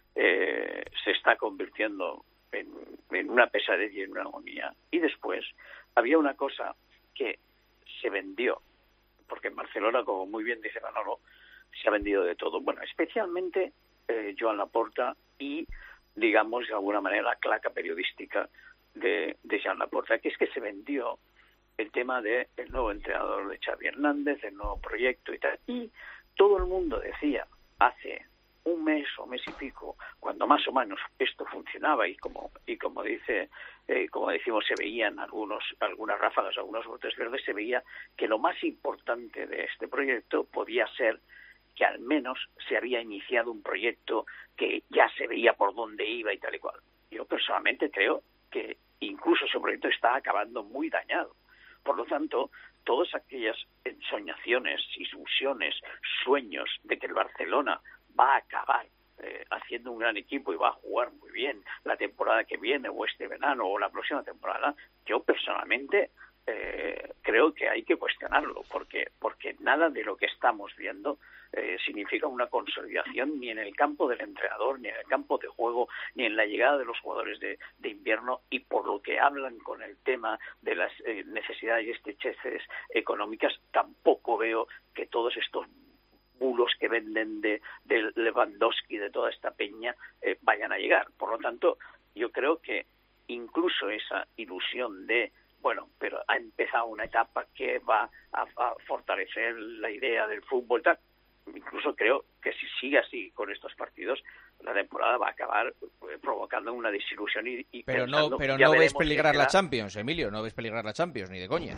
Speaker 16: eh, se está convirtiendo en, en una pesadilla y en una agonía. Y después había una cosa que se vendió, porque en Barcelona, como muy bien dice Manolo, se ha vendido de todo. Bueno, especialmente eh, Joan Laporta y, digamos, de alguna manera, la claca periodística de, de Joan Laporta, que es que se vendió el tema del nuevo entrenador de Xavi Hernández, el nuevo proyecto y tal. Y todo el mundo decía hace un mes o mes y pico, cuando más o menos esto funcionaba y como y como dice eh, como decimos, se veían algunos algunas ráfagas, algunos brotes verdes, se veía que lo más importante de este proyecto podía ser que al menos se había iniciado un proyecto que ya se veía por dónde iba y tal y cual. Yo personalmente creo que incluso ese proyecto está acabando muy dañado. Por lo tanto, todas aquellas ensoñaciones, ilusiones, sueños de que el Barcelona va a acabar eh, haciendo un gran equipo y va a jugar muy bien la temporada que viene o este verano o la próxima temporada, yo personalmente eh, creo que hay que cuestionarlo, porque porque nada de lo que estamos viendo eh, significa una consolidación ni en el campo del entrenador, ni en el campo de juego, ni en la llegada de los jugadores de, de invierno, y por lo que hablan con el tema de las eh, necesidades y estrecheces económicas, tampoco veo que todos estos bulos que venden de, de Lewandowski, de toda esta peña, eh, vayan a llegar. Por lo tanto, yo creo que incluso esa ilusión de, bueno, pero ha empezado una etapa que va a, a fortalecer la idea del fútbol, tal, incluso creo que si sigue así con estos partidos, la temporada va a acabar eh, provocando una desilusión y, y
Speaker 3: Pero
Speaker 16: pensando,
Speaker 3: no, pero
Speaker 16: ya
Speaker 3: no ves
Speaker 16: veremos
Speaker 3: peligrar
Speaker 16: qué
Speaker 3: la
Speaker 16: será.
Speaker 3: Champions, Emilio, no ves peligrar la Champions, ni de coña.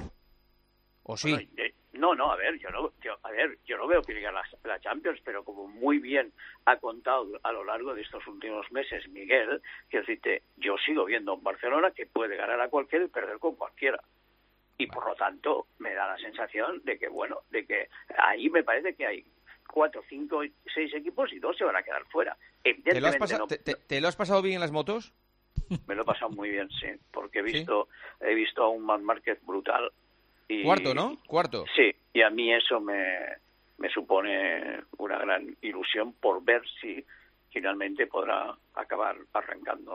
Speaker 3: ¿O sí?
Speaker 16: Bueno, eh, no, no, a ver, yo no, yo, a ver, yo no veo peligrar la, la Champions, pero como muy bien ha contado a lo largo de estos últimos meses Miguel, quiero decirte, yo sigo viendo un Barcelona que puede ganar a cualquiera y perder con cualquiera. Y por lo tanto, me da la sensación de que, bueno, de que ahí me parece que hay cuatro, cinco, seis equipos y dos se van a quedar fuera.
Speaker 3: ¿Te lo, has
Speaker 16: Evidentemente
Speaker 3: pasa-
Speaker 16: no,
Speaker 3: te- te- te lo has pasado bien en las motos?
Speaker 16: me lo he pasado muy bien, sí, porque he visto, he visto a un Marc Márquez brutal. Y,
Speaker 3: Cuarto, ¿no? Cuarto.
Speaker 16: Sí, y a mí eso me, me supone una gran ilusión por ver si finalmente podrá acabar arrancando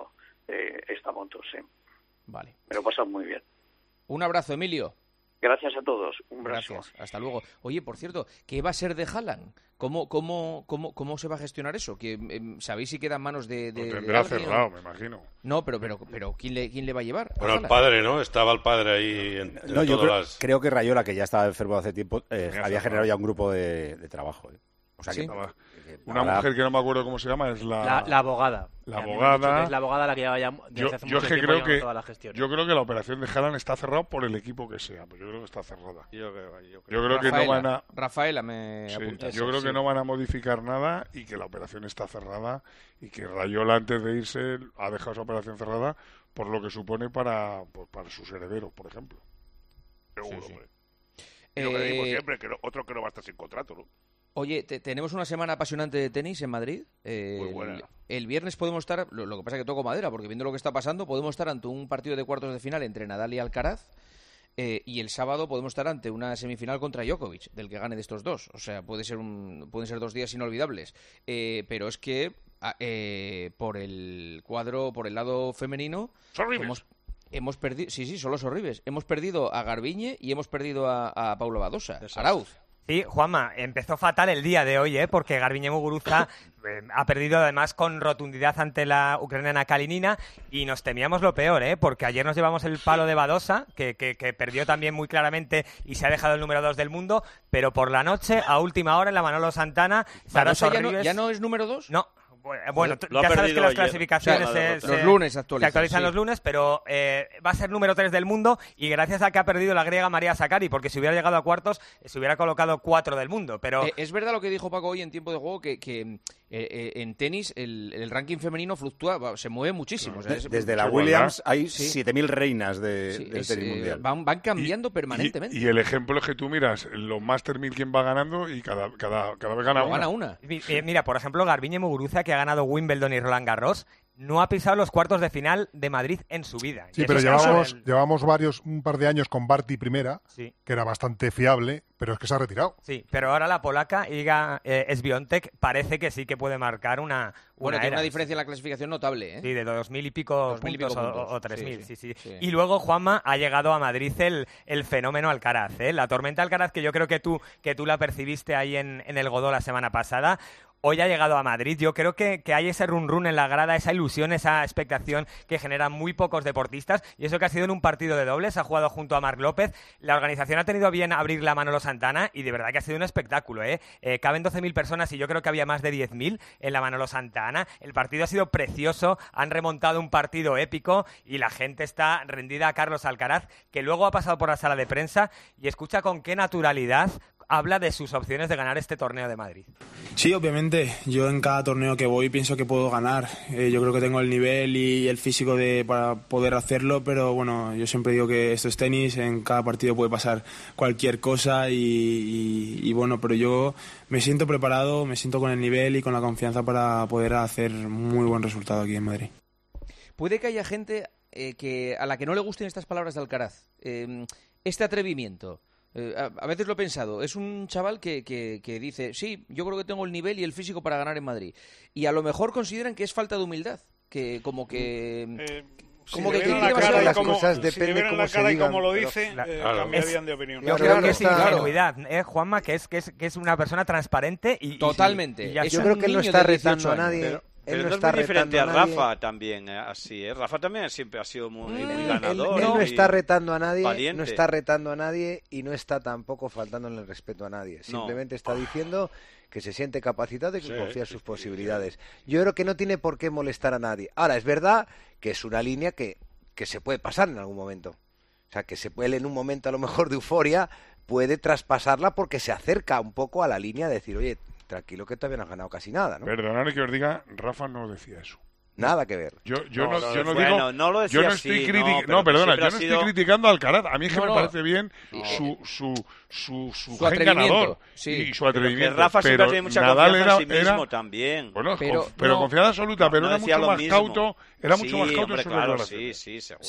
Speaker 16: eh, esta moto, sí.
Speaker 3: Vale.
Speaker 16: Me lo he pasado muy bien.
Speaker 3: Un abrazo, Emilio.
Speaker 16: Gracias a todos. Un abrazo.
Speaker 3: Gracias. Hasta luego. Oye, por cierto, ¿qué va a ser de Haaland? ¿Cómo, cómo, cómo, cómo se va a gestionar eso? ¿Que, eh, ¿Sabéis si queda en manos de...? de
Speaker 5: Lo tendrá
Speaker 3: de
Speaker 5: cerrado, me imagino.
Speaker 3: No, pero, pero, pero ¿quién, le, ¿quién le va a llevar?
Speaker 13: Bueno, el padre, ¿no? Estaba el padre ahí en, en
Speaker 4: No, yo
Speaker 13: todas
Speaker 4: creo,
Speaker 13: las...
Speaker 4: creo que Rayola, que ya estaba enfermo hace tiempo, eh,
Speaker 5: Tenía
Speaker 4: había
Speaker 5: cerrado.
Speaker 4: generado ya un grupo de, de trabajo. ¿eh? O sea
Speaker 3: ¿Sí?
Speaker 4: que,
Speaker 5: Estaba-
Speaker 4: que
Speaker 5: Una
Speaker 4: ahora-
Speaker 5: mujer que no me acuerdo cómo se llama es la...
Speaker 18: La, la abogada.
Speaker 5: La
Speaker 18: Que a mí me han dicho
Speaker 5: abogada.
Speaker 18: que es la abogada la que lleva ya desde
Speaker 5: Yo,
Speaker 18: hace
Speaker 5: yo es
Speaker 18: mucho
Speaker 5: que
Speaker 18: tiempo
Speaker 5: creo
Speaker 18: llevando
Speaker 5: que
Speaker 18: toda la gestión.
Speaker 5: yo creo que la operación de Haaland está cerrada por el equipo que sea, pues yo creo que está cerrada.
Speaker 12: Yo creo, yo
Speaker 5: Yo creo que no
Speaker 3: Rafaela,
Speaker 5: van a
Speaker 3: Rafaela me
Speaker 5: sí,
Speaker 3: apunta.
Speaker 5: yo creo que no van a modificar nada y que la operación está cerrada y que Rayola antes de irse ha dejado esa operación cerrada por lo que supone para pues, para sus herederos, por ejemplo.
Speaker 6: Seguro,
Speaker 3: Sí, sí.
Speaker 6: hombre. Y lo que decimos
Speaker 3: Eh,
Speaker 6: siempre, que no- otro que no va a estar sin contrato, ¿no?
Speaker 3: Oye, te- tenemos una semana apasionante de tenis en Madrid. Eh,
Speaker 6: Muy buena.
Speaker 3: El, el viernes podemos estar, lo, lo que pasa es que toco madera, porque viendo lo que está pasando, podemos estar ante un partido de cuartos de final entre Nadal y Alcaraz. Eh, y el sábado podemos estar ante una semifinal contra Djokovic, del que gane de estos dos. O sea, puede ser un, pueden ser dos días inolvidables. Eh, pero es que ah, eh, por el cuadro, por el lado femenino, hemos, hemos perdido. Sí, sí, son los horribles. Hemos perdido a Garbiñe y hemos perdido a, a Paulo Badosa. Arauz.
Speaker 17: Sí, Juanma, empezó fatal el día de hoy, ¿eh? Porque Garbiñe Muguruza eh, ha perdido además con rotundidad ante la ucraniana Kalinina y nos temíamos lo peor, ¿eh? Porque ayer nos llevamos el palo de Badosa, que, que, que perdió también muy claramente y se ha dejado el número dos del mundo, pero por la noche, a última hora, en la Manolo Santana, Sara
Speaker 3: ¿Badosa ya no,
Speaker 17: Sorribes-
Speaker 3: ya no es número dos?
Speaker 17: No. Bueno, tú-
Speaker 12: Lo ha
Speaker 17: ya sabes que
Speaker 12: perdido
Speaker 17: las
Speaker 12: ayer.
Speaker 17: clasificaciones
Speaker 12: O sea,
Speaker 17: se,
Speaker 3: los
Speaker 17: se-
Speaker 3: lunes
Speaker 17: se
Speaker 3: actualizan,
Speaker 17: actualizan
Speaker 3: sí.
Speaker 17: los lunes, pero eh, va a ser número tres del mundo y gracias a que ha perdido la griega María Sakkari, porque si hubiera llegado a cuartos eh, se hubiera colocado cuatro del mundo. Pero
Speaker 3: Eh, es verdad lo que dijo Paco hoy en tiempo de juego, que, que eh, eh, en tenis el, el ranking femenino fluctúa, va, se mueve muchísimo. O sea,
Speaker 4: De-
Speaker 3: es-
Speaker 4: desde la
Speaker 5: mucha
Speaker 4: Williams
Speaker 5: igualdad.
Speaker 4: hay
Speaker 3: Sí.
Speaker 4: siete mil reinas de,
Speaker 3: sí,
Speaker 4: del
Speaker 3: es,
Speaker 4: tenis
Speaker 3: eh,
Speaker 4: mundial.
Speaker 3: van, van cambiando
Speaker 5: Y-
Speaker 3: permanentemente.
Speaker 5: Y, y el ejemplo es que tú miras los Master mil quién va ganando y cada, cada, cada vez gana
Speaker 3: No
Speaker 5: una.
Speaker 3: gana una.
Speaker 17: Mi- eh, mira, por ejemplo, Garbiñe Muguruza, que ha ganado Wimbledon y Roland Garros, no ha pisado los cuartos de final de Madrid en su vida.
Speaker 10: Sí,
Speaker 17: Y
Speaker 10: pero
Speaker 17: eso es
Speaker 10: llevamos,
Speaker 17: el-
Speaker 10: llevamos varios, un par de años con Barty primera,
Speaker 17: Sí.
Speaker 10: que era bastante fiable, pero es que se ha retirado.
Speaker 17: Sí, pero ahora la polaca, Iga eh, Swiatek, parece que sí que puede marcar una,
Speaker 3: Bueno,
Speaker 17: una
Speaker 3: tiene
Speaker 17: era.
Speaker 3: una diferencia en la clasificación notable, ¿eh?
Speaker 17: Sí, de dos mil y pico
Speaker 3: Dos mil y
Speaker 17: puntos,
Speaker 3: pico
Speaker 17: o-
Speaker 3: puntos.
Speaker 17: o, tres mil,
Speaker 3: Sí,
Speaker 17: sí, sí,
Speaker 3: sí.
Speaker 17: Y luego, Juanma, ha llegado a Madrid el, el fenómeno Alcaraz, ¿eh? La tormenta Alcaraz, que yo creo que tú, que tú la percibiste ahí en, en el Godó la semana pasada. Hoy ha llegado a Madrid. Yo creo que, que hay ese run run en la grada, esa ilusión, esa expectación que generan muy pocos deportistas. Y eso que ha sido en un partido de dobles, ha jugado junto a Marc López. La organización ha tenido bien abrir la mano a Santana y de verdad que ha sido un espectáculo, ¿eh? Eh, caben doce mil personas y yo creo que había más de diez mil en la Manolo Santana. El partido ha sido precioso, han remontado un partido épico y la gente está rendida a Carlos Alcaraz, que luego ha pasado por la sala de prensa y escucha con qué naturalidad habla de sus opciones de ganar este torneo de Madrid.
Speaker 19: Sí, obviamente. Yo en cada torneo que voy pienso que puedo ganar. Eh, yo creo que tengo el nivel y el físico de, para poder hacerlo, pero bueno, yo siempre digo que esto es tenis, en cada partido puede pasar cualquier cosa y, y, y bueno, pero yo me siento preparado, me siento con el nivel y con la confianza para poder hacer muy buen resultado aquí en Madrid.
Speaker 3: Puede que haya gente eh, que a la que no le gusten estas palabras de Alcaraz. Eh, este atrevimiento. Eh, a, a veces lo he pensado. Es un chaval que, que, que dice, sí, yo creo que tengo el nivel y el físico para ganar en Madrid. Y a lo mejor consideran que es falta de humildad. Que como que...
Speaker 7: Eh,
Speaker 3: como
Speaker 7: si
Speaker 3: que
Speaker 7: le vieran
Speaker 3: quiere
Speaker 7: la cara
Speaker 3: demasiado
Speaker 7: y
Speaker 3: las
Speaker 7: como-
Speaker 3: cosas,
Speaker 7: si
Speaker 3: depende
Speaker 7: le vieran
Speaker 3: cómo
Speaker 7: la
Speaker 3: se
Speaker 7: cara y
Speaker 3: digan,
Speaker 7: como lo
Speaker 3: pero-
Speaker 7: dice,
Speaker 3: Claro.
Speaker 7: eh,
Speaker 3: Claro.
Speaker 7: cambiarían de opinión.
Speaker 17: Yo creo que es ingenuidad, ¿eh, Juanma? Que es, que es, que es una persona transparente y... y-
Speaker 3: Totalmente.
Speaker 17: y ya
Speaker 14: Yo
Speaker 17: está.
Speaker 14: creo que él no está retando a nadie.
Speaker 12: Pero,
Speaker 14: Él
Speaker 12: pero
Speaker 14: no
Speaker 12: no
Speaker 14: está
Speaker 12: es muy diferente a
Speaker 14: retando a nadie.
Speaker 12: Rafa también, eh, así, ¿eh? Rafa también siempre ha sido muy, muy
Speaker 14: Él,
Speaker 12: ganador.
Speaker 14: él no
Speaker 12: y
Speaker 14: está retando a nadie,
Speaker 12: valiente.
Speaker 14: no está retando a nadie y no está tampoco faltándole el respeto a nadie.
Speaker 12: No.
Speaker 14: Simplemente está diciendo que se siente capacitado y que
Speaker 12: Sí,
Speaker 14: confía en
Speaker 12: sí,
Speaker 14: sus
Speaker 12: sí,
Speaker 14: posibilidades. Yo creo que no tiene por qué molestar a nadie. Ahora, es verdad que es una línea que, que se puede pasar en algún momento. O sea, que se puede en un momento a lo mejor de euforia, puede traspasarla porque se acerca un poco a la línea de decir, oye, tranquilo que todavía no has ganado casi nada, ¿no?
Speaker 5: Perdonadme que os diga, Rafa no decía eso.
Speaker 14: Nada que ver.
Speaker 5: Yo, yo
Speaker 12: No,
Speaker 5: no,
Speaker 12: no,
Speaker 5: yo no
Speaker 12: bueno,
Speaker 5: digo,
Speaker 12: no lo decía
Speaker 5: yo no
Speaker 12: así,
Speaker 5: estoy
Speaker 12: no,
Speaker 5: criti-
Speaker 12: pero
Speaker 5: no, perdona,
Speaker 12: siempre
Speaker 5: yo
Speaker 12: ha
Speaker 5: no
Speaker 12: sido-
Speaker 5: estoy criticando a Alcaraz. A mí es que
Speaker 3: No,
Speaker 5: me
Speaker 3: no.
Speaker 5: parece bien
Speaker 12: No.
Speaker 5: su su su su,
Speaker 3: Su
Speaker 5: gen
Speaker 3: atrevimiento,
Speaker 5: ganador
Speaker 3: sí.
Speaker 5: y su
Speaker 12: Pero
Speaker 5: atrevimiento.
Speaker 12: que Rafa siempre
Speaker 5: pero
Speaker 12: ha tenido mucha
Speaker 5: Nadal
Speaker 12: confianza
Speaker 5: era,
Speaker 12: en sí mismo
Speaker 5: era-
Speaker 12: también.
Speaker 5: bueno,
Speaker 3: Pero
Speaker 5: conf- pero
Speaker 3: no.
Speaker 5: confianza absoluta,
Speaker 12: No,
Speaker 5: pero
Speaker 12: no
Speaker 5: era
Speaker 12: decía
Speaker 5: mucho
Speaker 12: lo
Speaker 5: más
Speaker 12: mismo.
Speaker 5: cauto, era mucho
Speaker 12: Sí,
Speaker 5: más cauto
Speaker 12: hombre,
Speaker 5: en sus
Speaker 12: claro,
Speaker 5: declaraciones.
Speaker 12: sí, sí, seguro.
Speaker 3: Sí,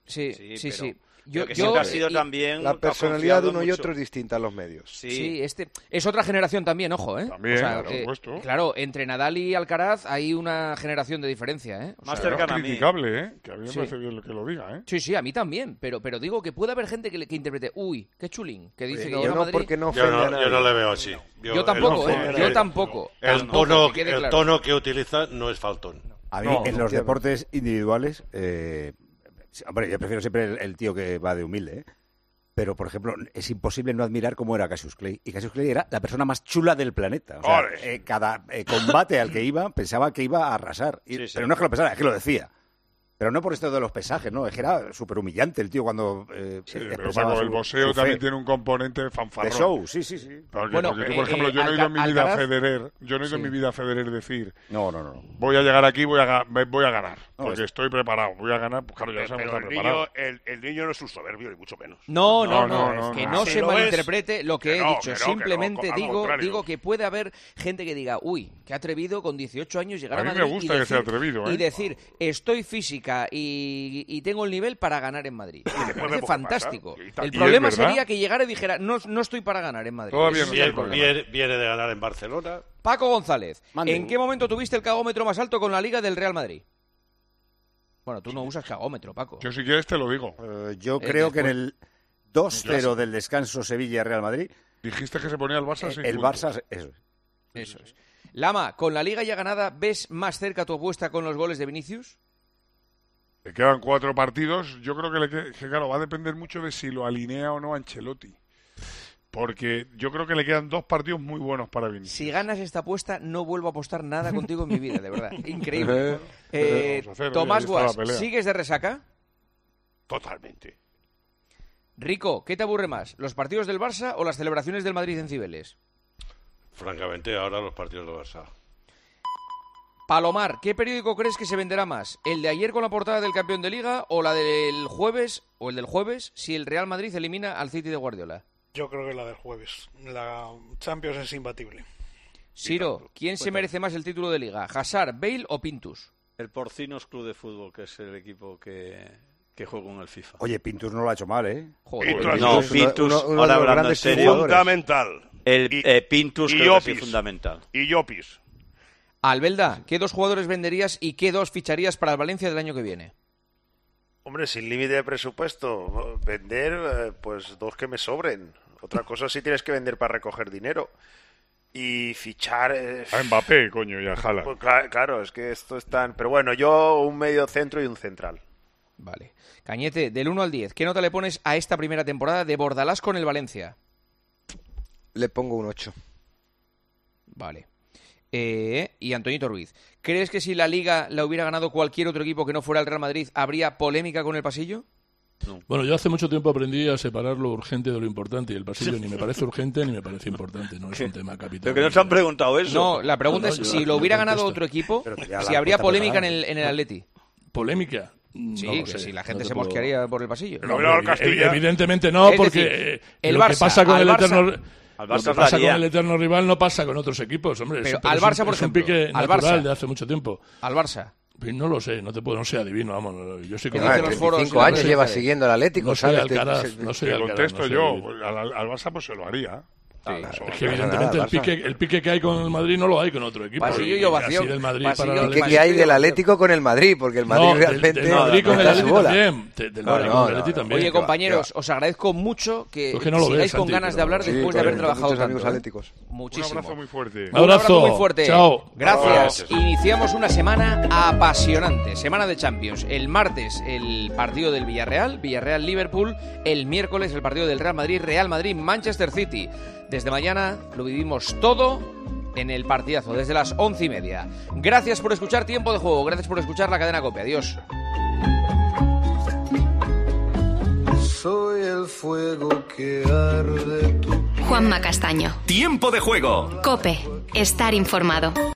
Speaker 3: Sí, sí, sí.
Speaker 12: pero,
Speaker 3: sí.
Speaker 12: Yo, que siempre ha sido
Speaker 14: y
Speaker 12: también...
Speaker 14: La personalidad de uno
Speaker 12: mucho.
Speaker 14: y otro es distinta a los medios.
Speaker 3: Sí. sí, este es otra generación también, ojo, ¿eh?
Speaker 5: También,
Speaker 3: o sea,
Speaker 5: por
Speaker 3: eh,
Speaker 5: supuesto.
Speaker 3: Claro, entre Nadal y Alcaraz hay una generación de diferencia, ¿eh?
Speaker 5: O Más sea, cercana a mí. criticable, ¿eh? Que a mí me
Speaker 3: sí.
Speaker 5: parece bien lo que lo diga, ¿eh?
Speaker 3: Sí, sí, a mí también, pero pero digo que puede haber gente que, le, que interprete, uy, qué chulín, que dice
Speaker 14: Oye,
Speaker 3: que
Speaker 14: no,
Speaker 3: llega a
Speaker 14: no,
Speaker 3: Madrid...
Speaker 14: porque no
Speaker 13: yo, no, yo no le veo así.
Speaker 3: Yo, yo tampoco,
Speaker 13: el,
Speaker 3: ¿eh?
Speaker 13: el,
Speaker 3: Yo
Speaker 13: el,
Speaker 3: tampoco.
Speaker 13: El,
Speaker 3: tampoco,
Speaker 13: tono,
Speaker 3: que
Speaker 13: el
Speaker 3: claro.
Speaker 13: tono que utiliza no es faltón.
Speaker 4: A mí,
Speaker 13: no,
Speaker 4: en
Speaker 13: no,
Speaker 4: los
Speaker 13: no.
Speaker 4: deportes individuales, eh, hombre, yo prefiero siempre el, el tío que va de humilde, ¿eh? Pero, por ejemplo, es imposible no admirar cómo era Cassius Clay. Y Cassius Clay era la persona más chula del planeta. O sea, eh, cada eh, combate al que iba pensaba que iba a arrasar. Y, sí, sí. Pero no es que lo pensara, es que lo decía. Pero no por esto de los pesajes, ¿no? Es que era súper humillante el tío cuando... Eh,
Speaker 5: sí, pero Paco, el boxeo también tiene un componente fanfarrón.
Speaker 4: De show, sí, sí, sí.
Speaker 5: Porque,
Speaker 3: bueno,
Speaker 5: porque tú,
Speaker 3: eh,
Speaker 5: por ejemplo,
Speaker 3: eh,
Speaker 5: yo no he ido en mi vida
Speaker 3: Alcaraz...
Speaker 5: a Federer, yo no he ido
Speaker 3: sí.
Speaker 5: en mi vida a Federer decir...
Speaker 4: No, no, no.
Speaker 5: Voy a llegar aquí, voy a, voy a ganar.
Speaker 4: No,
Speaker 5: porque
Speaker 4: es...
Speaker 5: estoy preparado, voy a ganar, pues claro, ya
Speaker 6: pero,
Speaker 5: sabemos
Speaker 6: pero
Speaker 5: estar
Speaker 6: el,
Speaker 5: preparado.
Speaker 6: niño, el, el niño no es un soberbio, ni mucho menos.
Speaker 3: No, no, no,
Speaker 5: no, no,
Speaker 3: es que
Speaker 5: no,
Speaker 3: no,
Speaker 5: no.
Speaker 3: se
Speaker 6: Si lo
Speaker 3: malinterprete
Speaker 6: es,
Speaker 3: lo que,
Speaker 6: que
Speaker 3: he
Speaker 6: no,
Speaker 3: dicho.
Speaker 6: que no,
Speaker 3: Simplemente
Speaker 6: que no,
Speaker 3: digo,
Speaker 6: al
Speaker 3: digo que puede haber gente que diga, uy, qué atrevido con dieciocho años llegar a,
Speaker 5: a mí
Speaker 3: Madrid
Speaker 5: me gusta
Speaker 3: y
Speaker 5: que
Speaker 3: decir,
Speaker 5: sea atrevido, ¿eh?
Speaker 3: y decir, estoy física y, y tengo el nivel para ganar en Madrid. Me parece fantástico. El problema sería que llegara y dijera, no, no estoy para ganar en Madrid.
Speaker 13: Todavía viene, viene, viene de ganar en Barcelona.
Speaker 3: Paco González,
Speaker 4: Mande.
Speaker 3: ¿en qué momento tuviste el cagómetro más alto con la Liga del Real Madrid? Bueno, tú no usas cagómetro, Paco.
Speaker 5: Yo si quieres te lo digo.
Speaker 4: Uh, yo
Speaker 3: eh,
Speaker 4: creo
Speaker 3: después...
Speaker 4: que en el dos cero del descanso Sevilla-Real Madrid...
Speaker 5: Dijiste que se ponía el Barça
Speaker 4: eh,
Speaker 5: seis
Speaker 4: El
Speaker 5: puntos.
Speaker 4: Barça, eso es.
Speaker 3: Eso es. Lama, con la Liga ya ganada, ¿ves más cerca tu apuesta con los goles de Vinicius?
Speaker 5: Le quedan cuatro partidos. Yo creo que, le que, que, claro, va a depender mucho de si lo alinea o no Ancelotti. Porque yo creo que le quedan dos partidos muy buenos para Vinicius.
Speaker 3: Si ganas esta apuesta, no vuelvo a apostar nada contigo en mi vida, de verdad. Increíble. eh,
Speaker 5: hacer,
Speaker 3: Tomás
Speaker 5: oye,
Speaker 3: Guas,
Speaker 5: la
Speaker 3: ¿sigues de resaca?
Speaker 6: Totalmente.
Speaker 3: Rico, ¿qué te aburre más? ¿Los partidos del Barça o las celebraciones del Madrid en Cibeles?
Speaker 13: Francamente, ahora los partidos del Barça.
Speaker 3: Palomar, ¿qué periódico crees que se venderá más? ¿El de ayer con la portada del campeón de Liga o la del jueves o el del jueves si el Real Madrid elimina al City de Guardiola?
Speaker 7: Yo creo que la del jueves. La Champions es imbatible.
Speaker 3: Siro, ¿quién se merece más el título de Liga? ¿Hazard, Bale o Pintus?
Speaker 12: El Porcinos Club de Fútbol, que es el equipo que, que juega en el FIFA.
Speaker 4: Oye, Pintus no lo ha hecho mal, ¿eh?
Speaker 3: Joder.
Speaker 6: Pintus,
Speaker 12: no, Pintus,
Speaker 14: uno, uno
Speaker 12: ahora
Speaker 14: de los
Speaker 12: hablando en
Speaker 14: grandes
Speaker 12: serio,
Speaker 6: fundamental.
Speaker 12: el
Speaker 6: y,
Speaker 12: eh, Pintus
Speaker 6: y
Speaker 12: creo
Speaker 6: Llopis,
Speaker 12: que es fundamental.
Speaker 6: Y Llopis.
Speaker 3: Albelda, ¿qué dos jugadores venderías y qué dos ficharías para el Valencia del año que viene?
Speaker 15: Hombre, sin límite de presupuesto, vender, eh, pues dos que me sobren. Otra cosa sí tienes que vender para recoger dinero. Y fichar... Eh,
Speaker 5: a Mbappé, coño, y a Haaland.
Speaker 15: Pues, claro, claro, es que esto es tan... Pero bueno, yo un medio centro y un central.
Speaker 3: Vale. Cañete, del uno al diez, ¿qué nota le pones a esta primera temporada de Bordalás con el Valencia?
Speaker 14: Le pongo un ocho.
Speaker 3: Vale. Eh, y Antoñito Ruiz, ¿crees que si la Liga la hubiera ganado cualquier otro equipo que no fuera el Real Madrid, habría polémica con el pasillo?
Speaker 11: No. Bueno, yo hace mucho tiempo aprendí a separar lo urgente de lo importante y el pasillo ni me parece urgente ni me parece importante, no es un tema capital.
Speaker 12: Pero que no te han preguntado eso.
Speaker 3: No, la pregunta
Speaker 11: no, no,
Speaker 3: es
Speaker 11: yo,
Speaker 3: si lo hubiera ganado
Speaker 11: contesta.
Speaker 3: otro equipo, si habría polémica en el, en el Atleti.
Speaker 11: ¿Polémica?
Speaker 3: Sí,
Speaker 11: no
Speaker 3: que
Speaker 11: sé,
Speaker 3: si la gente
Speaker 11: no
Speaker 3: se
Speaker 11: puedo...
Speaker 3: mosquearía por el pasillo.
Speaker 5: No, no,
Speaker 11: no, evidentemente no,
Speaker 3: es
Speaker 11: porque
Speaker 3: decir,
Speaker 11: eh,
Speaker 3: el
Speaker 11: lo
Speaker 3: Barça,
Speaker 11: que pasa con el
Speaker 3: Barça,
Speaker 11: eterno...
Speaker 12: Al
Speaker 11: Lo
Speaker 12: Barça
Speaker 11: que pasa
Speaker 12: daría...
Speaker 11: con el eterno rival no pasa con otros equipos, hombre.
Speaker 3: Pero
Speaker 11: es,
Speaker 3: al
Speaker 11: es
Speaker 3: Barça,
Speaker 11: un,
Speaker 3: por
Speaker 11: es un
Speaker 3: ejemplo,
Speaker 11: pique
Speaker 3: al
Speaker 11: natural
Speaker 3: Barça.
Speaker 11: de hace mucho tiempo.
Speaker 3: Al Barça.
Speaker 11: No lo sé, no te puedo, no sé adivino, vamos. Yo soy
Speaker 3: ¿Qué
Speaker 11: como...
Speaker 3: dicen los foros?
Speaker 14: treinta y cinco años
Speaker 3: No sé,
Speaker 14: lleva
Speaker 3: ¿sabes?
Speaker 14: siguiendo al Atlético,
Speaker 11: No soy
Speaker 14: ¿sabes?
Speaker 11: Alcaraz, no soy
Speaker 5: Te
Speaker 11: Alcaraz.
Speaker 5: contesto
Speaker 11: no sé
Speaker 5: yo,
Speaker 11: adivino.
Speaker 5: al, al Barça pues se lo haría.
Speaker 3: Sí,
Speaker 5: eso,
Speaker 11: Es que evidentemente el pique, el pique que hay con el Madrid no lo hay con otro equipo.
Speaker 3: Pasillo y
Speaker 11: Y
Speaker 3: ovación.
Speaker 11: así del Madrid
Speaker 3: Pasillo
Speaker 11: para
Speaker 3: y
Speaker 14: ¿Qué,
Speaker 11: la-
Speaker 14: qué hay del Atlético con el Madrid? Porque el Madrid
Speaker 11: No, del-
Speaker 14: realmente
Speaker 11: del Madrid con
Speaker 14: no
Speaker 11: el
Speaker 14: está a su
Speaker 11: Atlético
Speaker 14: bola.
Speaker 11: también. Te- Del
Speaker 14: No,
Speaker 11: Madrid
Speaker 14: no,
Speaker 11: con el
Speaker 14: no,
Speaker 11: Atlético
Speaker 14: no.
Speaker 11: también.
Speaker 3: Oye, compañeros, os agradezco mucho que
Speaker 11: Pues que no lo
Speaker 3: sigáis
Speaker 11: ves,
Speaker 3: con
Speaker 11: Santi,
Speaker 3: ganas de
Speaker 11: pero-
Speaker 3: hablar
Speaker 11: Sí,
Speaker 3: después de haber
Speaker 14: muchos
Speaker 3: trabajado
Speaker 14: amigos
Speaker 3: tanto. ¿eh?
Speaker 14: atléticos.
Speaker 3: Muchísimo.
Speaker 5: Un abrazo muy fuerte.
Speaker 11: Un abrazo.
Speaker 3: muy fuerte.
Speaker 11: Chao.
Speaker 3: Gracias.
Speaker 5: Chao.
Speaker 3: Iniciamos una semana apasionante, semana de Champions. El martes el partido del Villarreal, Villarreal-Liverpool. El miércoles el partido del Real Madrid, Real Madrid-Manchester City. Desde mañana lo vivimos todo en el partidazo, desde las once y media. Gracias por escuchar Tiempo de Juego, gracias por escuchar la cadena COPE. Adiós.
Speaker 20: Soy el fuego que arde tu...
Speaker 1: Juanma Castaño.
Speaker 2: Tiempo de Juego.
Speaker 1: COPE. Estar informado.